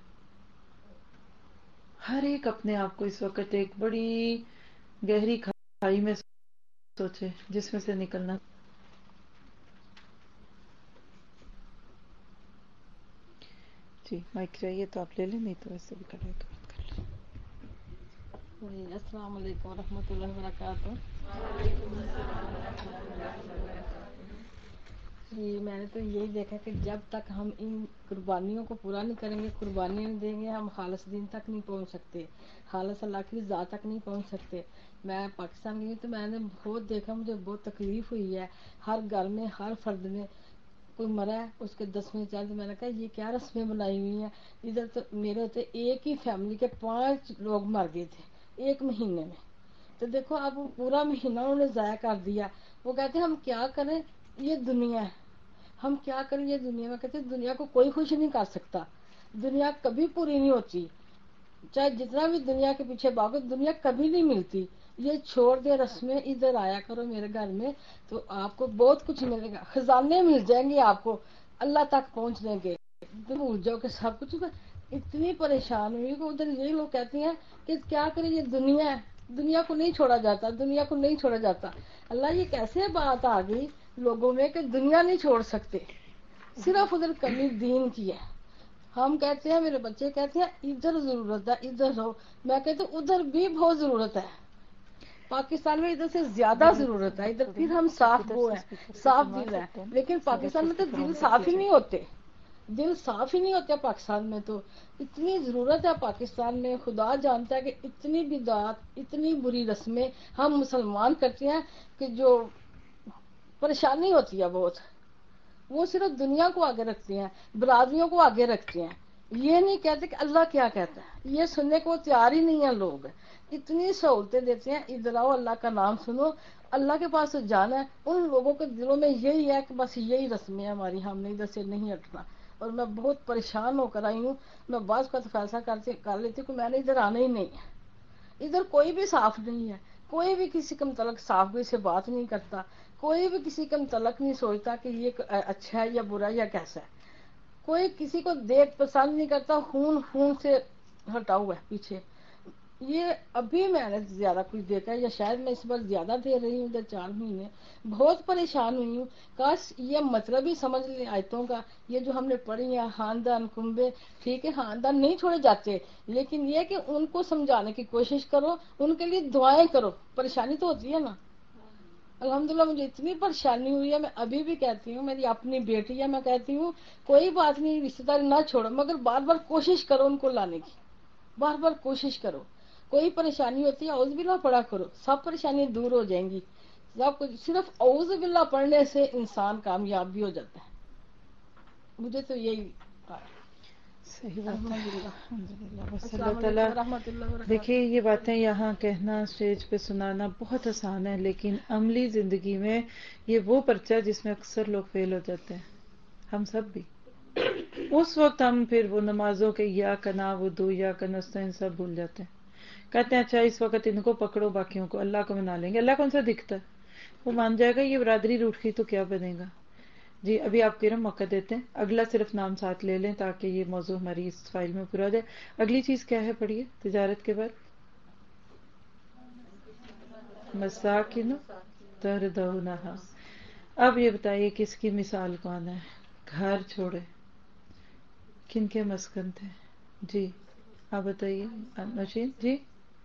ہر ایک اپنے آپ کو اس وقت ایک بڑی گہری کھائی میں سوچے جس میں سے نکلنا. جی مائک چاہیے تو آپ لے لیں, نہیں تو ویسے بھی کر لیں تو بات کر لیں. جی السلام علیکم ورحمۃ اللہ وبرکاتہ. جی میں نے تو یہی دیکھا کہ جب تک ہم ان قربانیوں کو پورا نہیں کریں گے، قربانیاں نہیں دیں گے، ہم خالص دین تک نہیں پہنچ سکتے، خالص اللہ کی ذات تک نہیں پہنچ سکتے. میں پاکستان گئی تو میں نے بہت دیکھا، مجھے بہت تکلیف ہوئی ہے. ہر گھر میں ہر فرد میں کوئی مرا ہے، اس کے 10ویں چاند میں نے کہا یہ کیا رسمیں بنائی ہوئی ہیں. ادھر تو میرے ہوتے ایک ہی فیملی کے 5 لوگ مر گئے تھے ایک مہینے میں. تو دیکھو اب پورا مہینہ انہوں نے ضائع کر دیا. وہ کہتے ہیں ہم کیا کریں، یہ دنیا ہے، ہم کیا کریں یہ دنیا میں. کہتے ہیں دنیا کو کوئی خوش نہیں کر سکتا، دنیا کبھی پوری نہیں ہوتی، چاہے جتنا بھی دنیا کے پیچھے بھاگو دنیا کبھی نہیں ملتی. یہ چھوڑ دے رسمیں، ادھر آیا کرو میرے گھر میں تو آپ کو بہت کچھ ملے گا، خزانے مل جائیں گے آپ کو اللہ تک پہنچنے کے. بھول جاؤ کہ سب کچھ. اتنی پریشان ہوئی کہ ادھر یہی لوگ کہتے ہیں کہ کیا کریں یہ دنیا ہے، دنیا کو نہیں چھوڑا جاتا، دنیا کو نہیں چھوڑا جاتا. اللہ یہ کیسے بات آ گئی لوگوں میں کہ دنیا نہیں چھوڑ سکتے، صرف ادھر کمی دین کی ہے. ہم کہتے ہیں، میرے بچے کہتے ہیں ادھر ضرورت ہے ادھر رہو، میں کہتے ہیں ادھر بھی بہت ضرورت ہے. پاکستان میں ادھر سے زیادہ ضرورت ہے، ادھر پھر ہم صاف وہ ہیں، صاف دل ہے. لیکن پاکستان میں تو دل صاف ہی نہیں ہوتے، دل صاف ہی نہیں ہوتے پاکستان میں. تو اتنی ضرورت ہے پاکستان میں، خدا جانتا ہے کہ اتنی بدعات، اتنی بری رسمیں ہم مسلمان کرتے ہیں کہ جو پریشانی ہوتی ہے بہت. وہ صرف دنیا کو آگے رکھتے ہیں، برادریوں کو آگے رکھتے ہیں، یہ نہیں کہتے کہ اللہ کیا کہتا ہے. یہ سننے کو تیار ہی نہیں ہے لوگ. اتنی سہولتیں دیتے ہیں، ادھر آؤ اللہ کا نام سنو، اللہ کے پاس جانا ہے. ان لوگوں کے دلوں میں یہی ہے کہ بس یہی رسمیں ہماری، ہم نے ادھر سے نہیں ہٹنا. اور میں بہت پریشان ہو کر آئی ہوں. میں بعض کا فیصلہ کر لیتی ہوں کہ میں نے ادھر آنا ہی نہیں ہے. ادھر کوئی بھی صاف نہیں ہے، کوئی بھی کسی کے متعلق صاف بھی سے بات نہیں کرتا، کوئی بھی کسی کے متعلق نہیں سوچتا کہ یہ اچھا ہے یا برا یا کیسا ہے. کوئی کسی کو دیکھ پسند نہیں کرتا، خون خون سے ہٹا ہوا ہے پیچھے. یہ ابھی میں نے زیادہ کچھ دیکھا ہے، یا شاید میں اس بار زیادہ دے رہی ہوں. ادھر 4 مہینے بہت پریشان ہوئی ہوں. کاش یہ مطلب ہی سمجھ لیں آیتوں کا، یہ جو ہم نے پڑھی ہیں خاندان کنبے. ٹھیک ہے خاندان نہیں چھوڑے جاتے، لیکن یہ کہ ان کو سمجھانے کی کوشش کرو، ان کے لیے دعائیں کرو. پریشانی تو ہوتی ہے نا. الحمدللہ مجھے اتنی پریشانی ہوئی ہے، میں ابھی بھی کہتی ہوں، میری اپنی بیٹی ہے، میں کہتی ہوں کوئی بات نہیں رشتے دار نہ چھوڑو، مگر بار بار کوشش کرو ان کو لانے کی، بار بار کوشش کرو. کوئی پریشانی ہوتی ہے اعوذ باللہ پڑھا کرو، سب پریشانی دور ہو جائیں گی. سب کچھ صرف اعوذ باللہ پڑھنے سے انسان کامیاب بھی ہو جاتا ہے. مجھے تو یہی صحیح بات ہے. الحمدللہ. الحمدللہ. بس اللہ السلام تعالیٰ. علیکم ورحمۃ اللہ دیکھیے وبرکاتہ. یہ باتیں یہاں کہنا، اسٹیج پہ سنانا بہت آسان ہے، لیکن عملی زندگی میں یہ وہ پرچہ جس میں اکثر لوگ فیل ہو جاتے ہیں، ہم سب بھی. اس وقت ہم پھر وہ نمازوں کے یا نعبد یا نستعین سب بھول جاتے ہیں. کہتے ہیں اچھا اس وقت ان کو پکڑو، باقیوں کو اللہ کو منا لیں گے. اللہ کون سا دکھتا ہے؟ وہ مان جائے گا یہ برادری روٹ گئی تو کیا بنے گا. جی ابھی آپ کی موقع دیتے ہیں، اگلا صرف نام ساتھ لے لیں تاکہ یہ موضوع ہماری اس فائل میں پورا جائے. اگلی چیز کیا ہے پڑھیے تجارت کے بعد. مساکن ترضونھا. اب یہ بتائیے کس کی مثال کون ہے؟ گھر چھوڑے کن کے مسکن تھے؟ جی آپ بتائیے نشین جی.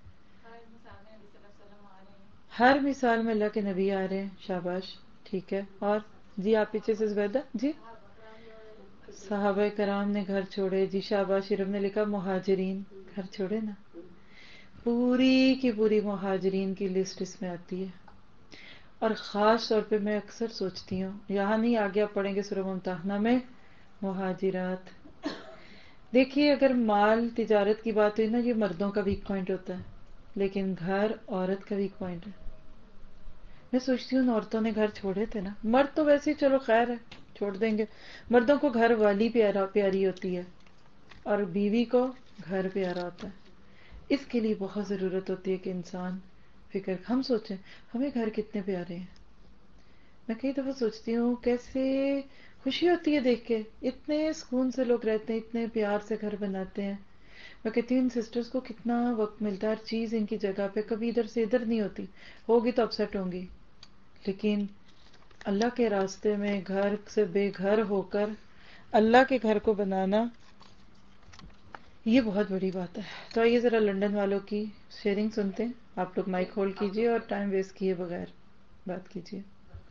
ہر مثال میں اللہ کے نبی آ رہے ہیں. شاباش ٹھیک ہے. اور جی آپ پیچھے سے زبیدہ جی. صحابہ کرام نے گھر چھوڑے. جی شاباش. شرم نے لکھا مہاجرین گھر چھوڑے نا. پوری کی پوری مہاجرین کی لسٹ اس میں آتی ہے. اور خاص طور پہ میں اکثر سوچتی ہوں، یہاں نہیں آگے آپ پڑھیں گے سورہ ممتحنہ میں مہاجرات. دیکھیے اگر مال تجارت کی بات ہوئی نا، یہ مردوں کا ویک پوائنٹ ہوتا ہے، لیکن گھر عورت کا ویک پوائنٹ ہے. میں سوچتی ہوں عورتوں نے گھر چھوڑے تھے نا. مرد تو ویسے ہی چلو خیر ہے چھوڑ دیں گے. مردوں کو گھر والی پیاری ہوتی ہے اور بیوی کو گھر پیارا ہوتا ہے. اس کے لیے بہت ضرورت ہوتی ہے کہ انسان فکر. ہم سوچیں ہمیں گھر کتنے پیارے ہیں. میں کئی دفعہ سوچتی ہوں کیسے خوشی ہوتی ہے دیکھ کے، اتنے سکون سے لوگ رہتے ہیں، اتنے پیار سے گھر بناتے ہیں. میں کہتی ہوں ان سسٹرز کو کتنا وقت ملتا ہے، ہر چیز ان کی جگہ پہ، کبھی ادھر سے ادھر نہیں ہوتی. ہوگی تو اپسیٹ ہوں گی، لیکن اللہ کے راستے میں گھر سے بے گھر ہو کر اللہ کے گھر کو بنانا یہ بہت بڑی بات ہے. تو آئیے ذرا لنڈن والوں کی شیئرنگ سنتے ہیں. آپ لوگ مائک ہولڈ کیجئے اور ٹائم ویسٹ کیے بغیر بات کیجئے.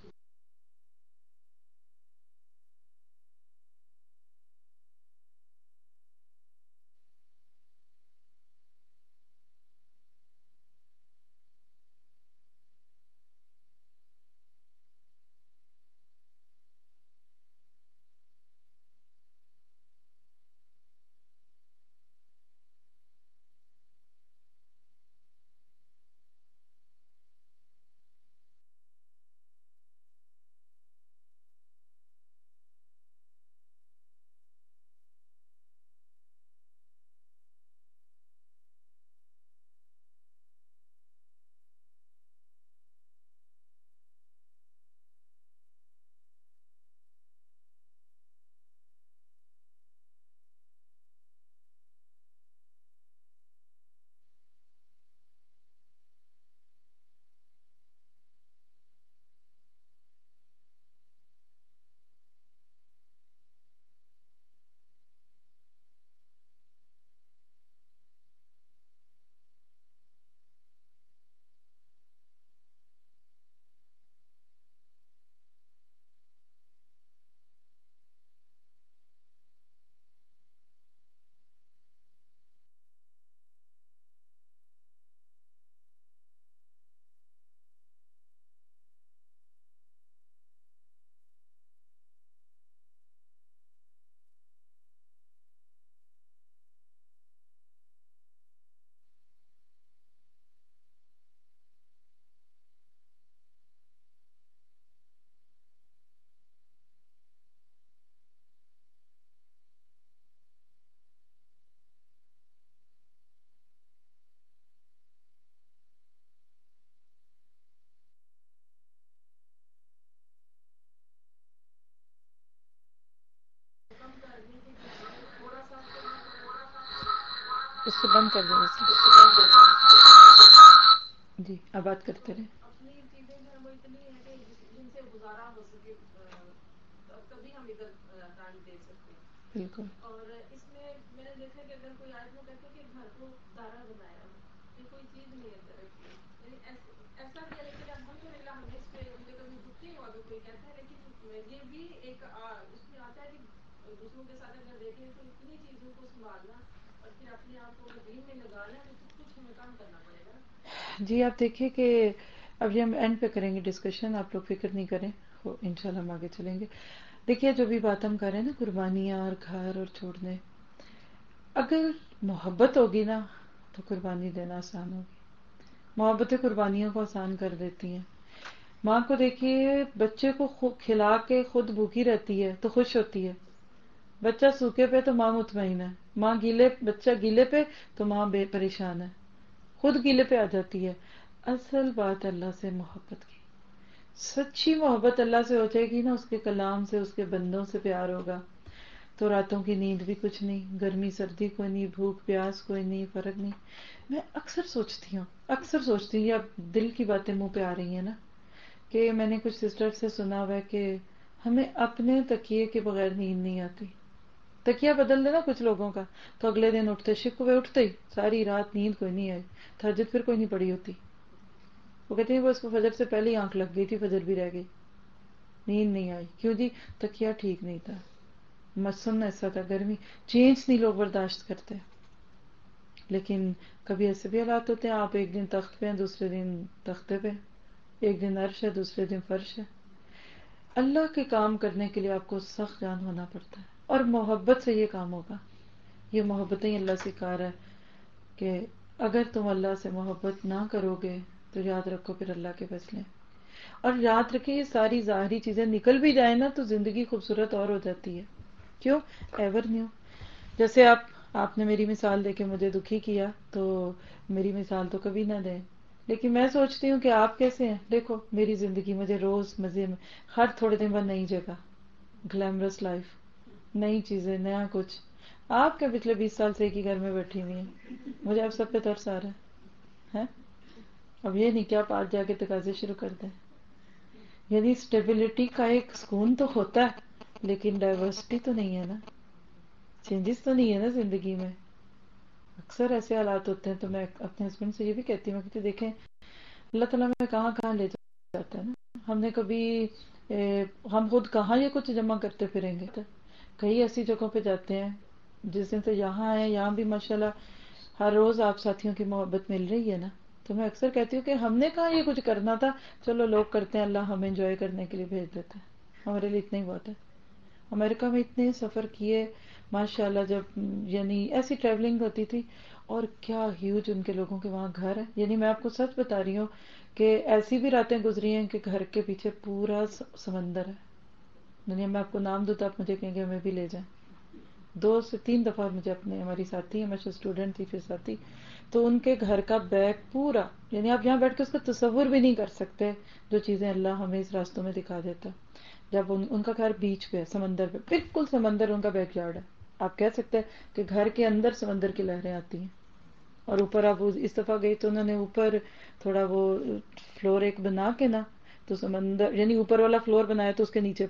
اس کو بند کر دیں ویسے. جی اب بات کرتے رہے. اپنی چیزیں جو ہے وہ اتنی ہے کہ جن سے گزارا ہو سکے تبھی ہم ادھر ٹائم دے سکتے ہیں. بالکل. اور اس میں میں نے دیکھا کہ اگر کوئی آئے تو کہتے کہ گھر کو دارا بنایا ہو کہ کوئی چیز نہیں اندر رکھی ہے. یعنی ایسا بھی ہے لیکن الحمدللہ ہمیں اس پہ مجھے کبھی دکھ نہیں ہوا اگر کوئی کہتا ہے. لیکن یہ بھی ایک اس میں آتا ہے کہ دوسروں کے ساتھ اگر دیکھیں تو اتنی چیزوں کو سنبھالنا اور پھر اپنے آپ کو دین میں لگانا ہے تو کچھ ہمیں کام کرنا پڑے گا. جی آپ دیکھیے کہ اب یہ ہم اینڈ پہ کریں گے ڈسکشن. آپ لوگ فکر نہیں کریں, انشاءاللہ ہم آگے چلیں گے. دیکھیے جو بھی بات ہم کر رہے ہیں نا, قربانیاں اور گھر اور چھوڑنے, اگر محبت ہوگی نا تو قربانی دینا آسان ہوگی. محبتیں قربانیوں کو آسان کر دیتی ہیں. ماں کو دیکھیے بچے کو کھلا کے خود بھوکی رہتی ہے تو خوش ہوتی ہے. بچہ سوکھے پہ تو ماں مطمئن ہے, بچہ گیلے پہ تو ماں بے پریشان ہے, خود گیلے پہ آ جاتی ہے. اصل بات اللہ سے محبت کی. سچی محبت اللہ سے ہو جائے گی نا, اس کے کلام سے, اس کے بندوں سے پیار ہوگا تو راتوں کی نیند بھی کچھ نہیں, گرمی سردی کوئی نہیں, بھوک پیاس کوئی نہیں, فرق نہیں. میں اکثر سوچتی ہوں یہ اب دل کی باتیں منہ پہ آ رہی ہیں نا, کہ میں نے کچھ سسٹر سے سنا ہوا ہے کہ ہمیں اپنے تکیے کے بغیر نیند نہیں آتی. تکیہ بدل دینا کچھ لوگوں کا تو اگلے دن اٹھتے شکوے اٹھتے ہی ساری رات نیند کوئی نہیں آئی, تہجد پھر کوئی نہیں پڑی ہوتی. وہ کہتے ہیں وہ اس کو فجر سے پہلے ہی آنکھ لگ گئی تھی, فجر بھی رہ گئی, نیند نہیں آئی. کیوں جی؟ تکیہ ٹھیک نہیں تھا, موسم ایسا تھا, گرمی, چینج نہیں لوگ برداشت کرتے. لیکن کبھی ایسے بھی حالات ہوتے ہیں, آپ ایک دن تخت پہ ہیں, دوسرے دن تختے پہ, ایک دن عرش ہے, دوسرے دن فرش ہے. اللہ کے کام کرنے کے لیے آپ کو سخت جان ہونا پڑتا ہے, اور محبت سے یہ کام ہوگا. یہ محبتیں اللہ سے کار ہے کہ اگر تم اللہ سے محبت نہ کرو گے تو یاد رکھو پھر اللہ کے فیصلے. اور یاد رکھیں یہ ساری ظاہری چیزیں نکل بھی جائیں نا تو زندگی خوبصورت اور ہو جاتی ہے. کیوں؟ Ever new. جیسے آپ نے میری مثال دے کے مجھے دکھی کیا تو میری مثال تو کبھی نہ دیں. لیکن میں سوچتی ہوں کہ آپ کیسے ہیں, دیکھو میری زندگی مجھے روز مزے میں, ہر تھوڑے دن بعد نئی جگہ, گلیمرس لائف, نئی چیزیں, نیا کچھ. آپ کے پچھلے 20 سال سے ایک ہی گھر میں بیٹھی ہوئی ہیں, مجھے اب سب پہ ترس آ رہا ہے. اب یہ نہیں کہ آپ آج جا کے تقاضے شروع کر دیں. یعنی اسٹیبلٹی کا ایک سکون تو ہوتا ہے لیکن ڈائیورسٹی تو نہیں ہے نا, چینجز تو نہیں ہے نا زندگی میں. اکثر ایسے حالات ہوتے ہیں تو میں اپنے ہسبینڈ سے یہ بھی کہتی ہوں کہ دیکھیں اللہ تعالیٰ میں کہاں کہاں لے جاتا ہے نا. ہم نے کبھی ہم خود کہاں یہ کچھ جمع کرتے پھریں گے. کئی ایسی جگہوں پہ جاتے ہیں جس دن سے یہاں آئے یہاں بھی ماشاءاللہ ہر روز آپ ساتھیوں کی محبت مل رہی ہے نا. تو میں اکثر کہتی ہوں کہ ہم نے کہاں یہ کچھ کرنا تھا, چلو لوگ کرتے ہیں, اللہ ہمیں انجوائے کرنے کے لیے بھیج دیتا ہے, ہمارے لیے اتنا ہی بہت ہے. امریکہ میں اتنے سفر کیے ماشاءاللہ, جب یعنی ایسی ٹریولنگ ہوتی تھی, اور کیا ہیوج ان کے لوگوں کے وہاں گھر ہے. یعنی میں آپ کو سچ بتا رہی ہوں کہ ایسی بھی راتیں گزری ہیں کہ گھر کے پیچھے پورا سمندر ہے. دنیا میں آپ کو نام دوں تو آپ مجھے کہیں گے ہمیں بھی لے جائیں. 2 سے 3 دفعہ مجھے اپنے, ہماری ساتھی ہیں, میں اسٹوڈنٹ تھی پھر ساتھی, تو ان کے گھر کا بیک پورا, یعنی آپ یہاں بیٹھ کے اس کا تصور بھی نہیں کر سکتے جو چیزیں اللہ ہمیں اس راستوں میں دکھا دیتا. جب ان کا گھر بیچ پہ ہے, سمندر پہ, بالکل سمندر ان کا بیک یارڈ ہے. آپ کہہ سکتے ہیں کہ گھر کے اندر سمندر کی لہریں آتی ہیں. اور اوپر آپ اس دفعہ گئی تو انہوں نے اوپر تھوڑا وہ فلور ایک بنا کے نا, تو سمندر یعنی اوپر والا فلور بنایا تو اس کے نیچے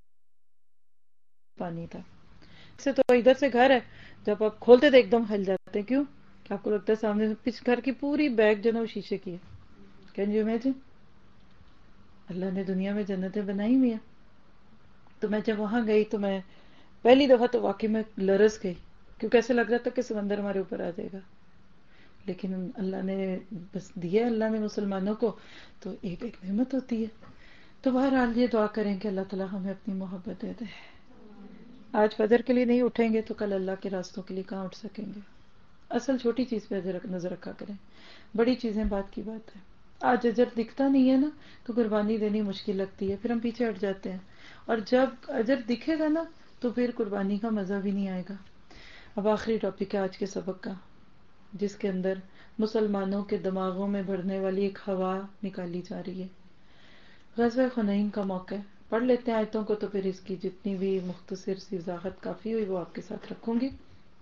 پانی تھا. سے تو ادھر سے گھر ہے, جب آپ کھولتے تو ایک دم ہل جاتے ہیں. کیوں کہ آپ کو لگتا ہے سامنے سے گھر کی پوری بیک جو نا وہ شیشے کی ہے. کین یو امیجن, اللہ نے دنیا میں جنتیں بنائی ہوئی ہیں. تو میں جب وہاں گئی تو میں پہلی دفعہ تو واقعی میں لرز گئی, کیونکہ ایسے لگ رہا تھا کہ سمندر ہمارے اوپر آ جائے گا. لیکن اللہ نے بس دیا, اللہ نے مسلمانوں کو تو ایک ایک نعمت ہوتی ہے. تو بہرحال یہ دعا کریں کہ اللہ تعالیٰ ہمیں اپنی محبت دے دے. آج فجر کے لیے نہیں اٹھیں گے تو کل اللہ کے راستوں کے لیے کہاں اٹھ سکیں گے. اصل چھوٹی چیز پہ نظر رکھا کریں, بڑی چیزیں بعد کی بات ہے. آج اجر دکھتا نہیں ہے نا تو قربانی دینی مشکل لگتی ہے, پھر ہم پیچھے ہٹ جاتے ہیں. اور جب اجر دکھے گا نا تو پھر قربانی کا مزہ بھی نہیں آئے گا. اب آخری ٹاپک ہے آج کے سبق کا, جس کے اندر مسلمانوں کے دماغوں میں بڑھنے والی ایک ہوا نکالی جا رہی ہے. غزوہ حنین کا موقع ہے. پڑھ لیتے ہیں آیتوں کو, تو پھر اس کی جتنی بھی مختصر سی وضاحت کافی ہوئی وہ آپ کے ساتھ رکھوں گی.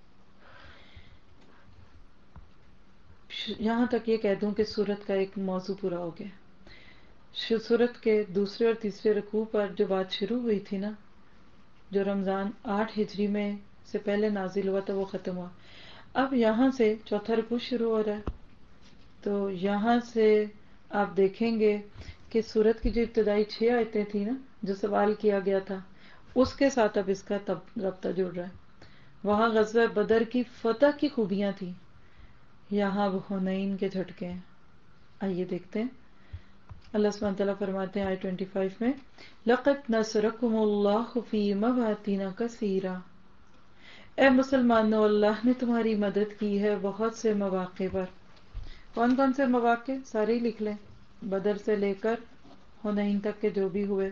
یہاں تک یہ کہہ دوں کہ سورت کا ایک موضوع پورا ہو گیا. سورت کے دوسرے اور تیسرے رکوع پر جو بات شروع ہوئی تھی نا, جو رمضان 8 ہجری میں سے پہلے نازل ہوا تھا, وہ ختم ہوا. اب یہاں سے چوتھا رکوع شروع ہو رہا ہے. تو یہاں سے آپ دیکھیں گے کہ سورت کی جو ابتدائی 6 آیتیں تھیں نا, جو سوال کیا گیا تھا, اس کے ساتھ اب اس کا رابطہ جڑ رہا ہے. وہاں غزوہ بدر کی فتح کی خوبیاں تھیں, یہاں اب حنین کے جھٹکے ہیں. آئیے دیکھتے ہیں. اللہ سبحانہ تعالیٰ فرماتے ہیں آیت 25 میں, لَقَدْ نَصَرَكُمُ اللَّهُ فِي مَوَاطِنَ كَثِيرَةٍ, اے مسلمانوں اللہ نے تمہاری مدد کی ہے بہت سے مواقع پر. کون کون سے مواقع؟ سارے ہی لکھ لیں, بدر سے لے کر حنین تک کے جو بھی ہوئے.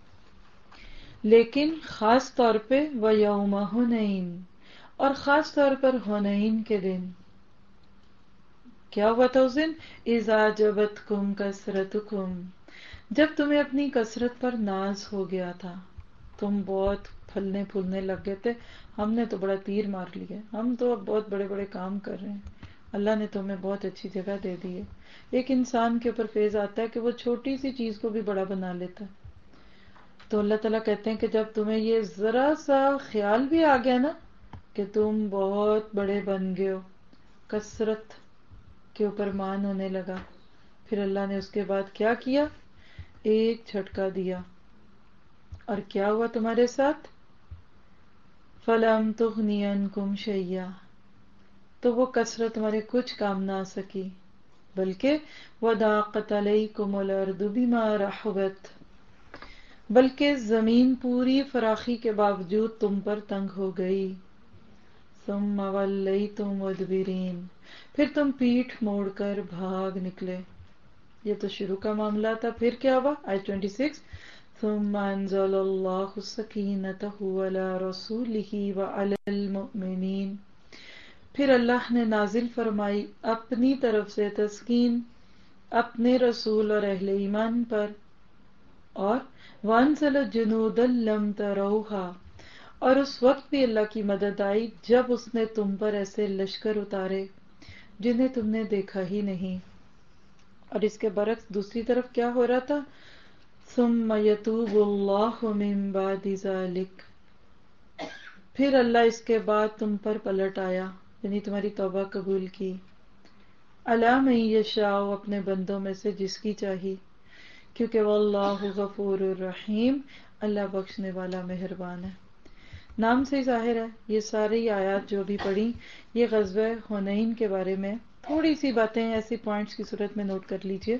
لیکن خاص طور پہ وَيَوْمَ حُنَيْن, اور خاص طور پر حنین کے دن. کیا ہوا تھا اس دن؟ اِذَا أَعْجَبَتْكُمْ كَثْرَتُكُمْ, جب تمہیں اپنی کثرت پر ناز ہو گیا تھا, تم بہت پھلنے پھولنے لگ گئے تھے. ہم نے تو بڑا تیر مار لیا, ہم تو اب بہت بڑے بڑے کام کر رہے ہیں, اللہ نے تو ہمیں بہت اچھی جگہ دے دی ہے. ایک انسان کے اوپر فیض آتا ہے کہ وہ چھوٹی سی چیز کو بھی بڑا بنا لیتا ہے. تو اللہ تعالیٰ کہتے ہیں کہ جب تمہیں یہ ذرا سا خیال بھی آ گیا نا کہ تم بہت بڑے بن گئے ہو, کثرت کے اوپر مان ہونے لگا, پھر اللہ نے اس کے بعد کیا کیا؟ ایک جھٹکا دیا. اور کیا ہوا تمہارے ساتھ؟ فَلَمْ تُغْنِ عَنْكُمْ شَيْئًا, تو وہ کثرت تمہارے کچھ کام نہ آ سکی, بلکہ وَضَاقَتْ عَلَيْكُمُ الْأَرْضُ بِمَا رَحُبَتْ, بلکہ زمین پوری فراخی کے باوجود تم پر تنگ ہو گئی. ثُمَّ وَلَّيْتُمْ مُدْبِرِينَ, پھر تم پیٹھ موڑ کر بھاگ نکلے. یہ تو شروع کا معاملہ تھا. پھر کیا ہوا؟ آیت 26, ثُمَّ أَنزَلَ اللَّهُ سَكِينَتَهُ عَلَى رَسُولِهِ وَعَلَى الْمُؤْمِنِينَ, پھر اللہ نے نازل فرمائی اپنی طرف سے تسکین اپنے رسول اور اہل ایمان پر. اور وَأَنزَلَ جُنُودًا لَّمْ تَرَوْهَا, اور اس وقت بھی اللہ کی مدد آئی جب اس نے تم پر ایسے لشکر اتارے جنہیں تم نے دیکھا ہی نہیں. اور اس کے برعکس دوسری طرف کیا ہو رہا تھا؟ ثُمَّ يَتُوبُ اللَّهُ مِن بَعْدِ ذَلِكَ, پھر اللہ اس کے بعد تم پر پلٹ آیا, یعنی تمہاری توبہ قبول کی. الا من یشاء، اپنے بندوں میں سے جس کی چاہی، کیونکہ واللہ غفور الرحیم، اللہ بخشنے والا مہربان ہے. نام سے ہی ظاہر ہے یہ ساری آیات جو بھی پڑھی یہ غزوہ حنین کے بارے میں. تھوڑی سی باتیں ایسی پوائنٹس کی صورت میں نوٹ کر لیجئے.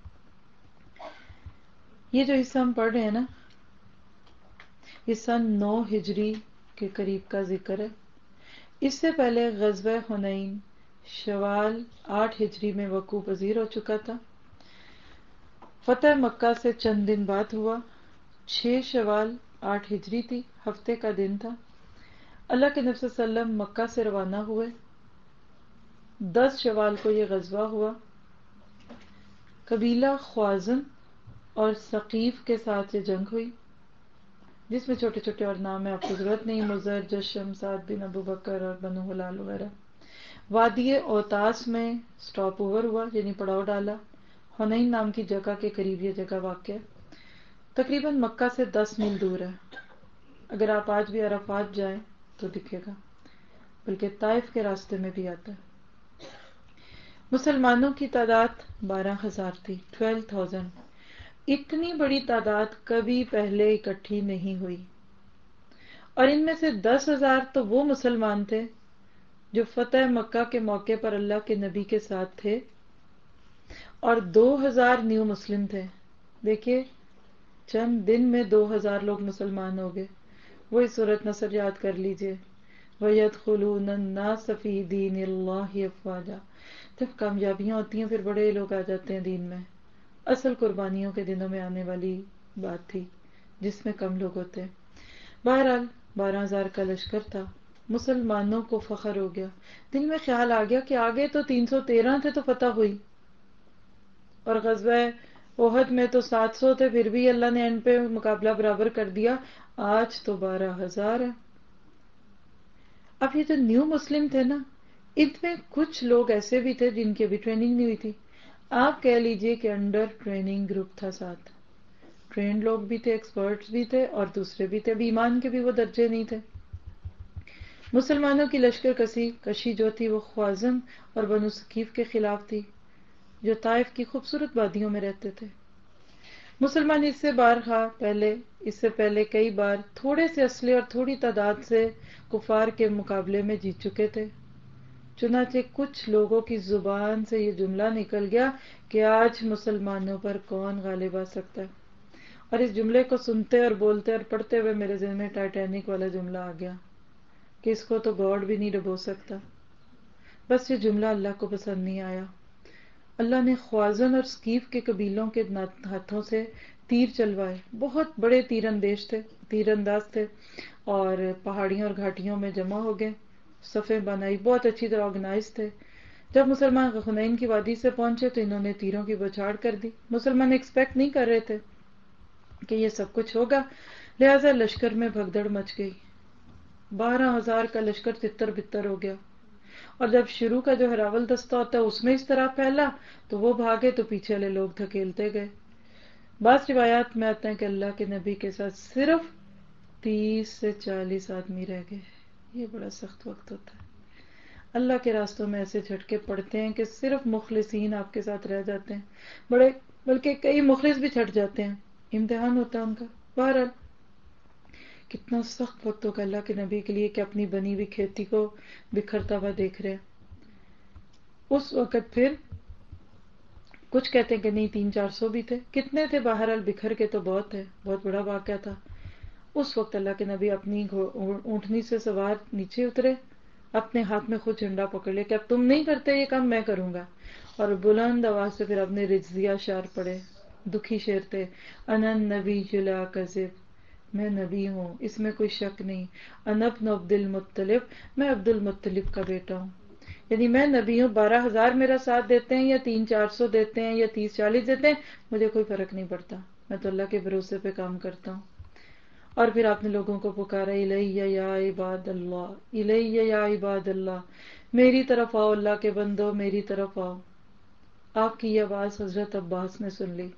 یہ جو حصہ ہم پڑھ رہے ہیں نا، یہ سن 9 ہجری کے قریب کا ذکر ہے. اس سے پہلے غزوہ حنین شوال 8 ہجری میں وقوع پذیر ہو چکا تھا. فتح مکہ سے چند دن بعد ہوا. 6 شوال 8 ہجری تھی، ہفتے کا دن تھا. اللہ کے نبی صلی اللہ علیہ وسلم مکہ سے روانہ ہوئے. 10 شوال کو یہ غزوہ ہوا. قبیلہ خوازن اور ثقیف کے ساتھ یہ جنگ ہوئی، جس میں چھوٹے چھوٹے اور نام ہے، آپ کو ضرورت نہیں. مزر، جشم، سعد بن ابو بکر اور بنو ہلال وغیرہ. وادی اوتاس میں سٹاپ اوور ہوا، یعنی پڑاؤ ڈالا. حنین نام کی جگہ کے قریب یہ جگہ واقع ہے. تقریباً مکہ سے 10 میل دور ہے. اگر آپ آج بھی عرفات جائیں تو دکھے گا، بلکہ طائف کے راستے میں بھی آتا ہے. مسلمانوں کی تعداد 12,000 تھی، 12,000. اتنی بڑی تعداد کبھی پہلے اکٹھی نہیں ہوئی. اور ان میں سے 10,000 تو وہ مسلمان تھے جو فتح مکہ کے موقع پر اللہ کے نبی کے ساتھ تھے، اور 2,000 نیو مسلم تھے. دیکھیے چند دن میں 2,000 لوگ مسلمان ہو گئے. وہی سورۃ نصر یاد کر لیجئے، وَيَدْخُلُونَ النَّاسَ فِي دِينِ اللَّهِ أَفْوَاجًا. جب کامیابیاں ہوتی ہیں پھر بڑے لوگ آ جاتے ہیں دین میں. اصل قربانیوں کے دنوں میں آنے والی بات تھی جس میں کم لوگ ہوتے. بہرحال 12,000 کا لشکر تھا. مسلمانوں کو فخر ہو گیا، دل میں خیال آ گیا کہ آگے تو 313 تھے تو فتح ہوئی، اور غزوہ احد میں تو 700 تھے، پھر بھی اللہ نے اینڈ پہ مقابلہ برابر کر دیا. آج تو 12,000 ہے. اب یہ جو نیو مسلم تھے نا، ان میں کچھ لوگ ایسے بھی تھے جن کی ابھی ٹریننگ نہیں ہوئی تھی. آپ کہہ لیجئے کہ انڈر ٹریننگ گروپ تھا ساتھ. ٹرینڈ لوگ بھی تھے، ایکسپرٹس بھی تھے، اور دوسرے بھی تھے. ابھی ایمان کے بھی وہ درجے نہیں تھے. مسلمانوں کی لشکر کشی جو تھی وہ خوازن اور بنو ثقیف کے خلاف تھی، جو طائف کی خوبصورت وادیوں میں رہتے تھے. مسلمان اس سے پہلے کئی بار تھوڑے سے اسلحے اور تھوڑی تعداد سے کفار کے مقابلے میں جیت چکے تھے. چنانچہ کچھ لوگوں کی زبان سے یہ جملہ نکل گیا کہ آج مسلمانوں پر کون غالب آ سکتا ہے. اور اس جملے کو سنتے اور بولتے اور پڑھتے ہوئے میرے ذہن میں ٹائٹینک والا جملہ آ گیا کہ اس کو تو گاڈ بھی نہیں ڈبو سکتا. بس یہ جملہ اللہ کو پسند نہیں آیا. اللہ نے خوازن اور ثقیف کے قبیلوں کے ہاتھوں سے تیر چلوائے. بہت بڑے تیر انداز تھے، اور پہاڑیوں اور گھاٹیوں میں جمع ہو گئے. صفیں بنائی، بہت اچھی طرح آرگنائز تھے. جب مسلمان حنین کی وادی سے پہنچے تو انہوں نے تیروں کی بوچھاڑ کر دی. مسلمان ایکسپیکٹ نہیں کر رہے تھے کہ یہ سب کچھ ہوگا، لہذا لشکر میں بھگدڑ مچ گئی. 12,000 کا لشکر تتر بتر ہو گیا. اور جب شروع کا جو ہراول دستہ ہوتا ہے اس میں اس طرح پھیلا تو وہ بھاگے تو پیچھے والے لوگ دھکیلتے گئے. بعض روایات میں آتا ہے کہ اللہ کے نبی کے ساتھ صرف 30 سے 40 آدمی رہ گئے. یہ بڑا سخت وقت ہوتا ہے. اللہ کے راستوں میں ایسے جھٹکے پڑتے ہیں کہ صرف مخلصین آپ کے ساتھ رہ جاتے ہیں، بلکہ کئی مخلص بھی چھٹ جاتے ہیں. امتحان ہوتا ہے ان کا. بہرحال کتنا سخت وقت ہوگا اللہ کے نبی کے لیے کہ اپنی بنی ہوئی کھیتی کو بکھرتا ہوا دیکھ رہے ہیں. اس وقت پھر کچھ کہتے ہیں کہ نہیں 300-400 بھی تھے. کتنے تھے بہرحال بکھر کے تو بہت ہے، بہت بڑا واقعہ تھا. اس وقت اللہ کے نبی اپنی اونٹنی سے سوار نیچے اترے، اپنے ہاتھ میں خود جھنڈا پکڑ لے کہ اب تم نہیں کرتے یہ کام میں کروں گا، اور بلند آواز سے پھر اپنے رجزیہ اشعار پڑے. دکھی شعر تھے. انا النبی لا کذب، میں نبی ہوں اس میں کوئی شک نہیں. انا ابن عبد المطلب، میں عبد المطلب کا بیٹا ہوں. یعنی میں نبی ہوں. 12,000 میرا ساتھ دیتے ہیں یا 300-400 دیتے ہیں یا 30-40 دیتے ہیں، مجھے کوئی فرق نہیں پڑتا. میں تو اللہ کے بھروسے پہ کام کرتا ہوں. اور پھر آپ نے لوگوں کو پکارا، الیہ یا عباد اللہ، الیہ یا عباد اللہ، میری طرف آؤ اللہ کے بندو، میری طرف آؤ. آپ کی یہ آواز حضرت عباس نے سن لی،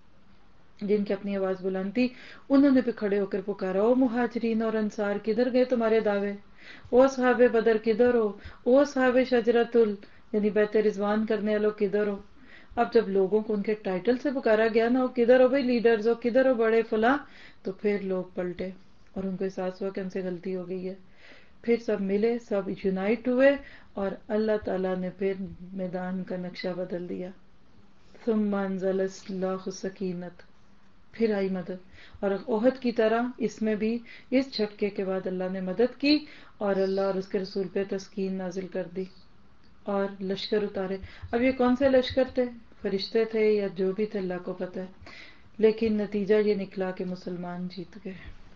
جن کی اپنی آواز بلند تھی. انہوں نے بھی کھڑے ہو کر پکارا، او مہاجرین اور انصار، کدھر گئے تمہارے دعوے؟ او صحاب بدر کدھر ہو، او صحاب شجرتل یعنی بیت رضوان کرنے والوں کدھر ہو. اب جب لوگوں کو ان کے ٹائٹل سے پکارا گیا نا، وہ کدھر ہو بھائی لیڈرز، ہو کدھر ہو بڑے فلاں، تو پھر لوگ پلٹے اور ان کو احساس ہوا کہ ان سے غلطی ہو گئی ہے. پھر سب ملے، سب یونائٹ ہوئے اور اللہ تعالیٰ نے پھر میدان کا نقشہ بدل دیا. ثم انزل اللہ سکینت، پھر آئی مدد. اور احد کی طرح اس میں بھی اس جھٹکے کے بعد اللہ نے مدد کی اور اللہ اور اس کے رسول پہ تسکین نازل کر دی اور لشکر اتارے. اب یہ کون سے لشکر تھے، فرشتے تھے یا جو بھی تھے اللہ کو پتہ ہے، لیکن نتیجہ یہ نکلا کہ مسلمان جیت گئے.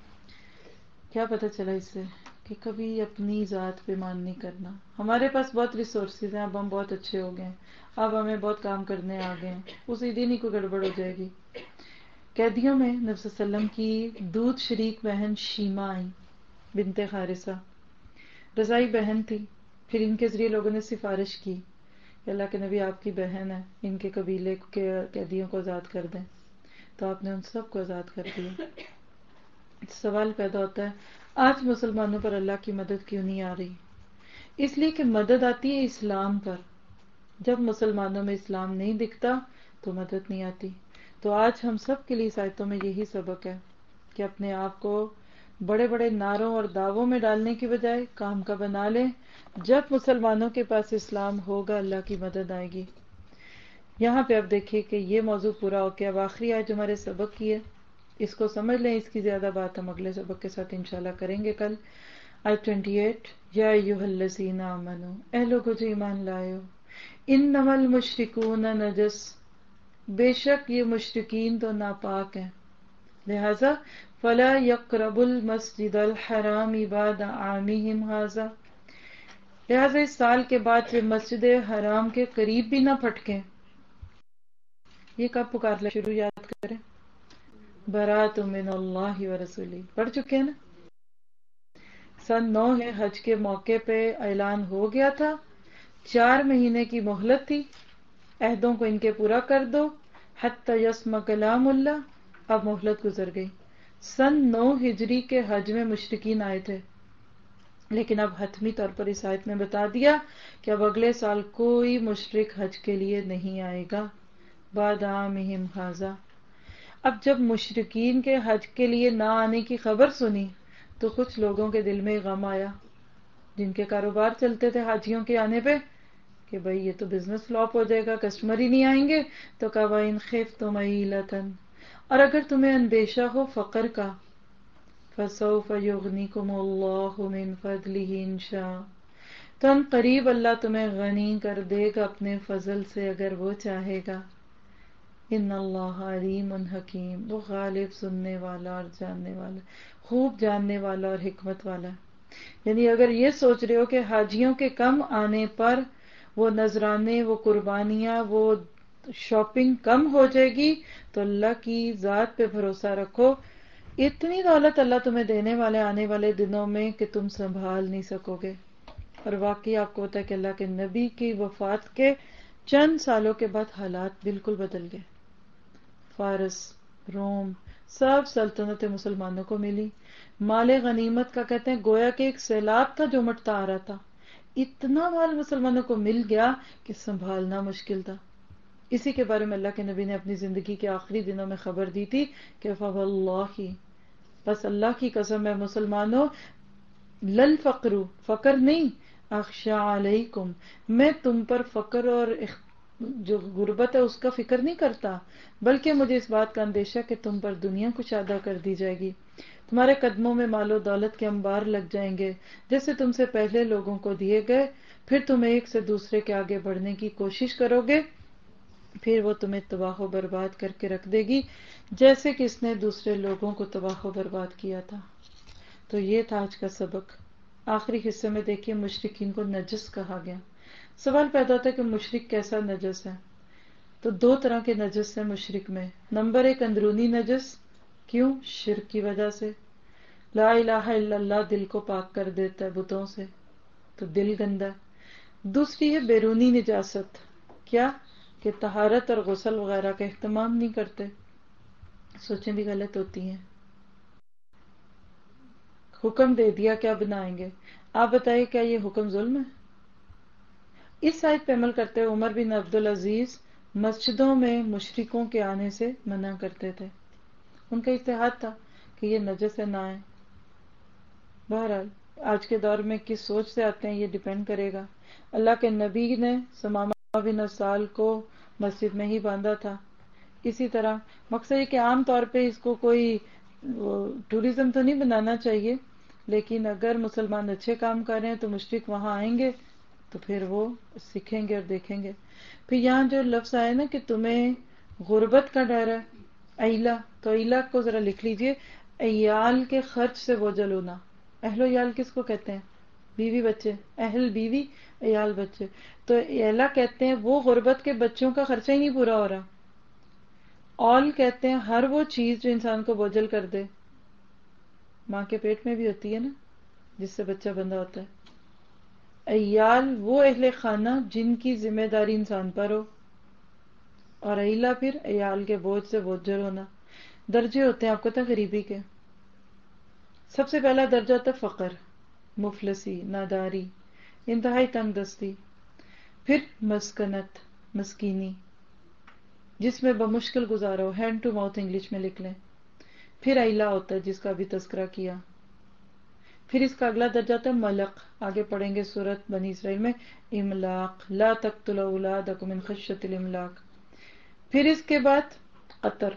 کیا پتہ چلا اس سے کہ کبھی اپنی ذات پہ مان نہیں کرنا. ہمارے پاس بہت ریسورسز ہیں، اب ہم بہت اچھے ہو گئے ہیں، اب ہمیں بہت کام کرنے آ گئے ہیں، اسی دن ہی کوئی گڑبڑ ہو جائے گی. قیدیوں میں نبی صلی اللہ علیہ وسلم کی دودھ شریک بہن شیما آئی بنت حارثہ، رضائی بہن تھی. پھر ان کے ذریعے لوگوں نے سفارش کی کہ اللہ کے نبی آپ کی بہن ہے، ان کے قبیلے کے قیدیوں کو آزاد کر دیں. تو آپ نے ان سب کو آزاد کر دیا. سوال پیدا ہوتا ہے آج مسلمانوں پر اللہ کی مدد کیوں نہیں آ رہی؟ اس لیے کہ مدد آتی ہے اسلام پر. جب مسلمانوں میں اسلام نہیں دکھتا تو مدد نہیں آتی. تو آج ہم سب کے لیے اس آیتوں میں یہی سبق ہے کہ اپنے آپ کو بڑے بڑے نعروں اور دعووں میں ڈالنے کی بجائے کام کا بنا لیں. جب مسلمانوں کے پاس اسلام ہوگا اللہ کی مدد آئے گی. یہاں پہ اب دیکھیے کہ یہ موضوع پورا ہو کے اب آخری آیت جو ہمارے سبق کی ہے اس کو سمجھ لیں. اس کی زیادہ بات ہم اگلے سبق کے ساتھ انشاءاللہ کریں گے کل. آیت 28، یا ایھا الذین آمنوا، اے لوگو جو ایمان لائے ہو، انما المشرکون نجس، بے شک یہ مشرکین تو ناپاک ہیں، لہذا فلا یقربوا المسجد الحرام بعد عامہم ھذا، لہذا اس سال کے بعد سے مسجد حرام کے قریب بھی نہ پھٹکیں. یہ کب پکارنا شروع یاد کریں؟ برات من اللہ ورسولہ، پڑھ چکے ہیں نا. سن 9 ہے، حج کے موقع پہ اعلان ہو گیا تھا، 4 مہینے کی مہلت تھی، عہدوں کو ان کے پورا کر دو حتی یسمع کلام اللہ. اب مہلت گزر گئی. سن 9 ہجری کے حج میں مشرکین آئے تھے، لیکن اب حتمی طور پر اس آیت میں بتا دیا کہ اب اگلے سال کوئی مشرک حج کے لیے نہیں آئے گا بعد عامہم ھذا. اب جب مشرکین کے حج کے لیے نہ آنے کی خبر سنی تو کچھ لوگوں کے دل میں غم آیا جن کے کاروبار چلتے تھے حاجیوں کے آنے پہ کہ بھئی یہ تو بزنس فلاپ ہو جائے گا، کسٹمر ہی نہیں آئیں گے. تو کہا وَإِنْ خِفْتُمْ عَیْلَةً، اور اگر تمہیں اندیشہ ہو فقر کا، فَسَوْفَ يُغْنِيكُمُ اللَّهُ مِنْ فَضْلِهِ إِنْ شَاءَ، تو ان قریب اللہ تمہیں غنی کر دے گا اپنے فضل سے اگر وہ چاہے گا. ان اللہ علیم حکیم، وہ غالب سننے والا اور جاننے والا، خوب جاننے والا اور حکمت والا. یعنی اگر یہ سوچ رہے ہو کہ حاجیوں کے کم آنے پر وہ نذرانے، وہ قربانیاں، وہ شاپنگ کم ہو جائے گی تو اللہ کی ذات پہ بھروسہ رکھو. اتنی دولت اللہ تمہیں دینے والے آنے والے دنوں میں کہ تم سنبھال نہیں سکو گے. اور واقعی آپ کو پتا ہے کہ اللہ کے نبی کی وفات کے چند سالوں کے بعد حالات بالکل بدل گئے. فارس، روم، سب سلطنتیں مسلمانوں کو ملی. مال غنیمت کا کہتے ہیں گویا کہ ایک سیلاب تھا جو مٹتا آ رہا تھا. اتنا مال مسلمانوں کو مل گیا کہ سنبھالنا مشکل تھا. اسی کے بارے میں اللہ کے نبی نے اپنی زندگی کے آخری دنوں میں خبر دی تھی کہ فواللہ، بس اللہ کی قسم ہے مسلمانوں، للفقر، فقر نہیں، اخشى علیکم، میں تم پر فقر اور جو غربت ہے اس کا فکر نہیں کرتا، بلکہ مجھے اس بات کا اندیشہ کہ تم پر دنیا کشادہ کر دی جائے گی، تمہارے قدموں میں مال و دولت کے انبار لگ جائیں گے جیسے تم سے پہلے لوگوں کو دیے گئے، پھر تم ایک سے دوسرے کے آگے بڑھنے کی کوشش کرو گے، پھر وہ تمہیں تباہ و برباد کر کے رکھ دے گی جیسے کہ اس نے دوسرے لوگوں کو تباہ و برباد کیا تھا. تو یہ تھا آج کا سبق. آخری حصے میں دیکھیے مشرکین کو نجس کہا گیا. سوال پیدا ہوتا ہے کہ مشرک کیسا نجس ہے؟ تو 2 طرح کے نجس ہیں مشرک میں. نمبر 1 اندرونی نجس، کیوں؟ شرک کی وجہ سے. لا الہ الا اللہ دل کو پاک کر دیتا ہے بتوں سے، تو دل گندا ہے. دوسری ہے بیرونی نجاست، کیا؟ کہ طہارت اور غسل وغیرہ کا اہتمام نہیں کرتے. سوچیں بھی غلط ہوتی ہیں. حکم دے دیا کیا بنائیں گے، آپ بتائیے کیا یہ حکم ظلم ہے؟ اس آیت پہ عمل کرتے ہوئے عمر بن عبدالعزیز مسجدوں میں مشرکوں کے آنے سے منع کرتے تھے. ان کا اجتہاد تھا کہ یہ نجس ہے نہ آئے. بہرحال آج کے دور میں کس سوچ سے آتے ہیں یہ ڈیپینڈ کرے گا. اللہ کے نبی نے سمامہ بن اسال کو مسجد میں ہی باندھا تھا. اسی طرح مقصد یہ کہ عام طور پہ اس کو کوئی ٹورزم تو نہیں بنانا چاہیے، لیکن اگر مسلمان اچھے کام کر رہے ہیں تو مشرک وہاں آئیں گے تو پھر وہ سیکھیں گے اور دیکھیں گے. پھر یہاں جو لفظ آئے نا کہ تمہیں غربت کا ڈر ہے، ایلا، تو ایلا کو ذرا لکھ لیجئے، ایال کے خرچ سے بوجھل ہونا. اہل و عیال کس کو کہتے ہیں؟ بیوی بچے. اہل بیوی، عیال بچے. تو ایلا کہتے ہیں وہ غربت کے بچوں کا خرچہ ہی نہیں پورا ہو رہا. اول کہتے ہیں ہر وہ چیز جو انسان کو بوجھل کر دے. ماں کے پیٹ میں بھی ہوتی ہے نا جس سے بچہ بندہ ہوتا ہے. عیال وہ اہل خانہ جن کی ذمہ داری انسان پر ہو، اور ایلا پھر عیال کے بوجھ سے بوجھل ہونا. درجے ہوتے ہیں آپ کو پتہ غریبی کے. سب سے پہلا درجہ ہوتا ہے فقر، مفلسی، ناداری، انتہائی تنگ دستی. پھر مسکنت، مسکینی جس میں بمشکل گزارا ہو، ہینڈ ٹو ماؤتھ انگلش میں لکھ لیں. پھر ایلا ہوتا ہے جس کا بھی تذکرہ کیا. پھر اس کا اگلا درجہ ہوتا ہے ملق، آگے پڑھیں گے سورت بنی اسرائیل میں، املاق، لا تقتلوا اولادکم من خشیۃ الاملاق. پھر اس کے بعد قطر،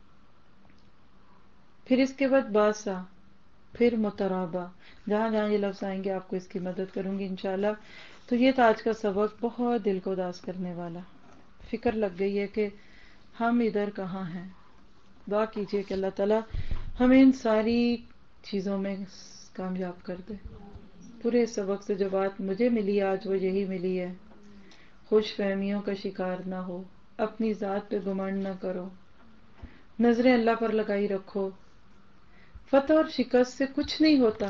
پھر اس کے بعد باسا، پھر مترابہ. جہاں جہاں یہ لفظ آئیں گے آپ کو اس کی مدد کروں گی انشاءاللہ. تو یہ تھا آج کا سبق، بہت دل کو اداس کرنے والا. فکر لگ گئی ہے کہ ہم ادھر کہاں ہیں. دعا کیجئے کہ اللہ تعالی ہمیں ان ساری چیزوں میں کامیاب کر دے. پورے سبق سے جو بات مجھے ملی آج وہ یہی ملی ہے، خوش فہمیوں کا شکار نہ ہو، اپنی ذات پہ گمنڈ نہ کرو، نظریں اللہ پر لگائی رکھو. فتح اور شکست سے کچھ نہیں ہوتا،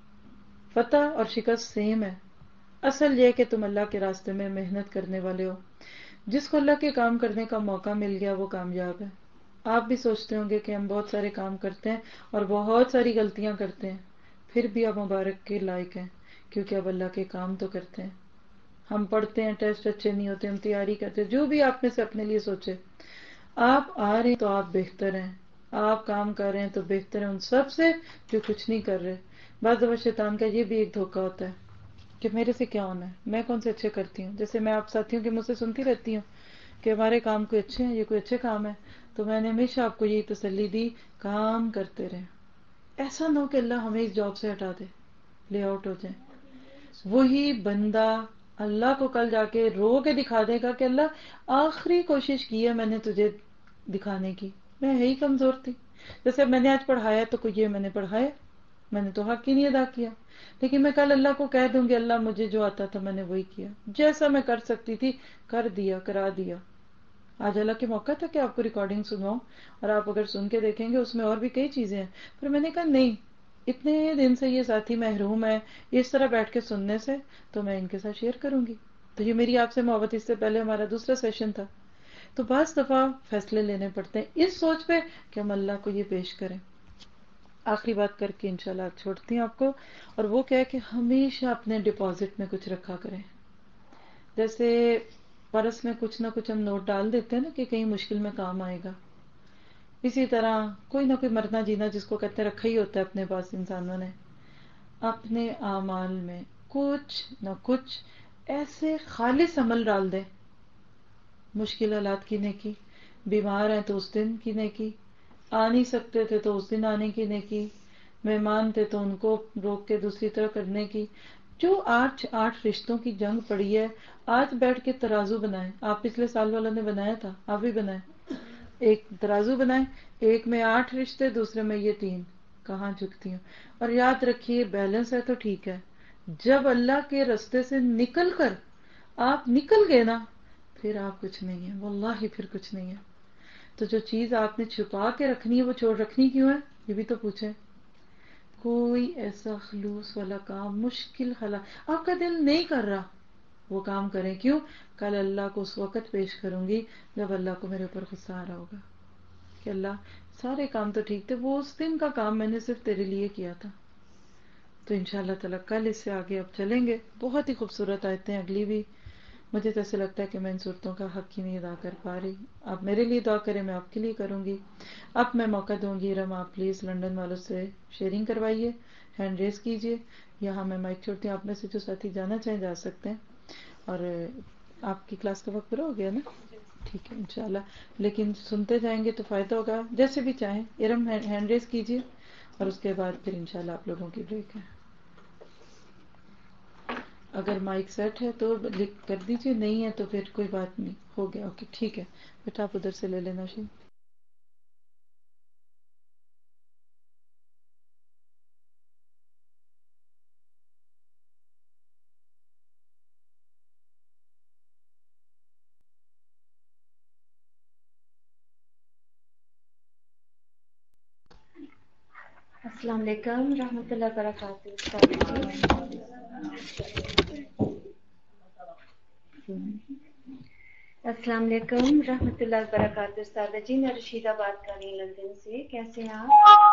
فتح اور شکست سیم ہے. اصل یہ کہ تم اللہ کے راستے میں محنت کرنے والے ہو. جس کو اللہ کے کام کرنے کا موقع مل گیا وہ کامیاب ہے. آپ بھی سوچتے ہوں گے کہ ہم بہت سارے کام کرتے ہیں اور بہت ساری غلطیاں کرتے ہیں، پھر بھی آپ مبارک کے لائق ہیں کیونکہ اب اللہ کے کام تو کرتے ہیں. ہم پڑھتے ہیں، ٹیسٹ اچھے نہیں ہوتے، ہم تیاری کرتے ہیں، جو بھی آپ میں سے اپنے لیے سوچے. آپ آ رہے ہیں تو آپ بہتر ہیں، آپ کام کر رہے ہیں تو بہتر ہیں ان سب سے جو کچھ نہیں کر رہے. بعض دفعہ شیطان کا یہ بھی ایک دھوکہ ہوتا ہے کہ میرے سے کیا ہونا ہے، میں کون سے اچھے کرتی ہوں. جیسے میں آپ ساتھیوں کے منہ سے سنتی رہتی ہوں کہ ہمارے کام کوئی اچھے ہیں، یہ کوئی اچھے کام ہے، تو میں نے ہمیشہ آپ کو یہی تسلی دی، کام کرتے رہیں. ایسا نہ ہو کہ اللہ ہمیں اس جاب سے ہٹا دے، لے آؤٹ ہو جائیں. وہی بندہ اللہ کو کل جا کے رو کے دکھا دے گا کہ اللہ آخری کوشش کی ہے میں نے تجھے دکھانے کی، میں یہی کمزور تھی. جیسے میں نے آج پڑھایا تو کوئی یہ میں نے پڑھایا، میں نے تو حق ہی نہیں ادا کیا، لیکن میں کل اللہ کو کہہ دوں گی اللہ مجھے جو آتا تھا میں نے وہی کیا، جیسا میں کر سکتی تھی کر دیا، کرا دیا. آج اللہ کے موقع تھا کہ آپ کو ریکارڈنگ سنواؤں، اور آپ اگر سن کے دیکھیں گے اس میں اور بھی کئی چیزیں ہیں. پھر میں نے کہا نہیں، اتنے دن سے یہ ساتھی محروم ہے اس طرح بیٹھ کے سننے سے، تو میں ان کے ساتھ شیئر کروں گی. تو یہ میری آپ سے محبت. اس سے پہلے ہمارا دوسرا سیشن تھا. تو بعض دفعہ فیصلے لینے پڑتے ہیں اس سوچ پہ کہ ہم اللہ کو یہ پیش کریں. آخری بات کر کے انشاءاللہ چھوڑتی ہوں آپ کو، اور وہ کیا ہے کہ ہمیشہ اپنے ڈپازٹ میں کچھ رکھا کریں. جیسے پرس میں کچھ نہ کچھ ہم نوٹ ڈال دیتے ہیں نا کہ کہیں مشکل میں کام آئے گا، اسی طرح کوئی نہ کوئی مرنا جینا جس کو کہتے ہیں رکھا ہی ہوتا ہے اپنے پاس انسانوں نے. اپنے اعمال میں کچھ نہ کچھ ایسے خالص عمل ڈال دیں. مشکل حالات کی نیکی، بیمار ہیں تو اس دن کی نیکی، آ نہیں سکتے تھے تو اس دن آنے کی نیکی، مہمان تھے تو ان کو روک کے دوسری طرح کرنے کی. جو آٹھ رشتوں کی جنگ پڑی ہے، آج بیٹھ کے ترازو بنائیں. آپ پچھلے سال والوں نے بنایا تھا، آپ بھی بنائیں. ایک ترازو بنائیں، ایک میں 8 رشتے، دوسرے میں یہ 3، کہاں جھکتی ہوں. اور یاد رکھیے بیلنس ہے تو ٹھیک ہے، جب اللہ کے رستے سے نکل کر آپ نکل گئے نا پھر آپ کچھ نہیں ہے، واللہ پھر کچھ نہیں ہے. تو جو چیز آپ نے چھپا کے رکھنی ہے وہ چھوڑ رکھنی کیوں ہے، یہ بھی تو پوچھیں. کوئی ایسا خلوص والا کام، مشکل حالات آپ کا دل نہیں کر رہا، وہ کام کریں. کیوں؟ کل اللہ کو اس وقت پیش کروں گی جب اللہ کو میرے اوپر غصہ آ رہا ہوگا کہ اللہ سارے کام تو ٹھیک تھے، وہ اس دن کا کام میں نے صرف تیرے لیے کیا تھا. تو انشاءاللہ تعالیٰ کل اس سے آگے اب چلیں گے. بہت ہی خوبصورت آیتیں اگلی بھی. مجھے تو ایسے لگتا ہے کہ میں ان صورتوں کا حق ہی نہیں ادا کر پا رہی. آپ میرے لیے دعا کریں, میں آپ کے لیے کروں گی. اب میں موقع دوں گی رم, آپ پلیز لنڈن والوں سے شیئرنگ کروائیے, ہینڈ ریز کیجیے. یہاں میں مائک چھوڑتی ہوں, آپ میں سے جو ساتھی جانا چاہیں جا سکتے ہیں. اور آپ کی کلاس کا وقت پورا ہو گیا نا؟ ٹھیک ہے انشاءاللہ, لیکن سنتے جائیں گے تو فائدہ ہوگا. جیسے بھی چاہیں ارم ہینڈ ریز کیجیے, اور اس کے بعد پھر انشاءاللہ آپ لوگوں کی بریک ہے. اگر مائک سیٹ ہے تو کر دیجیے, نہیں ہے تو پھر کوئی بات نہیں, ہو گیا. اوکے ٹھیک ہے, بیٹا آپ ادھر سے لے لینا. شی السلام علیکم رحمۃ اللہ وبرکاتہ. السلام علیکم رحمۃ اللہ وبرکاتہ. استاد جی, میں رشیدہ بات کر رہی ہوں لندن سے. کیسے ہیں آپ؟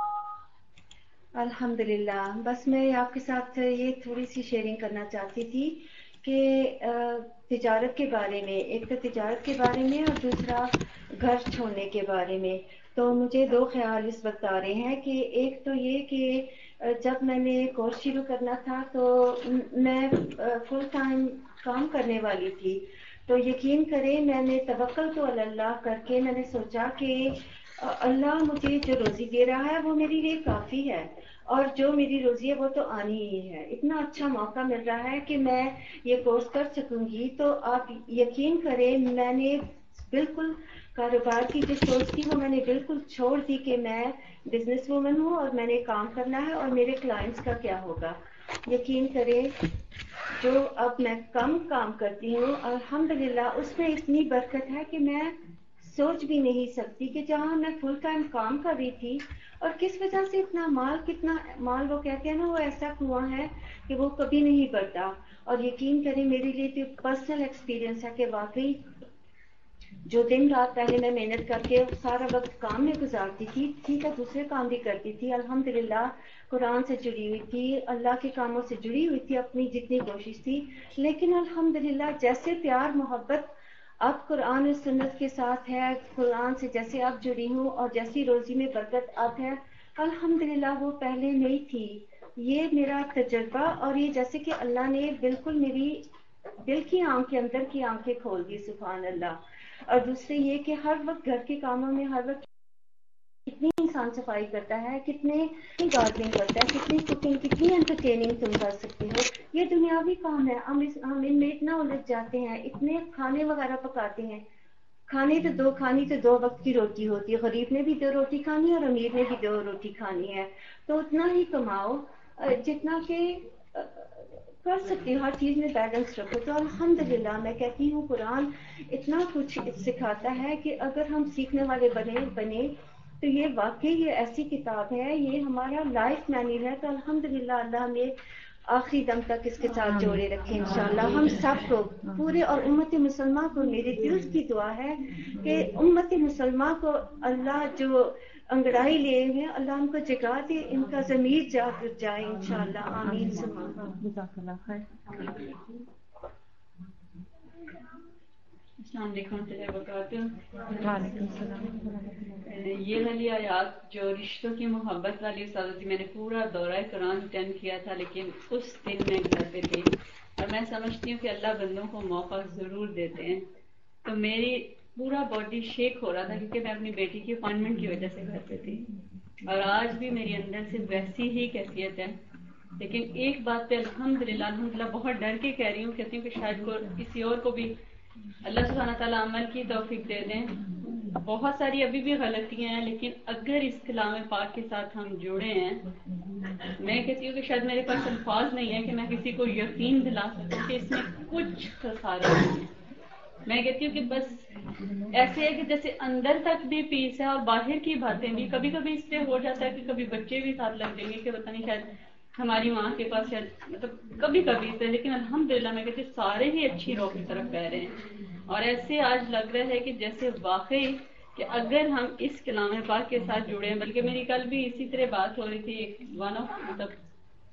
الحمدللہ. بس میں آپ کے ساتھ یہ تھوڑی سی شیئرنگ کرنا چاہتی تھی کہ تجارت کے بارے میں, ایک تو تجارت کے بارے میں اور دوسرا گھر چھوڑنے کے بارے میں. تو مجھے دو خیال اس وقت آ رہے ہیں کہ ایک تو یہ کہ جب میں نے کورس شروع کرنا تھا تو میں فل ٹائم کام کرنے والی تھی. تو یقین کریں میں نے توکل تو اللہ کر کے میں نے سوچا کہ اللہ مجھے جو روزی دے رہا ہے وہ میرے لیے کافی ہے, اور جو میری روزی ہے وہ تو آنی ہی ہے. اتنا اچھا موقع مل رہا ہے کہ میں یہ کورس کر سکوں گی. تو آپ یقین کریں میں نے بالکل کاروبار کی جو سوچ تھی وہ میں نے بالکل چھوڑ دی کہ میں بزنس وومن ہوں اور میں نے کام کرنا ہے, اور میرے کلائنٹس کا کیا ہوگا. یقین کریں جو اب میں کم کام کرتی ہوں الحمدللہ اس میں اتنی برکت ہے کہ میں سوچ بھی نہیں سکتی کہ جہاں میں فل ٹائم کام کر رہی تھی, اور کس وجہ سے اتنا مال وہ کہتے ہیں نا, وہ ایسا کنواں ہے کہ وہ کبھی نہیں بڑھتا. اور یقین کریں میرے لیے تو پرسنل ایکسپیرینس ہے کہ واقعی جو دن رات پہلے میں محنت کر کے سارا وقت کام میں گزارتی تھی, ٹھیک ہے دوسرے کام بھی کرتی تھی, الحمدللہ قرآن سے جڑی ہوئی تھی, اللہ کے کاموں سے جڑی ہوئی تھی, اپنی جتنی کوشش تھی, لیکن الحمدللہ جیسے پیار محبت اب قرآن و سنت کے ساتھ ہے, قرآن سے جیسے اب جڑی ہوں اور جیسی روزی میں برکت اب ہے الحمدللہ وہ پہلے نہیں تھی. یہ میرا تجربہ, اور یہ جیسے کہ اللہ نے بالکل میری دل کی آنکھ کے اندر کی آنکھیں کھول دی, سبحان اللہ. اور دوسرے یہ کہ ہر وقت گھر کے کاموں میں ہر وقت کتنی انسان صفائی کرتا ہے, کتنی گارڈننگ کرتا ہے, کتنی کوکنگ, کتنی انٹرٹیننگ تم کر سکتے ہو. یہ دنیاوی کام ہے, ہم ان میں اتنا الجھ جاتے ہیں, اتنے کھانے وغیرہ پکاتے ہیں. کھانی تو دو وقت کی روٹی ہوتی ہے, غریب نے بھی 2 روٹی کھانی ہے اور امیر نے بھی 2 روٹی کھانی ہے. تو اتنا ہی کماؤ جتنا کہ کر سکتی ہوں, ہر چیز میں بیلنس رکھو. تو الحمدللہ میں کہتی ہوں قرآن اتنا کچھ سکھاتا ہے کہ اگر ہم سیکھنے والے بنے تو یہ واقعی یہ ایسی کتاب ہے, یہ ہمارا لائف مینیو ہے. تو الحمدللہ اللہ ہمیں آخری دم تک اس کے ساتھ جوڑے رکھے انشاءاللہ ہم سب کو پورے. اور امت مسلمہ کو میری دل کی دعا ہے کہ امت مسلمہ کو اللہ جو انگڑائی لیے ہوئے اللہ ان کو جگا دے, ان کا ضمیر جاگ جائے انشاءاللہ, آمین ثم آمین. السلام علیکم ورحمۃ اللہ وبرکاتہ. وعلیکم السلام. یہ والی آیات جو رشتوں کی محبت والی استاد تھی, میں نے پورا دورہ قرآن اٹینڈ کیا تھا, لیکن اس دن میں گھر پہ تھی, اور میں سمجھتی ہوں کہ اللہ بندوں کو موقع ضرور دیتے ہیں. تو میری پورا باڈی شیک ہو رہا تھا کیونکہ میں اپنی بیٹی کی اپائنٹمنٹ کی وجہ سے گھر پہ تھی, اور آج بھی میری اندر سے ویسی ہی کیفیت ہے. لیکن ایک بات پہ الحمدللہ بہت ڈر کے کہہ رہی ہوں, کہتی ہوں کہ شاید کسی اور کو بھی اللہ سبحانہ تعالیٰ عمل کی توفیق دے دیں. بہت ساری ابھی بھی غلطیاں ہیں, لیکن اگر اس کلام پاک کے ساتھ ہم جڑے ہیں, میں کہتی ہوں کہ شاید میرے پاس الفاظ نہیں ہے کہ میں کسی کو یقین دلا سکوں کہ اس میں کچھ خسارہ نہیں ہے. میں کہتی ہوں کہ بس ایسے ہے کہ جیسے اندر تک بھی پیس ہے اور باہر کی باتیں بھی. کبھی کبھی اس سے ہو جاتا ہے کہ کبھی بچے بھی ساتھ لگ جائیں گے کہ پتہ نہیں شاید ہماری ماں کے پاس شاید مطلب کبھی کبھی سے, لیکن الحمدللہ میں کہتی ہوں سارے ہی اچھی روح کی طرف بہ رہے ہیں. اور ایسے آج لگ رہا ہے کہ جیسے واقعی کہ اگر ہم اس کلام پاک کے ساتھ جڑے ہیں, بلکہ میری کل بھی اسی طرح بات ہو رہی تھی, مطلب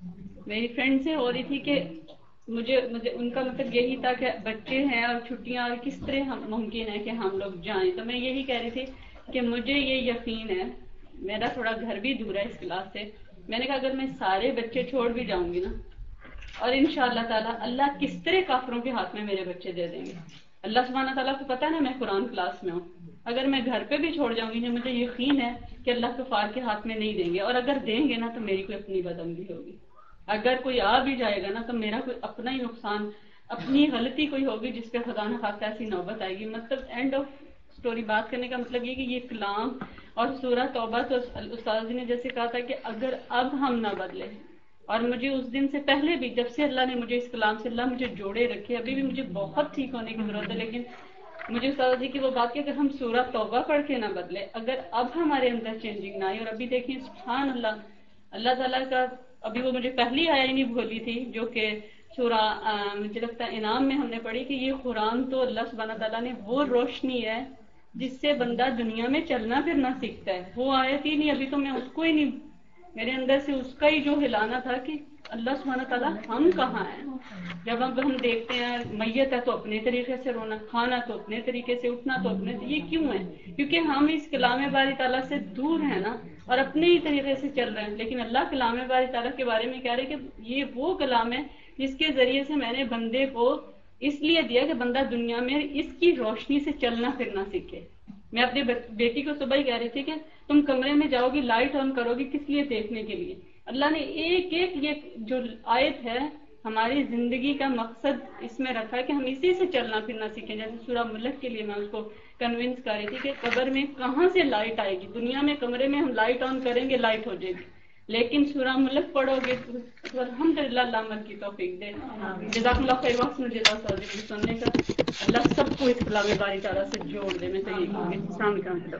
میری فرینڈ سے ہو رہی تھی کہ مجھے ان کا مطلب یہی تھا کہ بچے ہیں اور چھٹیاں اور کس طرح ممکن ہے کہ ہم لوگ جائیں. تو میں یہی کہہ رہی تھی کہ مجھے یہ یقین ہے, میرا تھوڑا گھر بھی دور ہے اس کلاس سے, میں نے کہا اگر میں سارے بچے چھوڑ بھی جاؤں گی نا, اور انشاءاللہ تعالی اللہ کس طرح کافروں کے ہاتھ میں میرے بچے دے دیں گے. اللہ سبحانہ تعالیٰ کو پتا ہے نا میں قرآن کلاس میں ہوں, اگر میں گھر پہ بھی چھوڑ جاؤں گی مجھے یقین ہے کہ اللہ کفار کے ہاتھ میں نہیں دیں گے, اور اگر دیں گے نا تو میری کوئی اپنی بدعملی ہوگی. اگر کوئی آ بھی جائے گا نا تو میرا کوئی اپنا ہی نقصان, اپنی غلطی کوئی ہوگی جس پہ خدا نہ خواستہ ایسی نوبت آئے گی. مطلب اینڈ آف سٹوری بات کرنے کا مطلب یہ کہ یہ کلام اور سورہ توبہ, تو استاد جی نے جیسے کہا تھا کہ اگر اب ہم نہ بدلے, اور مجھے اس دن سے پہلے بھی جب سے اللہ نے مجھے اس کلام سے اللہ مجھے جوڑے رکھے, ابھی بھی مجھے بہت ٹھیک ہونے کی ضرورت ہے, لیکن مجھے استاد جی کی وہ بات کہ اگر ہم سورہ توبہ پڑھ کے نہ بدلے, اگر اب ہمارے اندر چینجنگ نہ آئی. اور ابھی دیکھیں سبحان اللہ, اللہ تعالیٰ کا ابھی وہ مجھے پہلی آیا ہی نہیں بھولی تھی جو کہ سورہ مجھے لگتا ہے انعام میں ہم نے پڑھی کہ یہ قرآن تو اللہ سبحانہ تعالیٰ نے وہ روشنی ہے جس سے بندہ دنیا میں چلنا پھرنا سیکھتا ہے. وہ آیت ہی نہیں, ابھی تو میں اس کو ہی نہیں, میرے اندر سے اس کا ہی جو ہلانا تھا کہ اللہ سبحانہ تعالیٰ ہم کہاں ہیں. جب اب ہم دیکھتے ہیں میت ہے تو اپنے طریقے سے رونا, کھانا تو اپنے طریقے سے, اٹھنا تو اپنے, یہ کیوں ہے؟ کیونکہ ہم اس کلام باری تعالیٰ سے دور ہیں نا, اور اپنے ہی طریقے سے چل رہے ہیں. لیکن اللہ کلام باری تعالیٰ کے بارے میں کہہ رہے کہ یہ وہ کلام ہے جس کے ذریعے سے میں نے بندے کو اس لیے دیا کہ بندہ دنیا میں اس کی روشنی سے چلنا پھرنا سیکھے. میں اپنی بیٹی کو صبح ہی کہہ رہی تھی کہ تم کمرے میں جاؤ گی لائٹ آن کرو گی کس لیے؟ دیکھنے کے لیے. اللہ نے ایک ایک یہ جو آیت ہے ہماری زندگی کا مقصد اس میں رکھا ہے کہ ہم اسی سے چلنا پھرنا سیکھیں. جیسے سورہ ملک کے لیے میں اس کو کنونس کر رہی تھی کہ قبر میں کہاں سے لائٹ آئے گی. دنیا میں کمرے میں ہم لائٹ آن کریں گے لائٹ ہو جائے گی, لیکن سورہ ملک پڑھو گے تو الحمدللہ اللہ عمل کی توفیق دے. جزاک اللہ خیر. وقت میں سننے کا اللہ سب کو اس کلام باری تعالیٰ سے جوڑ دے. میں تو یہ کہوں گی. السلام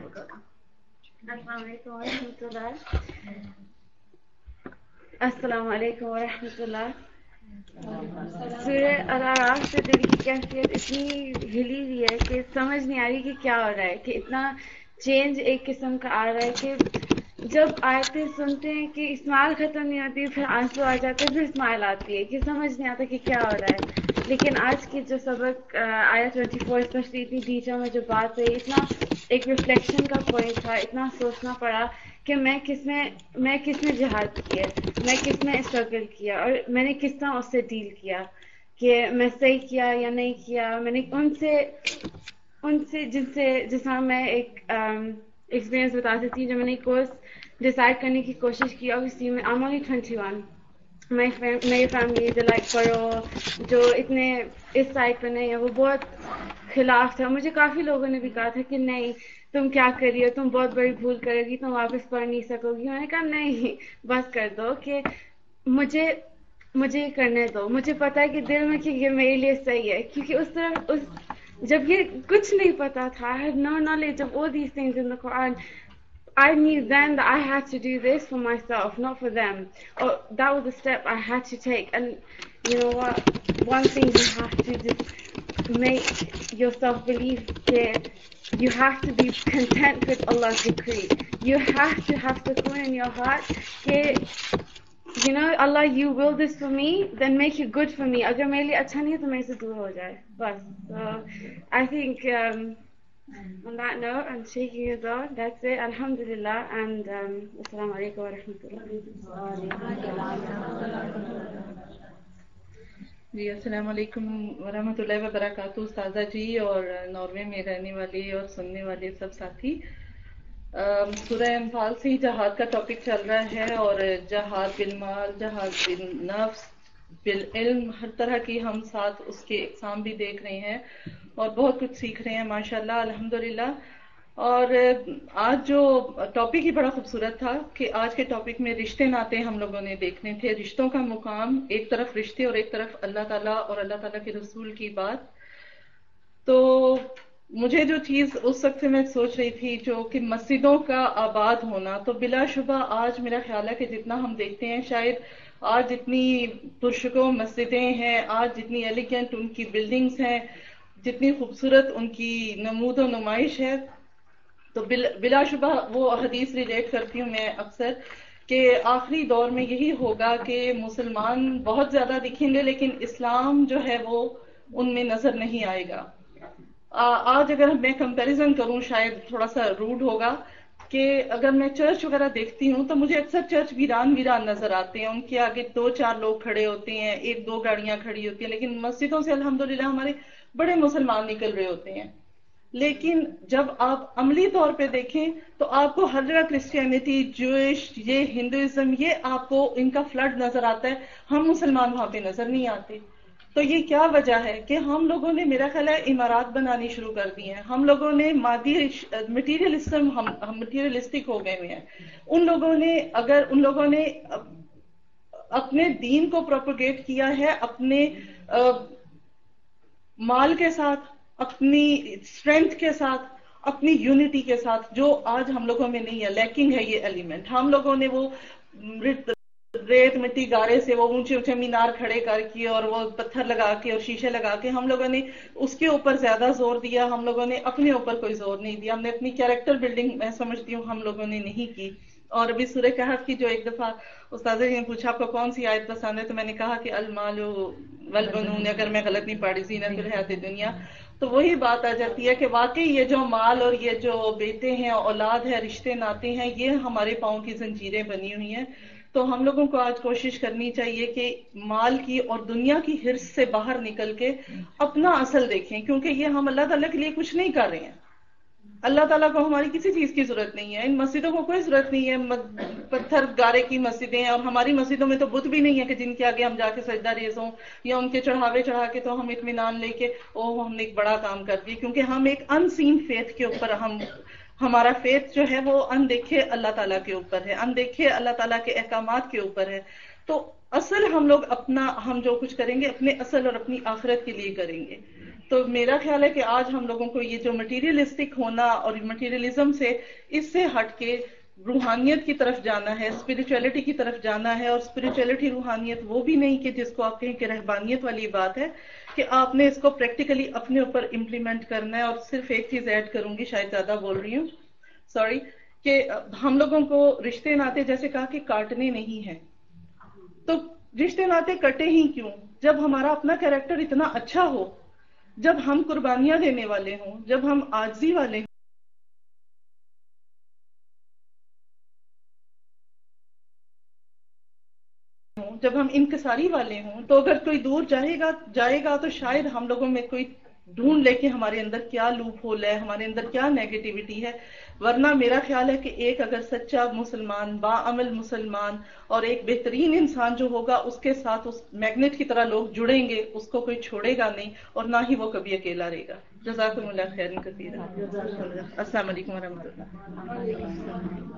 علیکم ورحمۃ اللہ. سورہ الاعراف سے دل کی کیفیت اتنی ہلی ہوئی ہے کہ سمجھ نہیں آ رہی کہ کیا ہو رہا ہے, کہ اتنا چینج ایک قسم کا آ رہا ہے کہ جب آیتیں سنتے ہیں کہ اسمائل ختم نہیں ہوتی, پھر آنسو آ جاتے ہیں, پھر اسمائل آتی ہے, کہ سمجھ نہیں آتا کہ کیا ہو رہا ہے. لیکن آج کی جو سبق آیت 24 اسپیشلی اتنی ٹیچر میں جو بات ہے, اتنا ایک ریفلیکشن کا پوائنٹ تھا, اتنا سوچنا پڑا کہ میں کس میں جہاد کیا, میں کس میں اسٹرگل کیا, اور میں نے کس طرح اس سے ڈیل کیا, کہ میں صحیح کیا یا نہیں کیا. میں نے ان سے جس طرح میں ایک ایکسپیرینس بتا سکتی ہوں. جو میں نے کورس ڈیسائیڈ کرنے کی کوشش کی, obviously میں I'm only 21, میری فیملی لائک پڑھو جو اتنے اس سائڈ پہ نہیں ہے وہ بہت خلاف تھا. مجھے کافی لوگوں نے بھی کہا تھا کہ نہیں تم کیا کر رہی ہو, تم بہت بڑی بھول کرے گی, تم واپس پڑھ نہیں سکو گی. میں نے کہا نہیں بس کر دو, کہ مجھے کرنے دو. مجھے پتا ہے کہ دل میں کہ یہ میرے لیے صحیح ہے, کیونکہ اس طرح جب یہ کچھ نہیں پتا تھا, I had no knowledge of all these things in the Quran. I knew then that I had to do this for myself, not for them. Or that was the step I had to take. And you know what? One thing you have to just make yourself believe that you have to be content with Allah's decree. You have to have sukoon in your heart that, you know, Allah, you will this for me, then make it good for me. Agar mere liye acha nahi hai to mere se dur ho jaye. Bas. So I think on that note, I'm shaking your door. That's it. Alhamdulillah. And assalamu alaikum wa rahmatullah. جی السلام علیکم ورحمۃ اللہ وبرکاتہ. استاذہ جی اور ناروے میں رہنے والے اور سننے والے سب ساتھی, سورہ انفال سے ہی جہاد کا ٹاپک چل رہا ہے, اور جہاد بالمال, جہاد بالنفس, بالعلم, ہر طرح کی ہم ساتھ اس کے اقسام بھی دیکھ رہے ہیں اور بہت کچھ سیکھ رہے ہیں ماشاءاللہ الحمدللہ. اور آج جو ٹاپک ہی بڑا خوبصورت تھا کہ آج کے ٹاپک میں رشتے ناطے ہم لوگوں نے دیکھنے تھے, رشتوں کا مقام, ایک طرف رشتے اور ایک طرف اللہ تعالیٰ اور اللہ تعالیٰ کے رسول کی بات. تو مجھے جو چیز اس وقت سے میں سوچ رہی تھی جو کہ مسجدوں کا آباد ہونا, تو بلا شبہ آج میرا خیال ہے کہ جتنا ہم دیکھتے ہیں شاید آج جتنی پرشکو مسجدیں ہیں, آج جتنی ایلیگنٹ ان کی بلڈنگز ہیں, جتنی خوبصورت ان کی نمود و نمائش ہے, تو بلا شبہ وہ حدیث ریلیٹ کرتی ہوں میں اکثر کہ آخری دور میں یہی ہوگا کہ مسلمان بہت زیادہ دکھیں گے لیکن اسلام جو ہے وہ ان میں نظر نہیں آئے گا. آج اگر میں کمپیریزن کروں شاید تھوڑا سا روڈ ہوگا کہ اگر میں چرچ وغیرہ دیکھتی ہوں تو مجھے اکثر چرچ ویران ویران نظر آتے ہیں. ان کے آگے 2-4 لوگ کھڑے ہوتے ہیں, 1-2 گاڑیاں کھڑی ہوتی ہیں, لیکن مسجدوں سے الحمدللہ ہمارے بڑے مسلمان نکل رہے ہوتے ہیں. لیکن جب آپ عملی طور پہ دیکھیں تو آپ کو ہر جگہ کرسچینٹی, جوئش, یہ ہندوازم, یہ آپ کو ان کا فلڈ نظر آتا ہے. ہم مسلمان وہاں پہ نظر نہیں آتے. تو یہ کیا وجہ ہے کہ ہم لوگوں نے میرا خیال ہے عمارات بنانی شروع کر دی ہیں. ہم لوگوں نے مادی مٹیریلسٹم, ہم مٹیریلسٹک ہو گئے ہوئے ہیں. ان لوگوں نے اپنے دین کو پروپیگیٹ کیا ہے اپنے مال کے ساتھ, اپنی اسٹرینتھ کے ساتھ, اپنی یونٹی کے ساتھ, جو آج ہم لوگوں میں نہیں ہے. لیکنگ ہے یہ ایلیمنٹ. ہم لوگوں نے وہ ریت مٹی گارے سے وہ اونچے اونچے مینار کھڑے کر کے اور وہ پتھر لگا کے اور شیشے لگا کے ہم لوگوں نے اس کے اوپر زیادہ زور دیا. ہم لوگوں نے اپنے اوپر کوئی زور نہیں دیا. ہم نے اپنی کیریکٹر بلڈنگ میں سمجھتی ہوں ہم لوگوں نے نہیں کی. اور ابھی سورہ کہف کی جو ایک دفعہ استاد نے پوچھا آپ کو کون سی آیت پسند ہے, تو میں نے کہا کہ المال والبنون, اگر میں غلط نہیں پڑھی, زینت الحیات دنیا. تو وہی بات آ جاتی ہے کہ واقعی یہ جو مال اور یہ جو بیٹے ہیں, اولاد ہے, رشتے ناتے ہیں, یہ ہمارے پاؤں کی زنجیریں بنی ہوئی ہیں. تو ہم لوگوں کو آج کوشش کرنی چاہیے کہ مال کی اور دنیا کی حرص سے باہر نکل کے اپنا اصل دیکھیں, کیونکہ یہ ہم اللہ تعالیٰ کے لیے کچھ نہیں کر رہے ہیں. اللہ تعالیٰ کو ہماری کسی چیز کی ضرورت نہیں ہے. ان مسجدوں کو کوئی ضرورت نہیں ہے. پتھر گارے کی مسجدیں ہیں, اور ہماری مسجدوں میں تو بت بھی نہیں ہے کہ جن کے آگے ہم جا کے سجدہ ریز ہوں, یا ان کے چڑھاوے چڑھا کے تو ہم اطمینان لے کے ہم نے ایک بڑا کام کر دیا. کیونکہ ہم ایک ان سین فیتھ کے اوپر ہمارا فیتھ جو ہے وہ اندیکھے اللہ تعالیٰ کے اوپر ہے, اندیکھے اللہ تعالیٰ کے احکامات کے اوپر ہے. تو اصل ہم جو کچھ کریں گے اپنے اصل اور اپنی آخرت کے لیے کریں گے. تو میرا خیال ہے کہ آج ہم لوگوں کو یہ جو مٹیریلسٹک ہونا اور مٹیریلزم سے اس سے ہٹ کے روحانیت کی طرف جانا ہے, اسپرچولیٹی کی طرف جانا ہے. اور اسپرچولیٹی روحانیت وہ بھی نہیں کہ جس کو آپ کہیں کہ رہبانیت والی بات ہے کہ آپ نے اس کو پریکٹیکلی اپنے اوپر امپلیمنٹ کرنا ہے. اور صرف ایک چیز ایڈ کروں گی, شاید زیادہ بول رہی ہوں, سوری, کہ ہم لوگوں کو رشتے ناتے جیسے کہا کہ کاٹنے نہیں ہیں. تو رشتے ناتے کٹے ہی کیوں جب ہمارا اپنا کیریکٹر اتنا اچھا ہو, جب ہم قربانیاں دینے والے ہوں, جب ہم عاجزی والے ہوں, جب ہم انکساری والے ہوں, تو اگر کوئی دور جائے گا تو شاید ہم لوگوں میں کوئی ڈھونڈ لے کے ہمارے اندر کیا لوپ ہول ہے, ہمارے اندر کیا نیگیٹیوٹی ہے. ورنہ میرا خیال ہے کہ ایک اگر سچا مسلمان, باعمل مسلمان اور ایک بہترین انسان جو ہوگا, اس کے ساتھ اس میگنیٹ کی طرح لوگ جڑیں گے, اس کو کوئی چھوڑے گا نہیں, اور نہ ہی وہ کبھی اکیلا رہے گا. جزاکم اللہ خیر کثیر. السلام علیکم ورحمۃ اللہ.